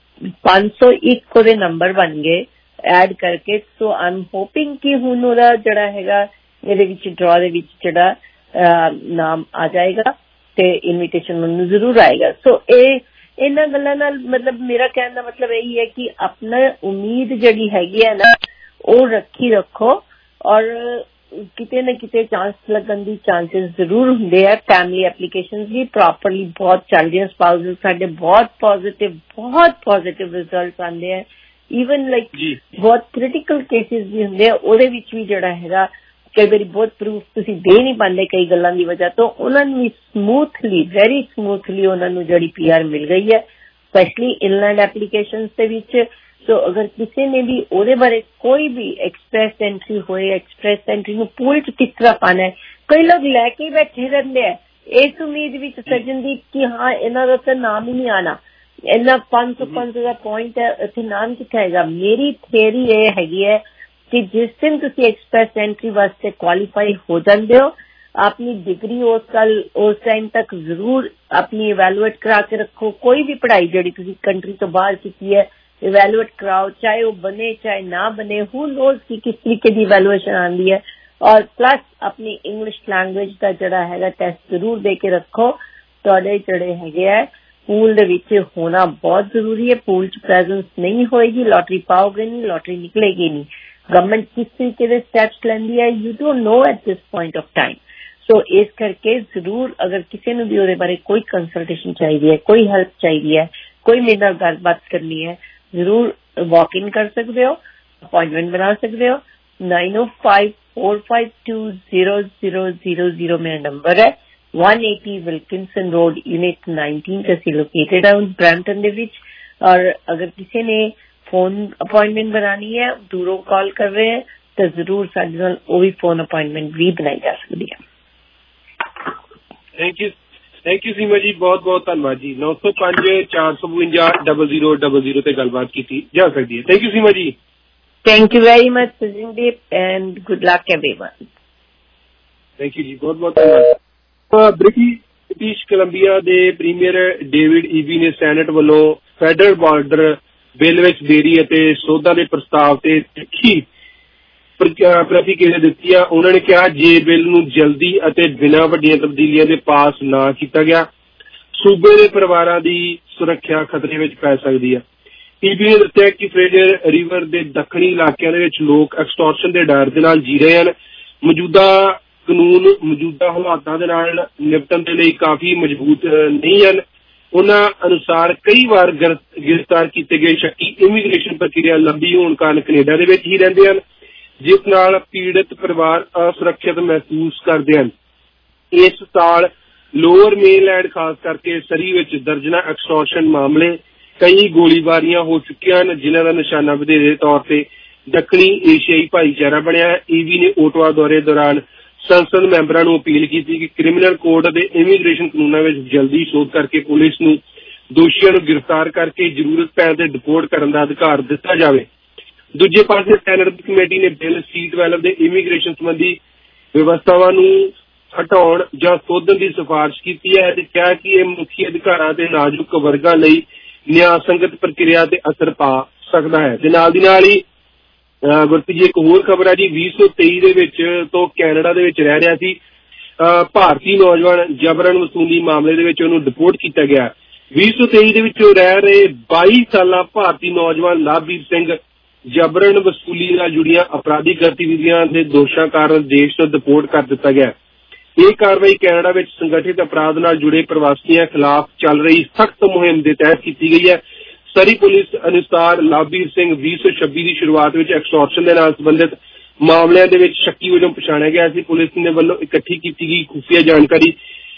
501 ਉਹਦੇ ਨੰਬਰ ਬਣ ਗਏ ਐਡ ਕਰਕੇ। ਸੋ ਆਈ ਐਮ ਹੋਪਿੰਗ ਕਿ ਹੁਣ ਉਹਦਾ ਜਿਹੜਾ ਹੈਗਾ ਇਹਦੇ ਵਿੱਚ ਡਰਾ ਦੇ ਵਿੱਚ ਜਿਹੜਾ ਨਾਮ ਆ ਜਾਏਗਾ ਤੇ ਇਨਵੀਟੇਸ਼ਨ ਉਹਨੂੰ ਜ਼ਰੂਰ ਆਏਗਾ। ਸੋ ਇਹਨਾਂ ਗੱਲਾਂ ਨਾਲ ਮਤਲਬ ਮੇਰਾ ਕਹਿਣ ਦਾ ਮਤਲਬ ਇਹੀ ਹੈ ਕਿ ਆਪਣਾ ਉਮੀਦ ਜਿਹੜੀ ਹੈਗੀ ਹੈ ਨਾ ਉਹ ਰੱਖੋ ਔਰ ਕਿਤੇ ਨਾ ਕਿਤੇ ਚਾਂਸ ਲੱਗਣ ਦੀ ਚਾਂਸਸ ਜ਼ਰੂਰ ਹੁੰਦੇ ਆ। ਫੈਮਿਲੀ ਐਪਲੀਕੇਸ਼ਨਸ ਵੀ ਪ੍ਰੋਪਰਲੀ ਬਹੁਤ ਚੱਲਦੀਆਂ, ਸਪਾਊਸਲ ਸਾਡੇ ਬਹੁਤ ਪੋਜ਼ਿਟਿਵ ਰਿਜ਼ਲਟ ਆਉਂਦੇ ਆ। ਈਵਨ ਲਾਈਕ ਬਹੁਤ ਕ੍ਰਿਟੀਕਲ ਕੇਸਿਸ ਵੀ ਹੁੰਦੇ ਆ, ਉਹਦੇ ਵਿੱਚ ਵੀ ਜਿਹੜਾ ਹੈਗਾ ਕਈ ਵਾਰੀ ਬਹੁਤ ਪ੍ਰੂਫ ਤੁਸੀਂ ਦੇ ਨਹੀਂ ਪਾਉਂਦੇ ਕਈ ਗੱਲਾਂ ਦੀ ਵਜ੍ਹਾ ਤੋਂ, ਉਹਨਾਂ ਨੂੰ ਵੀ ਵੈਰੀ ਸਮੂਥਲੀ ਉਹਨਾਂ ਨੂੰ ਜਿਹੜੀ PR ਮਿਲ ਗਈ ਹੈ, ਸਪੈਸ਼ਲੀ ਇਨਲੈਂਡ ਐਪਲੀਕੇਸ਼ਨਸ ਦੇ ਵਿੱਚ। ਸੋ ਅਗਰ ਕਿਸੇ ਨੇ ਵੀ ਉਹਦੇ ਬਾਰੇ ਕੋਈ ਵੀ ਐਕਸਪ੍ਰੈਸ ਐਂਟਰੀ ਹੋਏ, ਐਕਸਪ੍ਰੈਸ ਐਂਟਰੀ ਨੂੰ ਪੂਲ ਚ ਕਿਸ ਤਰ੍ਹਾਂ ਪਾਣਾ ਹੈ, ਕਈ ਲੋਕ ਲੈ ਕੇ ਬੈਠੇ ਰਹਿੰਦੇ ਆ ਇਸ ਉਮੀਦ ਵਿੱਚ ਸਜਨਦੀਪ ਕਿ ਹਾਂ ਇਹਨਾਂ ਦਾ ਤਾਂ ਨਾਮ ਹੀ ਨਹੀਂ ਆਣਾ, ਇੰਨਾ 500 ਦਾ ਪੁਆਇੰਟ ਹੈ, ਇੱਥੇ ਨਾਮ ਕਿੱਥੇ ਆਏਗਾ। ਮੇਰੀ ਥਿਊਰੀ ਇਹ ਹੈਗੀ ਹੈ ਕਿ ਜਿਸ ਦਿਨ ਤੁਸੀਂ ਐਕਸਪ੍ਰੈਸ ਐਂਟਰੀ ਵਾਸਤੇ ਕੁਆਲੀਫਾਈ ਹੋ ਜਾਂਦੇ ਹੋ, ਆਪਣੀ ਡਿਗਰੀ ਉਸ ਟਾਈਮ ਤੱਕ ਜ਼ਰੂਰ ਆਪਣੀ ਇਵੈਲੂਏਟ ਕਰਾ ਕੇ ਰੱਖੋ। ਕੋਈ ਵੀ ਪੜ੍ਹਾਈ ਜਿਹੜੀ ਤੁਸੀਂ ਕੰਟਰੀ ਤੋਂ ਬਾਹਰ ਕੀਤੀ ਹੈ ਇਵੈਲੂਏਟ ਕਰਾਓ, ਚਾਹੇ ਉਹ ਬਣੇ ਚਾਹੇ ਨਾ ਬਣੇ, ਹੂ ਨੋਜ਼ ਕਿ ਕਿਸ ਤਰੀਕੇ ਦੀ ਇਵੈਲੂਏਸ਼ਨ ਆਉਂਦੀ ਹੈ। ਔਰ ਪਲੱਸ ਆਪਣੀ ਇੰਗਲਿਸ਼ ਲੈਂਗੁਏਜ ਦਾ ਜਿਹੜਾ ਹੈਗਾ ਟੈਸਟ ਜ਼ਰੂਰ ਦੇ ਕੇ ਰੱਖੋ। ਤੁਹਾਡੇ ਜਿਹੜੇ ਹੈਗੇ ਹੈ ਪੂਲ ਦੇ ਵਿੱਚ ਹੋਣਾ ਬਹੁਤ ਜ਼ਰੂਰੀ ਹੈ। ਪੂਲ ਚ ਪ੍ਰੈਜ਼ੈਂਸ ਨਹੀਂ ਹੋਏਗੀ, ਲੋਟਰੀ ਪਾਓਗੇ ਨਹੀਂ, ਲੋਟਰੀ ਨਿਕਲੇਗੀ ਨਹੀਂ। ਗਵਰਨਮੈਂਟ ਕਿਸ ਤਰੀਕੇ ਦੇ ਸਟੈਪਸ ਲੈਂਦੀ ਹੈ you don't know at this point of time. So ਇਸ ਕਰਕੇ ਜ਼ਰੂਰ ਅਗਰ ਕਿਸੇ ਨੂੰ ਵੀ ਉਹਦੇ ਬਾਰੇ ਕੋਈ ਕੰਸਲਟੇਸ਼ਨ ਚਾਹੀਦੀ ਹੈ, ਕੋਈ ਹੈਲਪ ਚਾਹੀਦੀ ਹੈ, ਕੋਈ ਮੇਰੇ ਨਾਲ ਗੱਲਬਾਤ ਕਰਨੀ ਹੈ, ਜ਼ਰੂਰ ਵਾਕ ਇਨ ਕਰ ਸਕਦੇ ਹੋ, ਅਪਾਇੰਟਮੈਂਟ ਬਣਾ ਸਕਦੇ ਹੋ। 9054520000 ਮੇਰਾ ਨੰਬਰ ਹੈ। 180 ਵਿਲਕਿੰਸਨ ਰੋਡ ਯੂਨਿਟ 19 ਤੇ ਅਸੀਂ ਲੋਕੇਟਡ ਹਾਂ ਬ੍ਰੈਂਪਟਨ ਦੇ ਵਿੱਚ। ਔਰ ਅਗਰ ਕਿਸੇ ਨੇ ਫੋਨ ਅਪਾਇੰਟਮੈਂਟ ਬਣਾਉਣੀ ਹੈ, ਦੂਰੋਂ ਕਾਲ ਕਰ ਰਹੇ ਹੈ ਤਾਂ ਜ਼ਰੂਰ ਸਾਡੇ ਨਾਲ ਉਹ ਵੀ ਫੋਨ ਅਪਾਇੰਟਮੈਂਟ ਵੀ ਬਣਾਈ ਜਾ ਸਕਦੀ ਹੈ। ਥੈਂਕ ਯੂ ਸੀਮਾ ਜੀ, ਬਹੁਤ ਬਹੁਤ ਧੰਨਵਾਦ ਜੀ। 9054520000 ਤੇ ਗੱਲਬਾਤ ਕੀਤੀ ਜਾ ਸਕਦੀ ਹੈ। Thank you Seema ji. Thank you very much Sajandeep and good luck everyone. Thank you ji, ਬਹੁਤ ਬਹੁਤ ਧੰਨਵਾਦ। ਬ੍ਰਿਟਿਸ਼ ਕੋਲੰਬੀਆ ਦੇ ਪ੍ਰੀਮੀਅਰ ਡੇਵਿਡ ਈਬੀ ਨੇ ਸੈਨੇਟ ਵੱਲੋਂ ਫੈਡਰਲ ਬਾਰਡਰ ਬਿੱਲ ਵਿੱਚ ਦੇਰੀ ਅਤੇ ਸੋਧਾਂ ਦੇ ਪ੍ਰਸਤਾਵ ਤੇ ਤਿੱਖੀ ਪ੍ਰਤੀਕਿਰਿਆ ਦਿੱਤੀ ਆ। ਉਹਨਾਂ ਨੇ ਕਿਹਾ ਜੇ ਬਿੱਲ ਨੂੰ ਜਲਦੀ ਅਤੇ ਬਿਨਾਂ ਵੱਡੀਆਂ ਤਬਦੀਲੀਆਂ ਦੇ ਪਾਸ ਨਾ ਕੀਤਾ ਗਿਆ, ਸੂਬੇ ਦੇ ਪਰਿਵਾਰਾਂ ਦੀ ਸੁਰੱਖਿਆ ਖਤਰੇ ਵਿੱਚ ਪੈ ਸਕਦੀ ਹੈ। ਈਬੀ ਨੇ ਦੱਸਿਆ ਕਿ ਫਰੇਜ਼ਰ ਰਿਵਰ ਦੇ ਦੱਖਣੀ ਇਲਾਕਿਆਂ ਦੇ ਵਿੱਚ ਲੋਕ ਐਕਸਟੋਰਸ਼ਨ ਦੇ ਡਰ ਦੇ ਨਾਲ ਜੀ ਰਹੇ ਹਨ। ਮੌਜੂਦਾ ਕਾਨੂੰਨ ਮੌਜੂਦਾ ਹਾਲਾਤਾਂ ਦੇ ਨਾਲ ਨਿਪਟਣ ਦੇ ਲਈ ਕਾਫੀ ਮਜ਼ਬੂਤ ਨਹੀਂ ਹਨ। ਉਹਨਾਂ ਅਨੁਸਾਰ ਕਈ ਵਾਰ ਗ੍ਰਿਫਤਾਰ ਕੀਤੇ ਗਏ ਸ਼ੱਕੀ ਇਮੀਗ੍ਰੇਸ਼ਨ ਪ੍ਰਕਿਰਿਆ ਲੰਬੀ ਹੋਣ ਕਾਰਨ ਕੈਨੇਡਾ ਦੇ ਵਿੱਚ ਹੀ ਰਹਿੰਦੇ ਹਨ, ਜਿਸ ਨਾਲ ਪੀੜਤ ਪਰਿਵਾਰ ਅਸੁਰੱਖਿਅਤ ਮਹਿਸੂਸ ਕਰਦੇ ਹਨ। ਇਸ ਸਾਲ ਲੋਅਰ ਮੇਨਲੈਂਡ ਖਾਸ ਕਰਕੇ ਸਰੀ ਵਿੱਚ ਦਰਜਨਾਂ ਐਕਸਟੋਰਸ਼ਨ ਮਾਮਲੇ, ਕਈ ਗੋਲੀਬਾਰੀਆਂ ਹੋ ਚੁੱਕੀਆਂ ਹਨ, ਜਿਨ੍ਹਾਂ ਦਾ ਨਿਸ਼ਾਨਾ ਵਧੇਰੇ ਤੌਰ ਤੇ ਦੱਖਣੀ ਏਸ਼ੀਆਈ ਭਾਈਚਾਰਾ ਬਣਿਆ ਹੈ। ਈਬੀ ਨੇ ਓਟਵਾ ਦੌਰੇ ਦੌਰਾਨ ਸੰਸਦ ਮੈਂਬਰਾਂ ਨੂੰ ਅਪੀਲ ਕੀਤੀ ਕਿ ਕ੍ਰਿਮੀਨਲ ਕੋਡ ਅਤੇ ਇਮੀਗ੍ਰੇਸ਼ਨ ਕਾਨੂੰਨਾਂ ਵਿੱਚ ਜਲਦੀ ਸੋਧ ਕਰਕੇ ਪੁਲਿਸ ਨੂੰ ਦੋਸ਼ੀਆਂ ਨੂੰ ਗ੍ਰਿਫਤਾਰ ਕਰਕੇ ਜ਼ਰੂਰਤ ਪੈਣ ਤੇ ਡਿਪੋਰਟ ਕਰਨ ਦਾ ਅਧਿਕਾਰ ਦਿੱਤਾ ਜਾਵੇ। ਦੂਜੇ ਪਾਸੇ ਸੈਨੇਟ ਦੀ ਕਮੇਟੀ ਨੇ ਬਿੱਲ C-12 ਦੇ ਇਮੀਗ੍ਰੇਸ਼ਨ ਸੰਬੰਧੀ ਵਿਵਸਥਾਵਾਂ ਨੂੰ ਹਟਾਉਣ ਜਾਂ ਸੋਧਣ ਦੀ ਸਿਫਾਰਿਸ਼ ਕੀਤੀ ਹੈ ਤੇ ਕਿਹਾ ਕਿ ਇਹ ਮਨੁੱਖੀ ਅਧਿਕਾਰਾਂ ਦੇ ਨਾਜ਼ੁਕ ਵਰਗਾਂ ਲਈ ਨਿਆਂ ਸੰਗਤ ਪ੍ਰਕਿਰਿਆ ਤੇ ਅਸਰ ਪਾ ਸਕਦਾ ਹੈ। ਤੇ ਨਾਲ ਦੀ ਨਾਲ ਹੀ ਗੁਰਪ੍ਰੀਤ ਜੀ ਇੱਕ ਹੋਰ ਖਬਰ ਹੈ ਜੀ, 2023 ਦੇ ਵਿੱਚ ਤੋਂ ਕੈਨੇਡਾ ਦੇ ਵਿੱਚ ਰਹਿ ਰਿਹਾ ਸੀ ਭਾਰਤੀ ਨੌਜਵਾਨ ਜਬਰਨ ਵਸੂਲੀ ਮਾਮਲੇ ਦੇ ਵਿੱਚ ਉਹਨੂੰ ਡਿਪੋਰਟ ਕੀਤਾ ਗਿਆ। 2023 ਦੇ ਵਿੱਚ ਰਹਿ ਰਹੇ 22 ਸਾਲਾ ਭਾਰਤੀ ਨੌਜਵਾਨ ਲਵਬੀਰ ਸਿੰਘ ਜਬਰਨ ਵਸੂਲੀ ਨਾਲ ਜੁੜੀਆਂ ਅਪਰਾਧਿਕ ਗਤੀਵਿਧੀਆਂ ਦੇ ਦੋਸ਼ਾਂ ਕਾਰਨ ਦੇਸ਼ ਤੋਂ ਡਿਪੋਰਟ ਕਰ ਦਿੱਤਾ ਗਿਆ। ਇਹ ਕਾਰਵਾਈ ਕੈਨੇਡਾ ਵਿੱਚ ਸੰਗਠਿਤ ਅਪਰਾਧ ਨਾਲ ਜੁੜੇ ਪ੍ਰਵਾਸੀਆਂ ਖਿਲਾਫ ਚੱਲ ਰਹੀ ਸਖਤ ਮੁਹਿੰਮ ਦੇ ਤਹਿਤ ਕੀਤੀ ਗਈ ਹੈ। ਸਰੀ ਪੁਲਿਸ ਅਨੁਸਾਰ ਲਵਬੀਰ ਸਿੰਘ 2026 ਦੀ ਸ਼ੁਰੂਆਤ ਵਿੱਚ ਐਕਸਟੋਰਸ਼ਨ ਦੇ ਨਾਲ ਸੰਬੰਧਿਤ ਮਾਮਲਿਆਂ ਦੇ ਵਿੱਚ ਸ਼ੱਕੀ ਵਜੋਂ ਪਛਾਣਿਆ ਗਿਆ ਸੀ। ਪੁਲਿਸ ਨੇ ਵੱਲੋਂ ਇਕੱਠੀ ਕੀਤੀ ਗਈ ਖੁਫੀਆ ਜਾਣਕਾਰੀ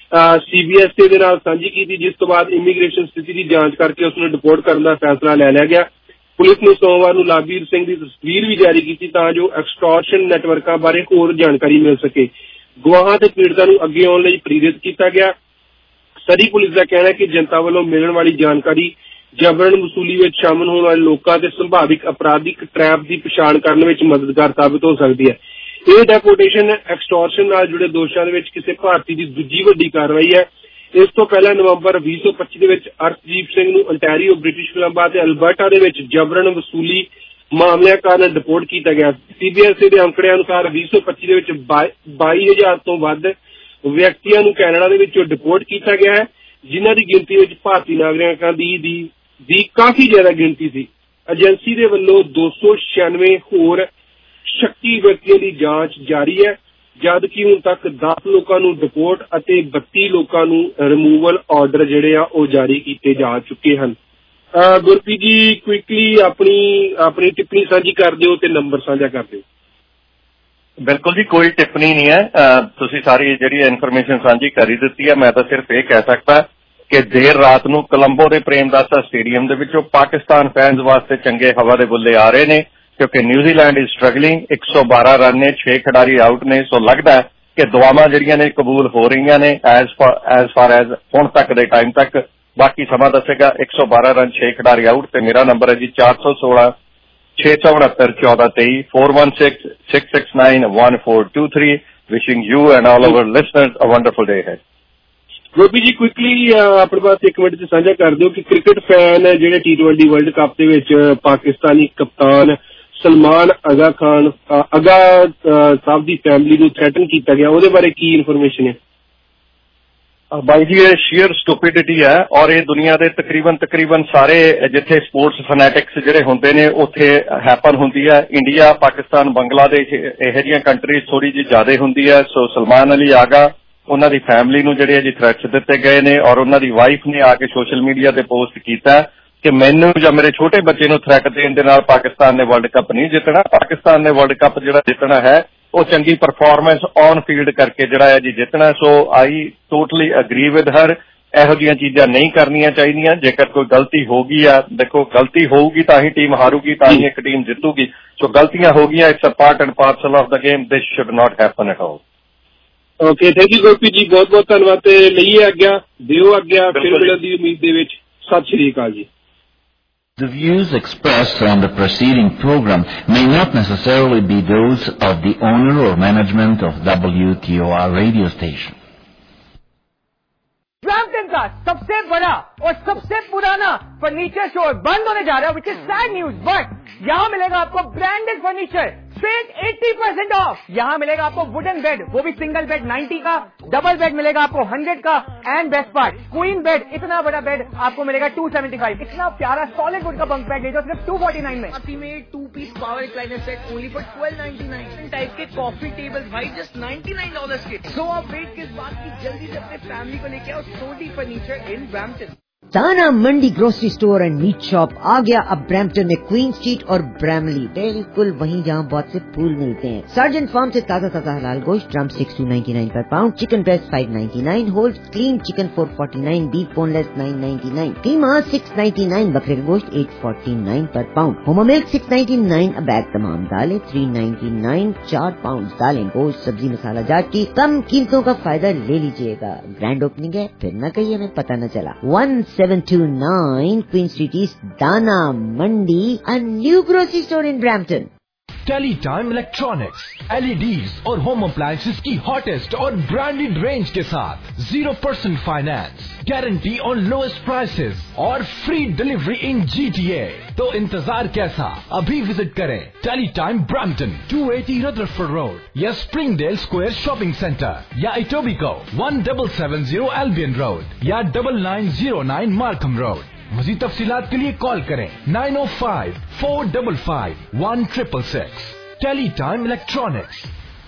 CBSA ਦੇ ਨਾਲ ਸਾਂਝੀ ਕੀਤੀ, ਜਿਸ ਤੋਂ ਬਾਅਦ ਇਮੀਗ੍ਰੇਸ਼ਨ ਸਥਿਤੀ ਦੀ ਜਾਂਚ ਕਰਕੇ ਉਸ ਨੂੰ ਡਿਪੋਰਟ ਕਰਨ ਦਾ ਫੈਸਲਾ ਲੈ ਲਿਆ ਗਿਆ। ਪੁਲਿਸ ਨੇ ਸੋਮਵਾਰ ਨੂੰ ਲਵਬੀਰ ਸਿੰਘ ਦੀ ਤਸਵੀਰ ਵੀ ਜਾਰੀ ਕੀਤੀ ਤਾਂ ਜੋ ਐਕਸਟੋਰਸ਼ਨ ਨੈਟਵਰਕਾਂ ਬਾਰੇ ਹੋਰ ਜਾਣਕਾਰੀ ਮਿਲ ਸਕੇ। ਗਵਾਹਾਂ ਤੇ ਪੀੜਤਾਂ ਨੂੰ ਅੱਗੇ ਆਉਣ ਲਈ ਪ੍ਰੇਰਿਤ ਕੀਤਾ ਗਿਆ। ਸਰੀ ਪੁਲਿਸ ਦਾ ਕਹਿਣਾ ਹੈ ਕਿ ਜਨਤਾ ਵੱਲੋਂ ਮਿਲਣ ਵਾਲੀ ਜਾਣਕਾਰੀ ਜਬਰਨ ਵਸੂਲੀ ਵਿੱਚ ਸ਼ਾਮਲ ਹੋਣ ਵਾਲੇ ਲੋਕਾਂ ਤੇ ਸੰਭਾਵਿਕ ਅਪਰਾਧਿਕ ਟ੍ਰੈਪ ਦੀ ਪਛਾਣ ਕਰਨ ਵਿੱਚ ਮਦਦਗਾਰ ਸਾਬਿਤ ਹੋ ਸਕਦੀ ਹੈ। ਇਹ ਡੈਪੋਰਟੇਸ਼ਨ ਐਕਸਟੋਰਸ਼ਨ ਨਾਲ ਜੁੜੇ ਦੋਸ਼ਾਂ ਦੇ ਵਿੱਚ ਕਿਸੇ ਭਾਰਤੀ ਦੀ ਦੂਜੀ ਵੱਡੀ ਕਾਰਵਾਈ ਹੈ। ਇਸ ਤੋਂ ਪਹਿਲਾਂ ਨਵੰਬਰ 2025 ਦੇ ਵਿੱਚ ਅਰਸ਼ਦੀਪ ਸਿੰਘ ਨੂੰ ਅੰਟੈਰੀਓ, ਬ੍ਰਿਟਿਸ਼ ਕੋਲੰਬੀਆ ਤੇ ਅਲਬਰਟਾ ਦੇ ਵਿੱਚ ਜਬਰਨ ਵਸੂਲੀ ਮਾਮਲਿਆਂ ਕਾਰਨ ਡਿਪੋਰਟ ਕੀਤਾ ਗਿਆ। CBSA ਦੇ ਅੰਕੜਿਆਂ ਅਨੁਸਾਰ 2025 ਦੇ ਵਿੱਚ 22,000 ਤੋਂ ਵੱਧ ਵਿਅਕਤੀਆਂ ਨੂੰ ਕੈਨੇਡਾ ਦੇ ਵਿੱਚੋਂ ਡਿਪੋਰਟ ਕੀਤਾ ਗਿਆ ਹੈ, ਜਿਨ੍ਹਾਂ ਦੀ ਗਿਣਤੀ ਵਿੱਚ ਭਾਰਤੀ ਨਾਗਰਿਕਾਂ ਦੀ ਕਾਫੀ ਜ਼ਿਆਦਾ ਗਿਣਤੀ ਸੀ। ਏਜੰਸੀ ਦੇ ਵੱਲੋਂ 296 ਹੋਰ ਸ਼ੱਕੀ ਵਿਅਕਤੀਆਂ ਦੀ ਜਾਂਚ ਜਾਰੀ ਹੈ, ਜਦਕਿ ਹੁਣ ਤੱਕ 10 ਲੋਕਾਂ ਨੂੰ ਡਿਪੋਰਟ ਅਤੇ 32 ਲੋਕਾਂ ਨੂੰ ਰਿਮੂਵਲ ਆਰਡਰ ਜਿਹੜੇ ਆ ਉਹ ਜਾਰੀ ਕੀਤੇ ਜਾ ਚੁੱਕੇ ਹਨ। ਗੁਰਪ੍ਰੀਤ ਜੀ ਕੁਇਕਲੀ ਆਪਣੀ ਟਿੱਪਣੀ ਸਾਂਝੀ ਕਰ ਦਿਓ ਤੇ ਨੰਬਰ ਸਾਂਝਾ ਕਰ ਦਿਓ। ਬਿਲਕੁਲ ਜੀ, ਕੋਈ ਟਿੱਪਣੀ ਨਹੀਂ ਹੈ, ਤੁਸੀਂ ਸਾਰੀ ਜਿਹੜੀ ਇਨਫੋਰਮੇਸ਼ਨ ਸਾਂਝੀ ਕਰ ਹੀ ਦਿੱਤੀ ਹੈ। ਮੈਂ ਤਾਂ ਸਿਰਫ ਇਹ ਕਹਿ ਸਕਦਾ ਕਿ ਦੇਰ ਰਾਤ ਨੂੰ ਕੋਲੰਬੋ ਦੇ ਪ੍ਰੇਮਦਾਸਾ ਸਟੇਡੀਅਮ ਦੇ ਵਿੱਚੋਂ ਪਾਕਿਸਤਾਨ ਫੈਨਸ ਵਾਸਤੇ ਚੰਗੇ ਹਵਾ ਦੇ ਬੁੱਲੇ ਆ ਰਹੇ ਨੇ, ਕਿਉਂਕਿ ਨਿਊਜ਼ੀਲੈਂਡ ਇਜ਼ ਸਟਰਗਲਿੰਗ। 112 ਰਨ ਨੇ, 6 ਖਿਡਾਰੀ ਆਊਟ ਨੇ। ਸੋ ਲੱਗਦਾ ਹੈ ਕਿ ਦੁਆਵਾਂ ਜਿਹੜੀਆਂ ਨੇ ਕਬੂਲ ਹੋ ਰਹੀਆਂ ਨੇ ਐਜ਼ ਫਾਰ ਐਜ਼ ਹੁਣ ਤੱਕ ਦੇ ਟਾਈਮ ਤੱਕ। ਬਾਕੀ ਸਮਾਂ ਦੱਸੇਗਾ। 112 ਰਨ, 6 ਖਿਡਾਰੀ ਆਊਟ ਤੇ ਮੇਰਾ ਨੰਬਰ ਹੈ ਜੀ 416 669 1423 416-669-1423. Wishing you and all our listeners a wonderful day ahead. Gopi ਜੀ ਕੁਇਕਲੀ ਆਪਣੇ ਪਾਸ ਇੱਕ ਮਿੰਟ ਚ ਸਾਂਝਾ ਕਰ ਦਿਓ ਕਿ ਕ੍ਰਿਕਟ ਫੈਨ ਜਿਹੜੇ T20 ਵਰਲਡ ਕੱਪ ਦੇ ਵਿੱਚ ਪਾਕਿਸਤਾਨੀ ਕਪਤਾਨ ਸਲਮਾਨ ਅਗਾ ਖਾਨ ਸਾਹਿਬ ਦੀ ਫੈਮਿਲੀ ਨੂੰ ਥ੍ਰੈਟਨ ਕੀਤਾ ਗਿਆ, ਉਹਦੇ ਬਾਰੇ ਕੀ ਇਨਫੋਰਮੇਸ਼ਨ ਹੈ? ਬਾਈ ਜੀ ਇਹ ਸ਼ੀਅਰ ਸਟੂਪਿਡਿਟੀ ਹੈ ਔਰ ਇਹ ਦੁਨੀਆ ਦੇ ਤਕਰੀਬਨ ਸਾਰੇ ਜਿੱਥੇ ਸਪੋਰਟਸ ਫੈਨੈਟਿਕਸ ਜਿਹੜੇ ਹੁੰਦੇ ਨੇ ਉੱਥੇ ਹੈਪਨ ਹੁੰਦੀ ਹੈ। ਇੰਡੀਆ, ਪਾਕਿਸਤਾਨ, ਬੰਗਲਾਦੇਸ਼ ਇਹੋ ਜਿਹੀਆਂ ਕੰਟਰੀਜ਼ ਥੋੜੀ ਜਿਹੀ ਜ਼ਿਆਦਾ ਹੁੰਦੀ ਹੈ। ਸੋ ਸਲਮਾਨ ਅਲੀ ਆਗਾ ਉਹਨਾਂ ਦੀ ਫੈਮਿਲੀ ਨੂੰ ਜਿਹੜੇ ਜੀ ਥ੍ਰੈਟਸ ਦਿੱਤੇ ਗਏ ਨੇ ਔਰ ਉਹਨਾਂ ਦੀ ਵਾਈਫ ਨੇ ਆ ਕੇ ਸੋਸ਼ਲ ਮੀਡੀਆ ਤੇ ਪੋਸਟ ਕੀਤਾ ਕਿ ਮੈਨੂੰ ਜਾਂ ਮੇਰੇ ਛੋਟੇ ਬੱਚੇ ਨੂੰ ਥ੍ਰੈਟ ਦੇਣ ਦੇ ਨਾਲ ਪਾਕਿਸਤਾਨ ਨੇ ਵਰਲਡ ਕੱਪ ਨਹੀਂ ਜਿੱਤਣਾ। ਪਾਕਿਸਤਾਨ ਨੇ ਵਰਲਡ ਕੱਪ ਜਿਹੜਾ ਜਿੱਤਣਾ ਹੈ ਉਹ ਚੰਗੀ ਪਰਫਾਰਮੈਂਸ ਔਨ ਫੀਲਡ ਕਰਕੇ ਜਿਹੜਾ ਹੈ ਜੀ ਜਿੱਤਣਾ। So I totally agree with her. ਇਹੋ ਜਿਹੀਆਂ ਚੀਜ਼ਾਂ ਨਹੀਂ ਕਰਨੀਆਂ ਚਾਹੀਦੀਆਂ। ਜੇਕਰ ਕੋਈ ਗਲਤੀ ਹੋ ਗਈ ਆ, ਦੇਖੋ ਗਲਤੀ ਹੋਊਗੀ ਤਾਂ ਹੀ ਟੀਮ ਹਾਰੂਗੀ, ਤਾਂ ਹੀ ਇੱਕ ਟੀਮ ਜਿੱਤੂਗੀ। ਸੋ ਗਲਤੀਆਂ ਹੋ ਗਈਆਂ, it's a part and parcel of the game, this should not happen at all. Okay, thank you Gurpreet ji, ਬਹੁਤ ਬਹੁਤ ਧੰਨਵਾਦ ਤੇ ਲਈਏ ਆਗਿਆ, ਦਿਓ ਆਗਿਆ, ਫਿਰ ਮਿਲਣ ਦੀ ਉਮੀਦ ਦੇ ਵਿੱਚ। ਸਤਿ ਸ਼੍ਰੀ ਅਕਾਲ ਜੀ। The views expressed on the preceding program may not necessarily be those of the owner or management of WTOR radio station. Brampton का सबसे बड़ा और सबसे पुराना फर्नीचर स्टोर बंद होने जा रहा है, which is sad news, but यहाँ मिलेगा आपको ब्रांडेड फर्नीचर स्ट्रेट 80% ऑफ। यहाँ मिलेगा आपको वुडन बेड, वो भी सिंगल बेड 90 का, डबल बेड मिलेगा आपको 100 का, and best part queen bed, इतना बड़ा बेड आपको मिलेगा 275। इतना प्यारा सॉलिड वुड का बंक बेड ले जाओ सिर्फ 249 में। Ultimate 2-piece power recliner set only for $1299। Type के कॉफी टेबल भाई जस्ट $99 के। सो आप वेट किस बात की, जल्दी से अपने फैमिली को लेके आओ सोडी furniture in Brampton. Tana Mandi grocery store and meat shop आ गया अब ब्रैम्पटन में, क्वीन स्ट्रीट और ब्रैमली, बिल्कुल वहीं जहां बहुत से फूल मिलते हैं। सर्जेंट फार्म से ताजा हलाल गोश्त, drum sticks $2.99 per pound, chicken breast $5.99, whole clean chicken $4.49, beef boneless $9.99, कीमा $6.99, बकरे का गोश्त $8.49 पर पाउंड, होमा मिल्क $6.99 अ बैग, तमाम दालें $3.99 4 पाउंड दालें, गोश्त, सब्जी, मसाला जाट की कम कीमतों का फायदा ले लीजिएगा। ग्रैंड ओपनिंग है, फिर न कहिए हमें पता न चला। 1729 Queen Street East, Dana Mandi, a new grocery store in Brampton. Tele Time electronics, LEDs और होम अप्लायंसेस की हॉटेस्ट और ब्रांडेड रेंज के साथ 0% finance, guarantee on lowest prices और फ्री डिलीवरी इन GTA। तो इंतजार कैसा, अभी विजिट करें Tele Time Brampton 280 Rutherford road या स्प्रिंगडेल स्क्वायर शॉपिंग सेंटर या इटोबिको 1770 एल्बियन रोड या 9909 मार्कम रोड। मज़ीद तफसीलात के लिए कॉल करें 905-455-1666। Tele Time electronics.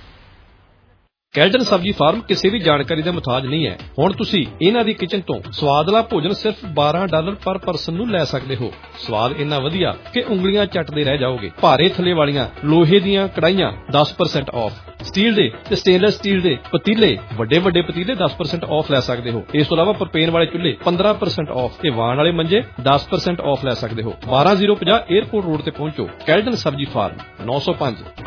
ਕੈਲਟਨ ਸਬਜ਼ੀ ਫਾਰਮ ਕਿਸੇ ਵੀ ਜਾਣਕਾਰੀ ਦਾ ਮੁਤਾਜ ਨਹੀਂ ਹੈ। ਹੁਣ ਤੁਸੀਂ ਇਹਨਾਂ ਦੀ ਕਿਚਨ ਤੋਂ ਸਵਾਦਲਾ ਭੋਜਨ ਸਿਰਫ $12 ਪਰ ਪਰਸਨ ਨੂੰ ਲੈ ਸਕਦੇ ਹੋ। ਸਵਾਦ ਇੰਨਾ ਵਧੀਆ ਕਿ ਉਂਗਲੀਆਂ ਚੱਟਦੇ ਰਹਿ ਜਾਓਗੇ। ਭਾਰੇ ਥੱਲੇ ਵਾਲੀਆਂ ਲੋਹੇ ਦੀਆਂ ਕੜਾਈਆਂ 10% ਆਫ, ਸਟੀਲ ਦੇ ਤੇ ਸਟੇਨਲੈਸ ਸਟੀਲ ਦੇ ਪਤੀਲੇ, ਵੱਡੇ ਪਤੀਲੇ 10% ਆਫ ਲੈ ਸਕਦੇ ਹੋ। ਇਸ ਤੋਂ ਇਲਾਵਾ ਪ੍ਰੋਪੇਨ ਵਾਲੇ ਚੁੱਲ੍ਹੇ 15% ਆਫ ਤੇ ਵਾਣ ਵਾਲੇ ਮੰਜੇ 10% ਆਫ ਲੈ ਸਕਦੇ ਹੋ। 12050 에ਅਰਪੋਰਟ ਰੋਡ ਤੇ ਪਹੁੰਚੋ। ਕੈਲਟਨ ਸਬਜ਼ੀ ਫਾਰਮ 905